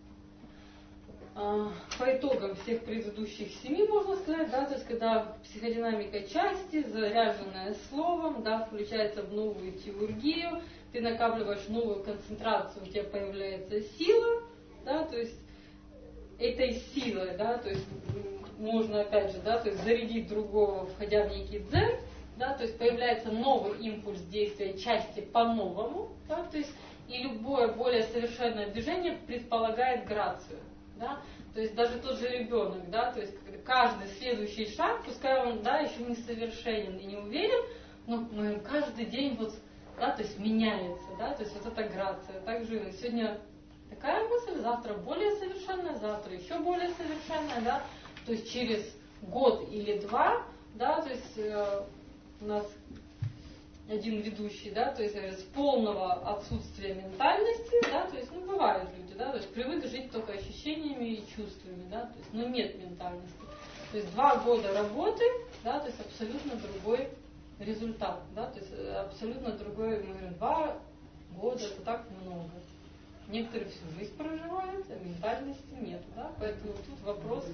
по итогам всех предыдущих 7, можно сказать, да, то есть когда психодинамика части, заряженная словом, да, включается в новую теургию, ты накапливаешь новую концентрацию, у тебя появляется сила, да, то есть этой силой, да, то есть можно опять же, да, то есть зарядить другого, входя в некий дзен, да, то есть появляется новый импульс действия части по-новому, да, то есть и любое более совершенное движение предполагает грацию. Да? То есть даже тот же ребенок, да, то есть каждый следующий шаг, пускай он, да, еще не совершенен и не уверен, но каждый день вот, да, то есть меняется, да, то есть вот эта грация. Также сегодня такая мысль, завтра более совершенная, завтра еще более совершенная, да, то есть через год или 2, да, то есть у нас один ведущий, да, то есть с полного отсутствия ментальности, да, то есть, ну, бывают люди, да, то есть привык жить только ощущениями и чувствами, да, то есть, но нет ментальности. То есть 2 года работы, да, то есть абсолютно другой результат, да, то есть абсолютно другой, мы говорим, 2 года это так много. Некоторые всю жизнь проживают, а ментальности нет, да, поэтому тут вопрос,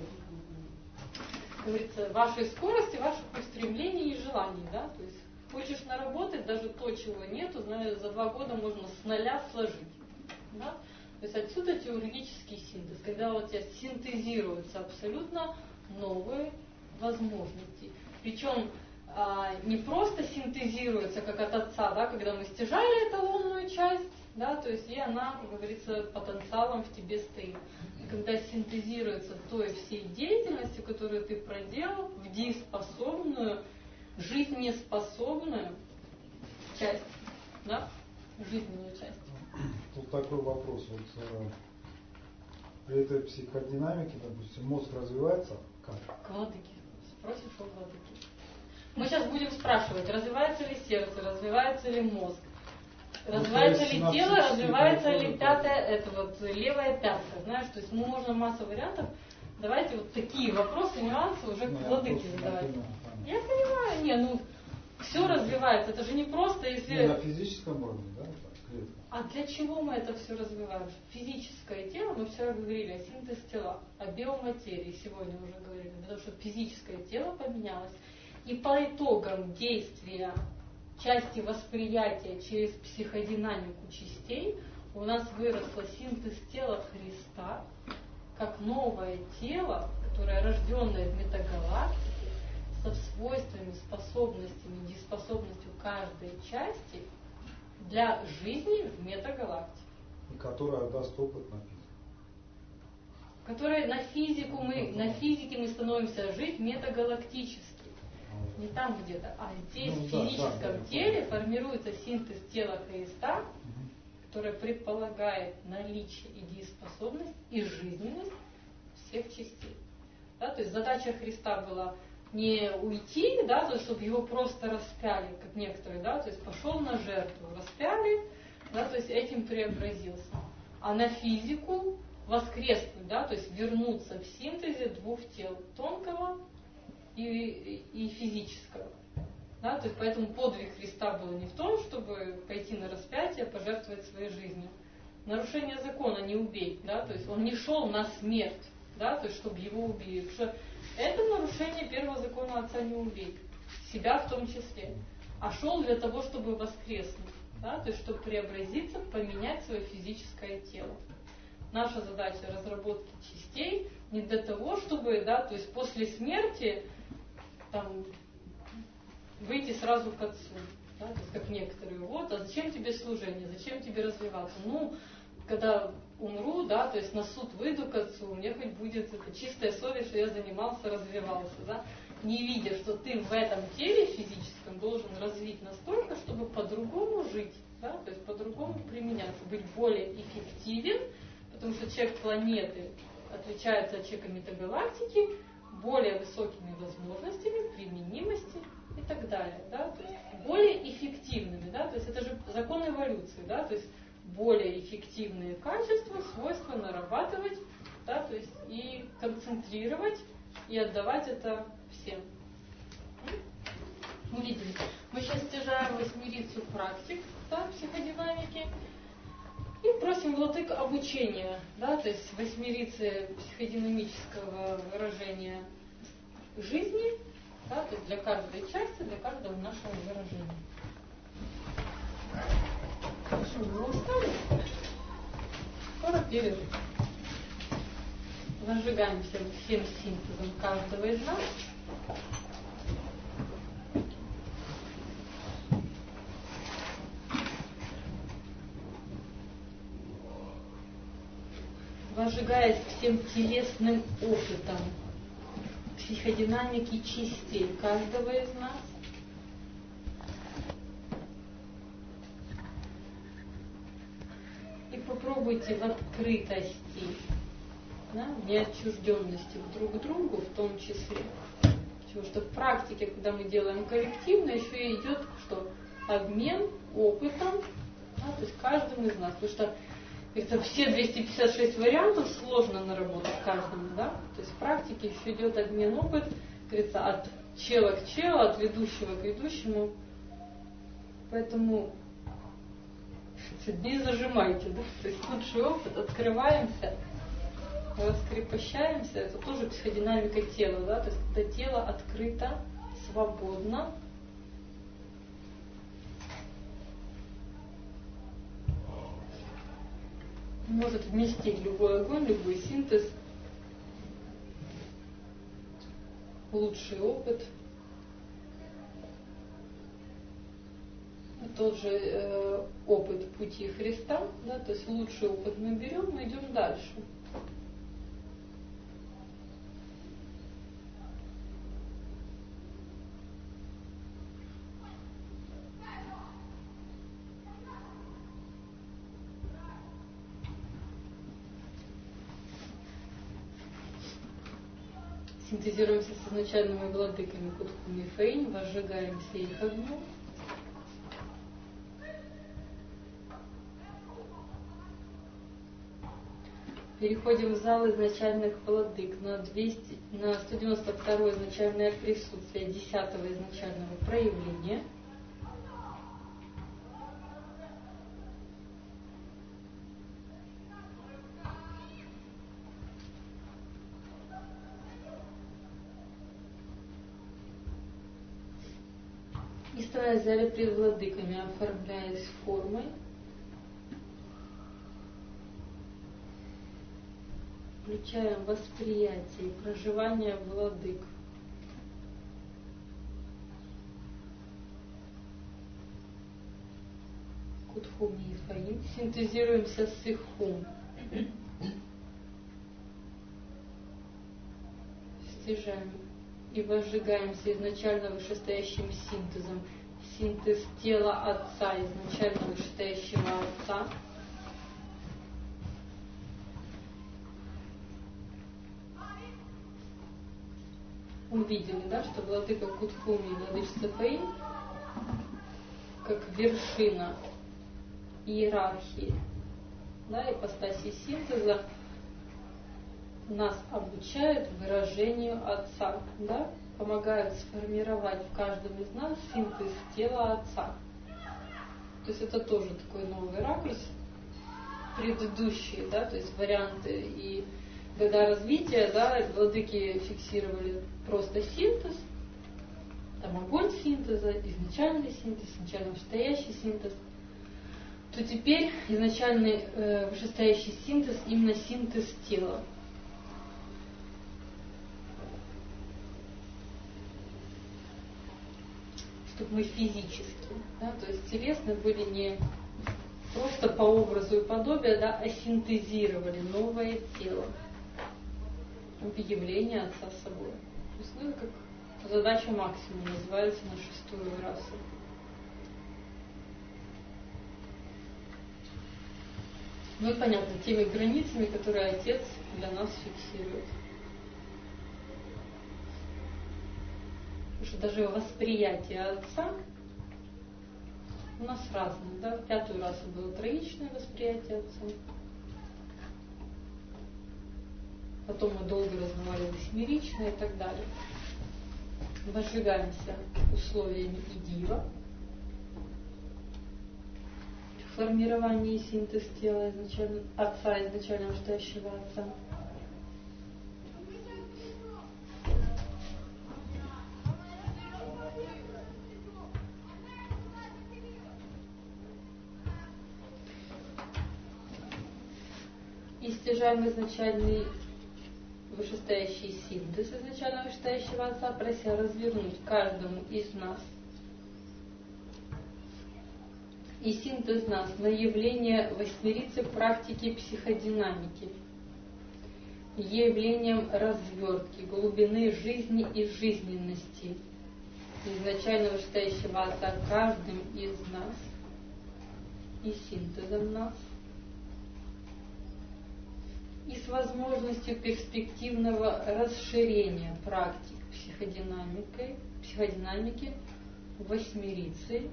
как говорится, вашей скорости, ваших устремлений и желаний, да, то есть хочешь наработать, даже то, чего нету, знаешь, за 2 года можно с нуля сложить. Да? То есть отсюда теоретический синтез, когда вот у тебя синтезируются абсолютно новые возможности. Причем не просто синтезируется, как от отца, да, когда мы стяжали эталонную часть, да, то есть и она, как говорится, потенциалом в тебе стоит. И когда синтезируется той всей деятельностью, которую ты проделал, в дееспособную, жизнеспособную часть, да, жизненную часть. Тут такой вопрос. Вот, при этой психодинамике, допустим, мозг развивается как? Кладыки. Спросишь о кладыке. Мы сейчас будем спрашивать, развивается ли сердце, развивается ли мозг, развивается ли тело, развивается ли пятое, это вот левая пятка, знаешь, то есть можно массу вариантов. Давайте вот такие вопросы, нюансы уже к владыке задавать. Я понимаю, не, ну все развивается, это же не просто если... Не на физическом уровне, да? Клетка. А для чего мы это все развиваем? Физическое тело, мы вчера говорили о синтез тела, о биоматерии, сегодня уже говорили, потому что физическое тело поменялось. И по итогам действия части восприятия через психодинамику частей у нас выросло синтез тела Христа, как новое тело, которое рожденное в метагалактике, со свойствами, способностями, дееспособностью каждой части для жизни в метагалактике. И которая даст опыт на физику. Которая на физике мы становимся жить метагалактически. Не там где-то, а здесь, в физическом теле, формируется синтез тела Христа, которое предполагает наличие и дееспособность, и жизненность всех частей. Да, то есть задача Христа была не уйти, да, то есть, чтобы его просто распяли, как некоторые, да, то есть пошел на жертву, распяли, да, то есть этим преобразился. А на физику воскреснуть, да, то есть вернуться в синтезе 2 тел, тонкого и физического. Да, то есть поэтому подвиг Христа был не в том, чтобы пойти на распятие, пожертвовать своей жизнью. Нарушение закона не убей, да, то есть он не шел на смерть, да, то есть чтобы его убили. Потому что это нарушение первого закона Отца не убей, себя в том числе. А шел для того, чтобы воскреснуть, да, то есть чтобы преобразиться, поменять свое физическое тело. Наша задача разработки частей не для того, чтобы, да, то есть после смерти там, выйти сразу к Отцу, да, то есть как некоторые, вот, а зачем тебе служение, зачем тебе развиваться? Ну, когда умру, да, то есть на суд выйду к Отцу, мне хоть будет это чистая совесть, что я занимался, развивался, да, не видя, что ты в этом теле физическом должен развить настолько, чтобы по-другому жить, да, то есть по-другому применяться, быть более эффективен, потому что человек планеты отличается от человека метагалактики более высокими возможностями, применимости и так далее, да, то есть более эффективными, да, то есть это же закон эволюции, да, то есть более эффективные качества, свойства нарабатывать, да, то есть и концентрировать, и отдавать это всем. Мы видели. Мы сейчас стяжаем восьмерицу практик, да, психодинамики, и просим владык обучения, да, то есть восьмерицы психодинамического выражения жизни, да, то есть для каждой части, для каждого нашего выражения. Хорошо, мы устали? Скоро перерыв. Зажигаемся всем синтезом каждого из нас. Возжигаясь всем телесным опытом психодинамики частей каждого из нас. И попробуйте в открытости, да, в неотчужденности друг к другу в том числе. Потому что в практике, когда мы делаем коллективно, еще и идет что? Обмен опытом, да, то есть каждым из нас. Потому что это все 256 вариантов сложно наработать каждому, да? То есть в практике еще идет обмен опыт, говорится, от чела к челу, от ведущего к ведущему. Поэтому не зажимайте, да? То есть лучший опыт, открываемся, раскрепощаемся, это тоже психодинамика тела, да? То есть когда тело открыто, свободно. Может вместить любой огонь, любой синтез, лучший опыт. Тот же опыт пути Христа, да, то есть лучший опыт мы берем, мы идем дальше. Синтезируемся с изначальными владыками Кутхуми и Фейн, возжигаемся их огнем. Переходим в зал изначальных владык на 192 изначальное присутствие 10-го изначального проявления. И стоя в зале пред владыками, оформляясь формой, включаем восприятие и проживание владык. Кутхуми и Фаин. Синтезируемся с их хум. Стяжаем и возжигаемся изначально вышестоящим синтезом. Синтез тела Отца, изначально вышестоящего Отца. Увидели, да, что владыка Кутхуми и владычица Фаин как вершина иерархии, да, ипостаси синтеза нас обучают выражению Отца, да, помогают сформировать в каждом из нас синтез тела Отца. То есть это тоже такой новый ракурс. Предыдущие, да, то есть варианты и года развития, да, владыки фиксировали просто синтез, там огонь синтеза, изначальный синтез, изначально вышестоящий синтез, то теперь изначальный вышестоящий синтез именно синтез тела. Чтобы мы физически, да, то есть телесные были не просто по образу и подобию, да, а синтезировали новое тело в явлении Отца собой. То есть, ну, это как задача максимум называется на 6-ю расу. Ну и понятно, теми границами, которые Отец для нас фиксирует. Потому что даже восприятие Отца у нас разное, да? В 5-ю расу было троичное восприятие Отца. Потом мы долго развивали восьмеричное и так далее. Возжигаемся условиями идива, формирование и синтез тела Отца, изначально вышестоящего Отца. И стяжаем изначальный вышестоящий синтез изначально вышестоящего Отца, прося развернуть каждому из нас и синтез нас на явление восьмерицы практики психодинамики, явлением развертки, глубины жизни и жизненности изначально вышестоящего Отца каждым из нас и синтезом нас, и с возможностью перспективного расширения практик психодинамики восьмерицы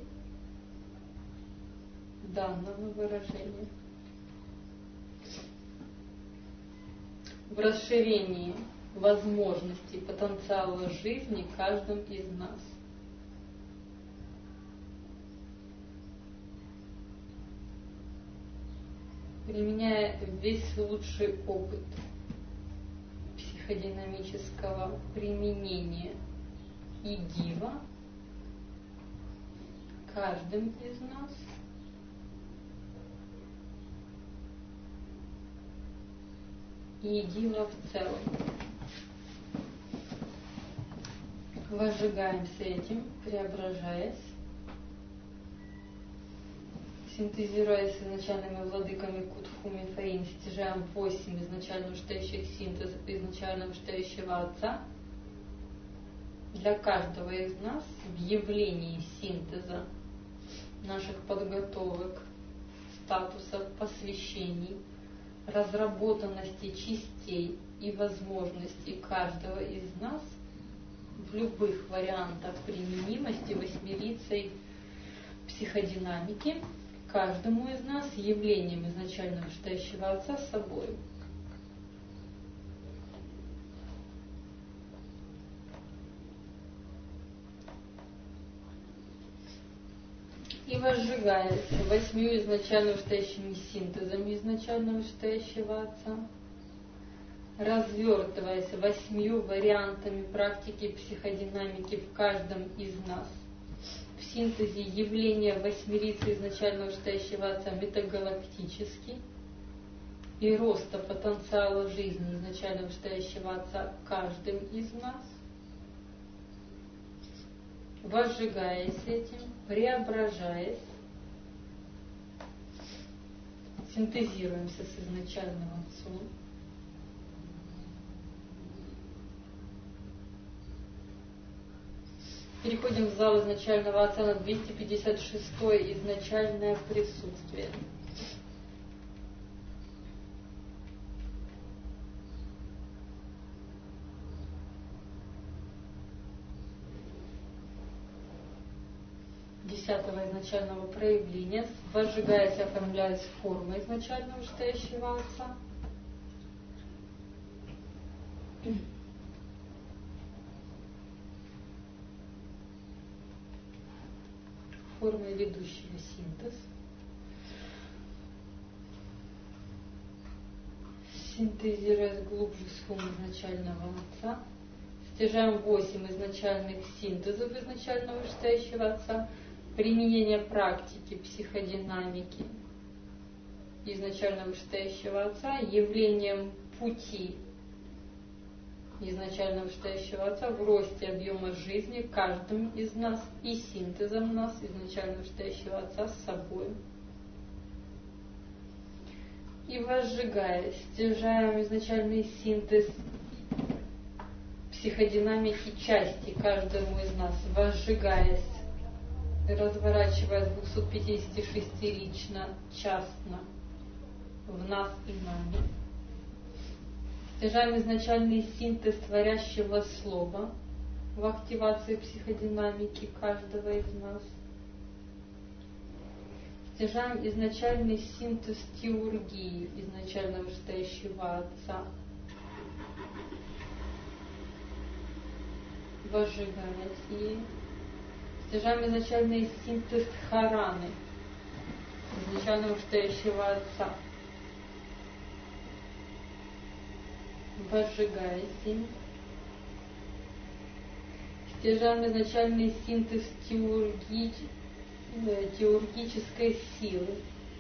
данного выражения. В расширении возможностей потенциала жизни каждым из нас. Применяя весь лучший опыт психодинамического применения идива каждым из нас, и идива в целом. Возжигаемся этим, преображаясь, синтезируясь с изначальными владыками Кутхуми Фаин, стяжаем 8 изначально вышестоящих синтезов изначально вышестоящего Отца, для каждого из нас в явлении синтеза наших подготовок, статусов, посвящений, разработанности частей и возможностей каждого из нас в любых вариантах применимости восьмерицей психодинамики каждому из нас явлением изначально вышестоящего Отца с собой. И возжигаясь 8 изначально вышестоящими синтезами изначально вышестоящего Отца, развертываясь 8 вариантами практики психодинамики в каждом из нас, в синтезе явления восьмерицы изначально вышестоящего Отца метагалактически и роста потенциала жизни изначально вышестоящего Отца каждым из нас, возжигаясь этим, преображаясь, синтезируемся с изначальным Отцом, переходим в зал изначального Отца на 256-й изначальное присутствие. Десятого изначального проявления, возжигаясь и оформляясь формой изначального вышестоящего Отца. Формой ведущего синтез. Синтезируясь глубже с формой изначального Отца, стяжаем 8 изначальных синтезов изначального вышестоящего Отца, применение практики психодинамики изначально вышестоящего Отца, явлением пути изначально вышестоящего Отца в росте объема жизни каждым из нас и синтезом нас изначально вышестоящего Отца с собой. И возжигая, стяжаем изначальный синтез психодинамики части каждому из нас, возжигаясь, разворачивая 256-лично, частно в нас и нами. Стяжаем изначальный синтез творящего слова в активации психодинамики каждого из нас. Стяжаем изначальный синтез теургии изначально вышестоящего Отца возжигать и стяжаем изначальный синтез дхараны, изначально вышестоящего Отца, возжигая сим, стяжаем изначальный синтез теургической силы,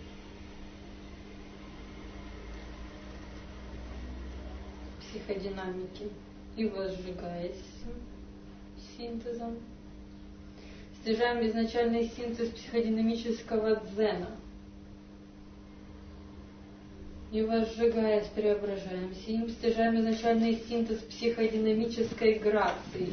психодинамики и возжигаясь синтезом. Стяжаем изначальный синтез психодинамического дзена и возжигаясь преображаемся им. Стяжаем изначальный синтез психодинамической грации.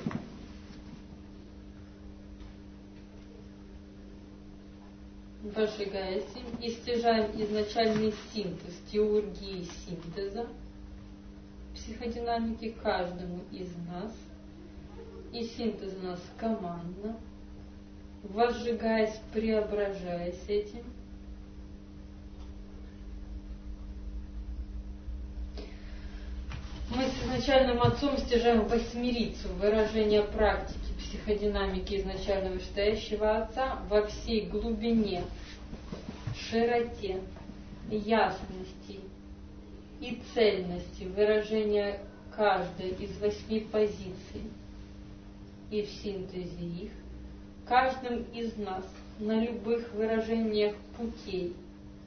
Возжигаясь им и стяжаем изначальный синтез теургии синтеза психодинамики каждому из нас, и синтез у нас командно, возжигаясь, преображаясь этим. Мы с изначальным Отцом стяжаем восьмерицу, выражение практики психодинамики изначально вышестоящего Отца во всей глубине, широте, ясности и цельности выражения каждой из 8 позиций и в синтезе их, каждым из нас на любых выражениях путей,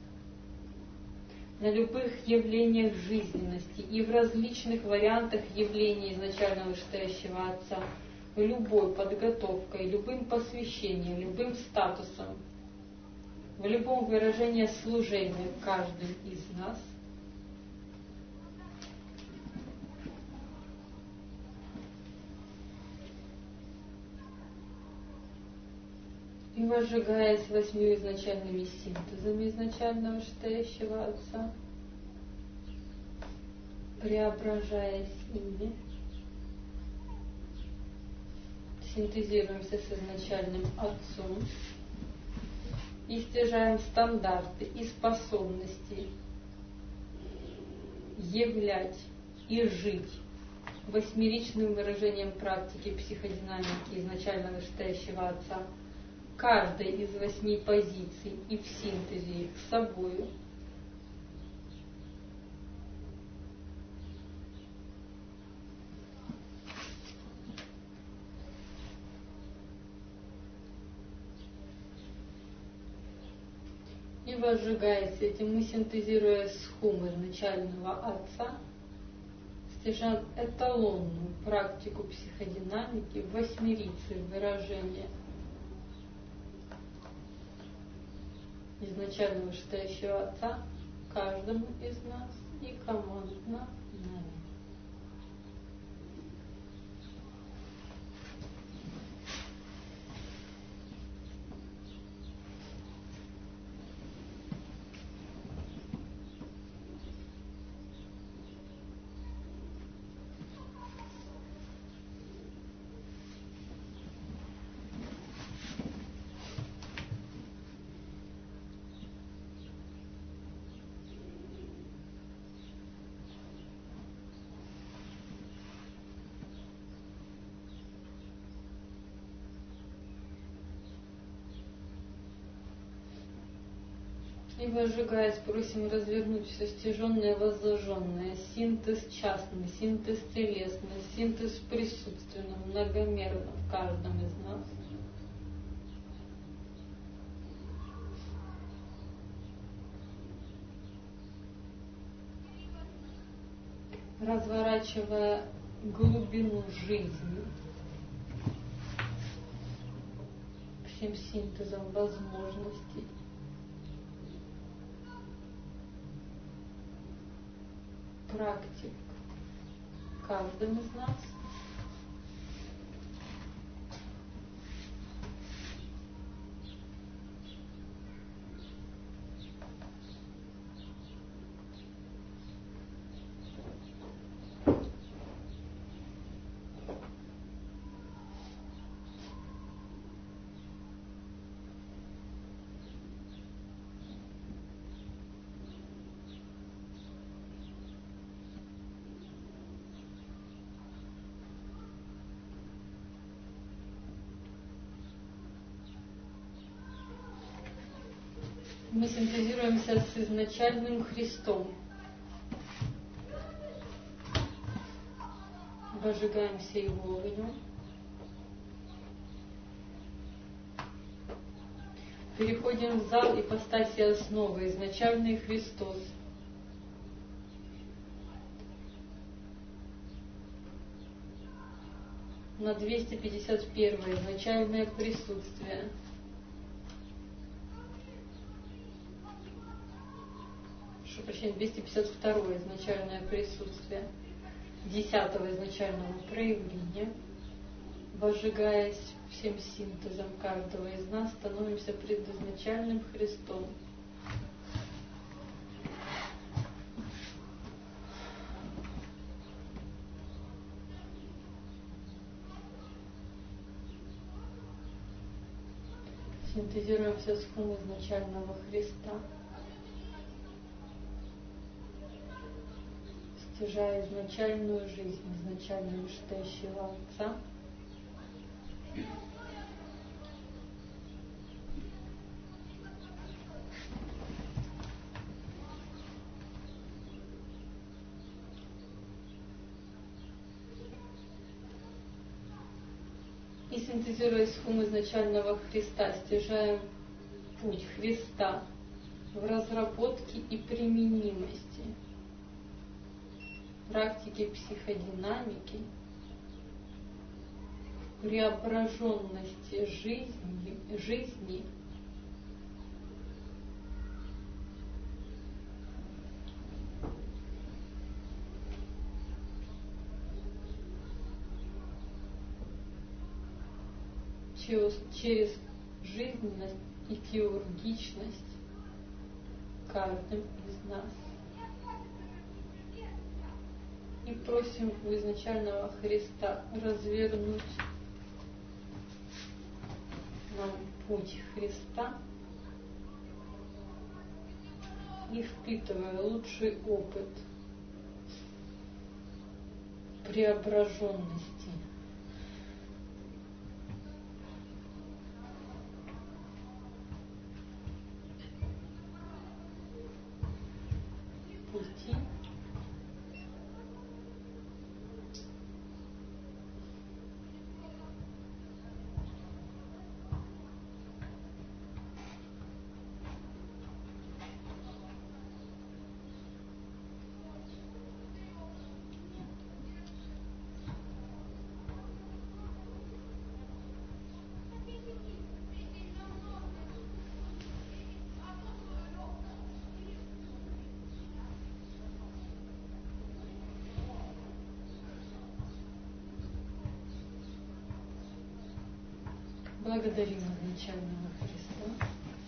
на любых явлениях жизненности и в различных вариантах явления изначально вышестоящего Отца, любой подготовкой, любым посвящением, любым статусом, в любом выражении служения каждым из нас, и возжигаясь 8 изначальными синтезами изначально вышестоящего Отца, преображаясь ими, синтезируемся с изначальным Отцом и стяжаем стандарты и способности являть и жить восьмеричным выражением практики психодинамики изначально вышестоящего Отца, каждой из 8 позиций и в синтезе их с собою, и возжигаясь этим, мы, синтезируя схум изначального Отца, стяжаем эталонную практику психодинамики восьмерицы выражения изначально вышестоящего Отца каждому из нас и командно нами. И возжигаясь, просим развернуть все стяженное и воззажженное, синтез частный, синтез телесный, синтез присутственным, многомерно в каждом из нас. Разворачивая глубину жизни всем синтезом возможностей, практик каждым из нас. Мы синтезируемся с изначальным Христом. Возжигаемся Его огнем. Переходим в зал ипостаси основы, изначальный Христос. На 251 изначальное присутствие. Прошу прощения, 252 изначальное присутствие. 10-го изначального проявления. Возжигаясь всем синтезом каждого из нас, становимся предизначальным Христом. Синтезируемся с хум изначального Христа, стяжая изначальную жизнь, изначального Штающего Отца. И синтезируясь с хум изначального Христа, стяжаем путь Христа в разработке и применимости практики психодинамики, преображенности жизни через жизненность и хирургичность каждым из нас. И просим у изначального Христа развернуть нам путь Христа и впитывая лучший опыт преображенности, пути благодарим изначального Христа,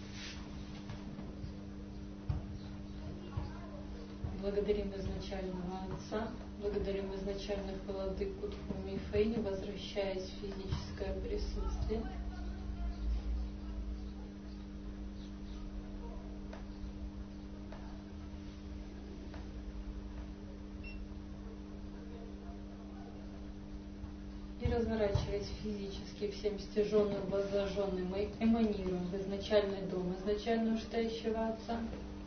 благодарим изначального Отца, благодарим изначальных владык Кутхуми и Фэйни, возвращаясь в физическое присутствие. И разворачиваясь физически всем стяженным, возложенным, мы эманируем в изначальный дом изначального Штающего Отца.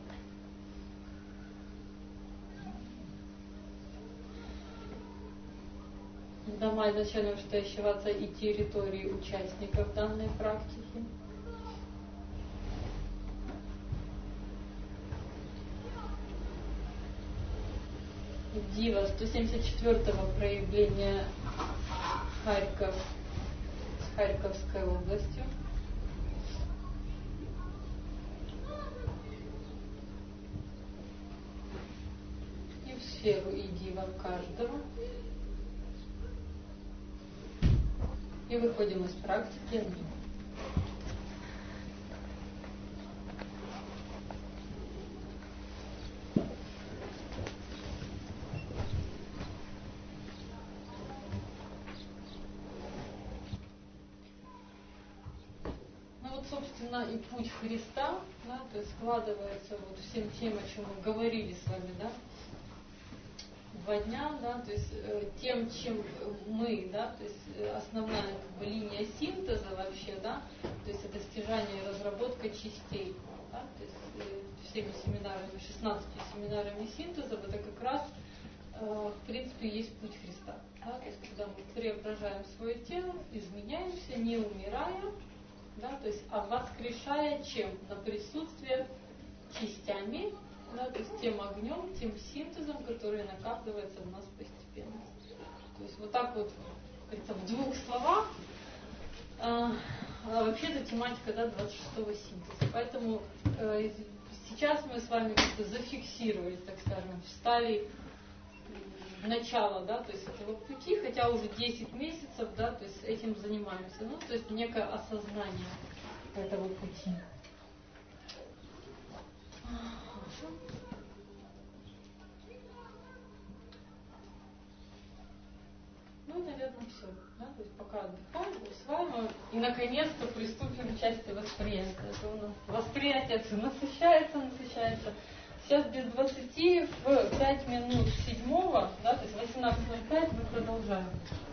Дома изначального Штающего Отца и территории участников данной практики. Дива 174-го проявления Харьков с Харьковской областью. И в сферу Идива каждого. И выходим из практики. Собственно, и путь Христа, да, то есть складывается вот всем тем, о чем мы говорили с вами, да, 2 дня, да, то есть тем, чем мы, да, то есть основная как бы линия синтеза вообще, да, то есть это стяжание и разработка частей, да, то есть всеми семинарами, 16 семинарами синтеза, это как раз, в принципе, есть путь Христа. Да? То есть, когда мы преображаем свое тело, изменяемся, не умирая, да? То есть, а воскрешая чем? На присутствие частями, да? То есть тем огнем, тем синтезом, который накапливается в нас постепенно. То есть вот так вот, как говорится, в двух словах. Вообще это тематика, да, 26-го синтеза. Поэтому сейчас мы с вами как-то зафиксировали, так скажем, встали в начало, да, то есть этого пути, хотя уже 10 месяцев, да, то есть этим занимаемся. Ну, то есть некое осознание этого пути. Хорошо. Ну, наверное, все. Да? То есть пока отдыхаем, усваиваем и наконец-то приступим к части восприятия. Это у нас восприятие насыщается. Сейчас без 20 в 5 минут 7, да, то есть 18:05 мы продолжаем.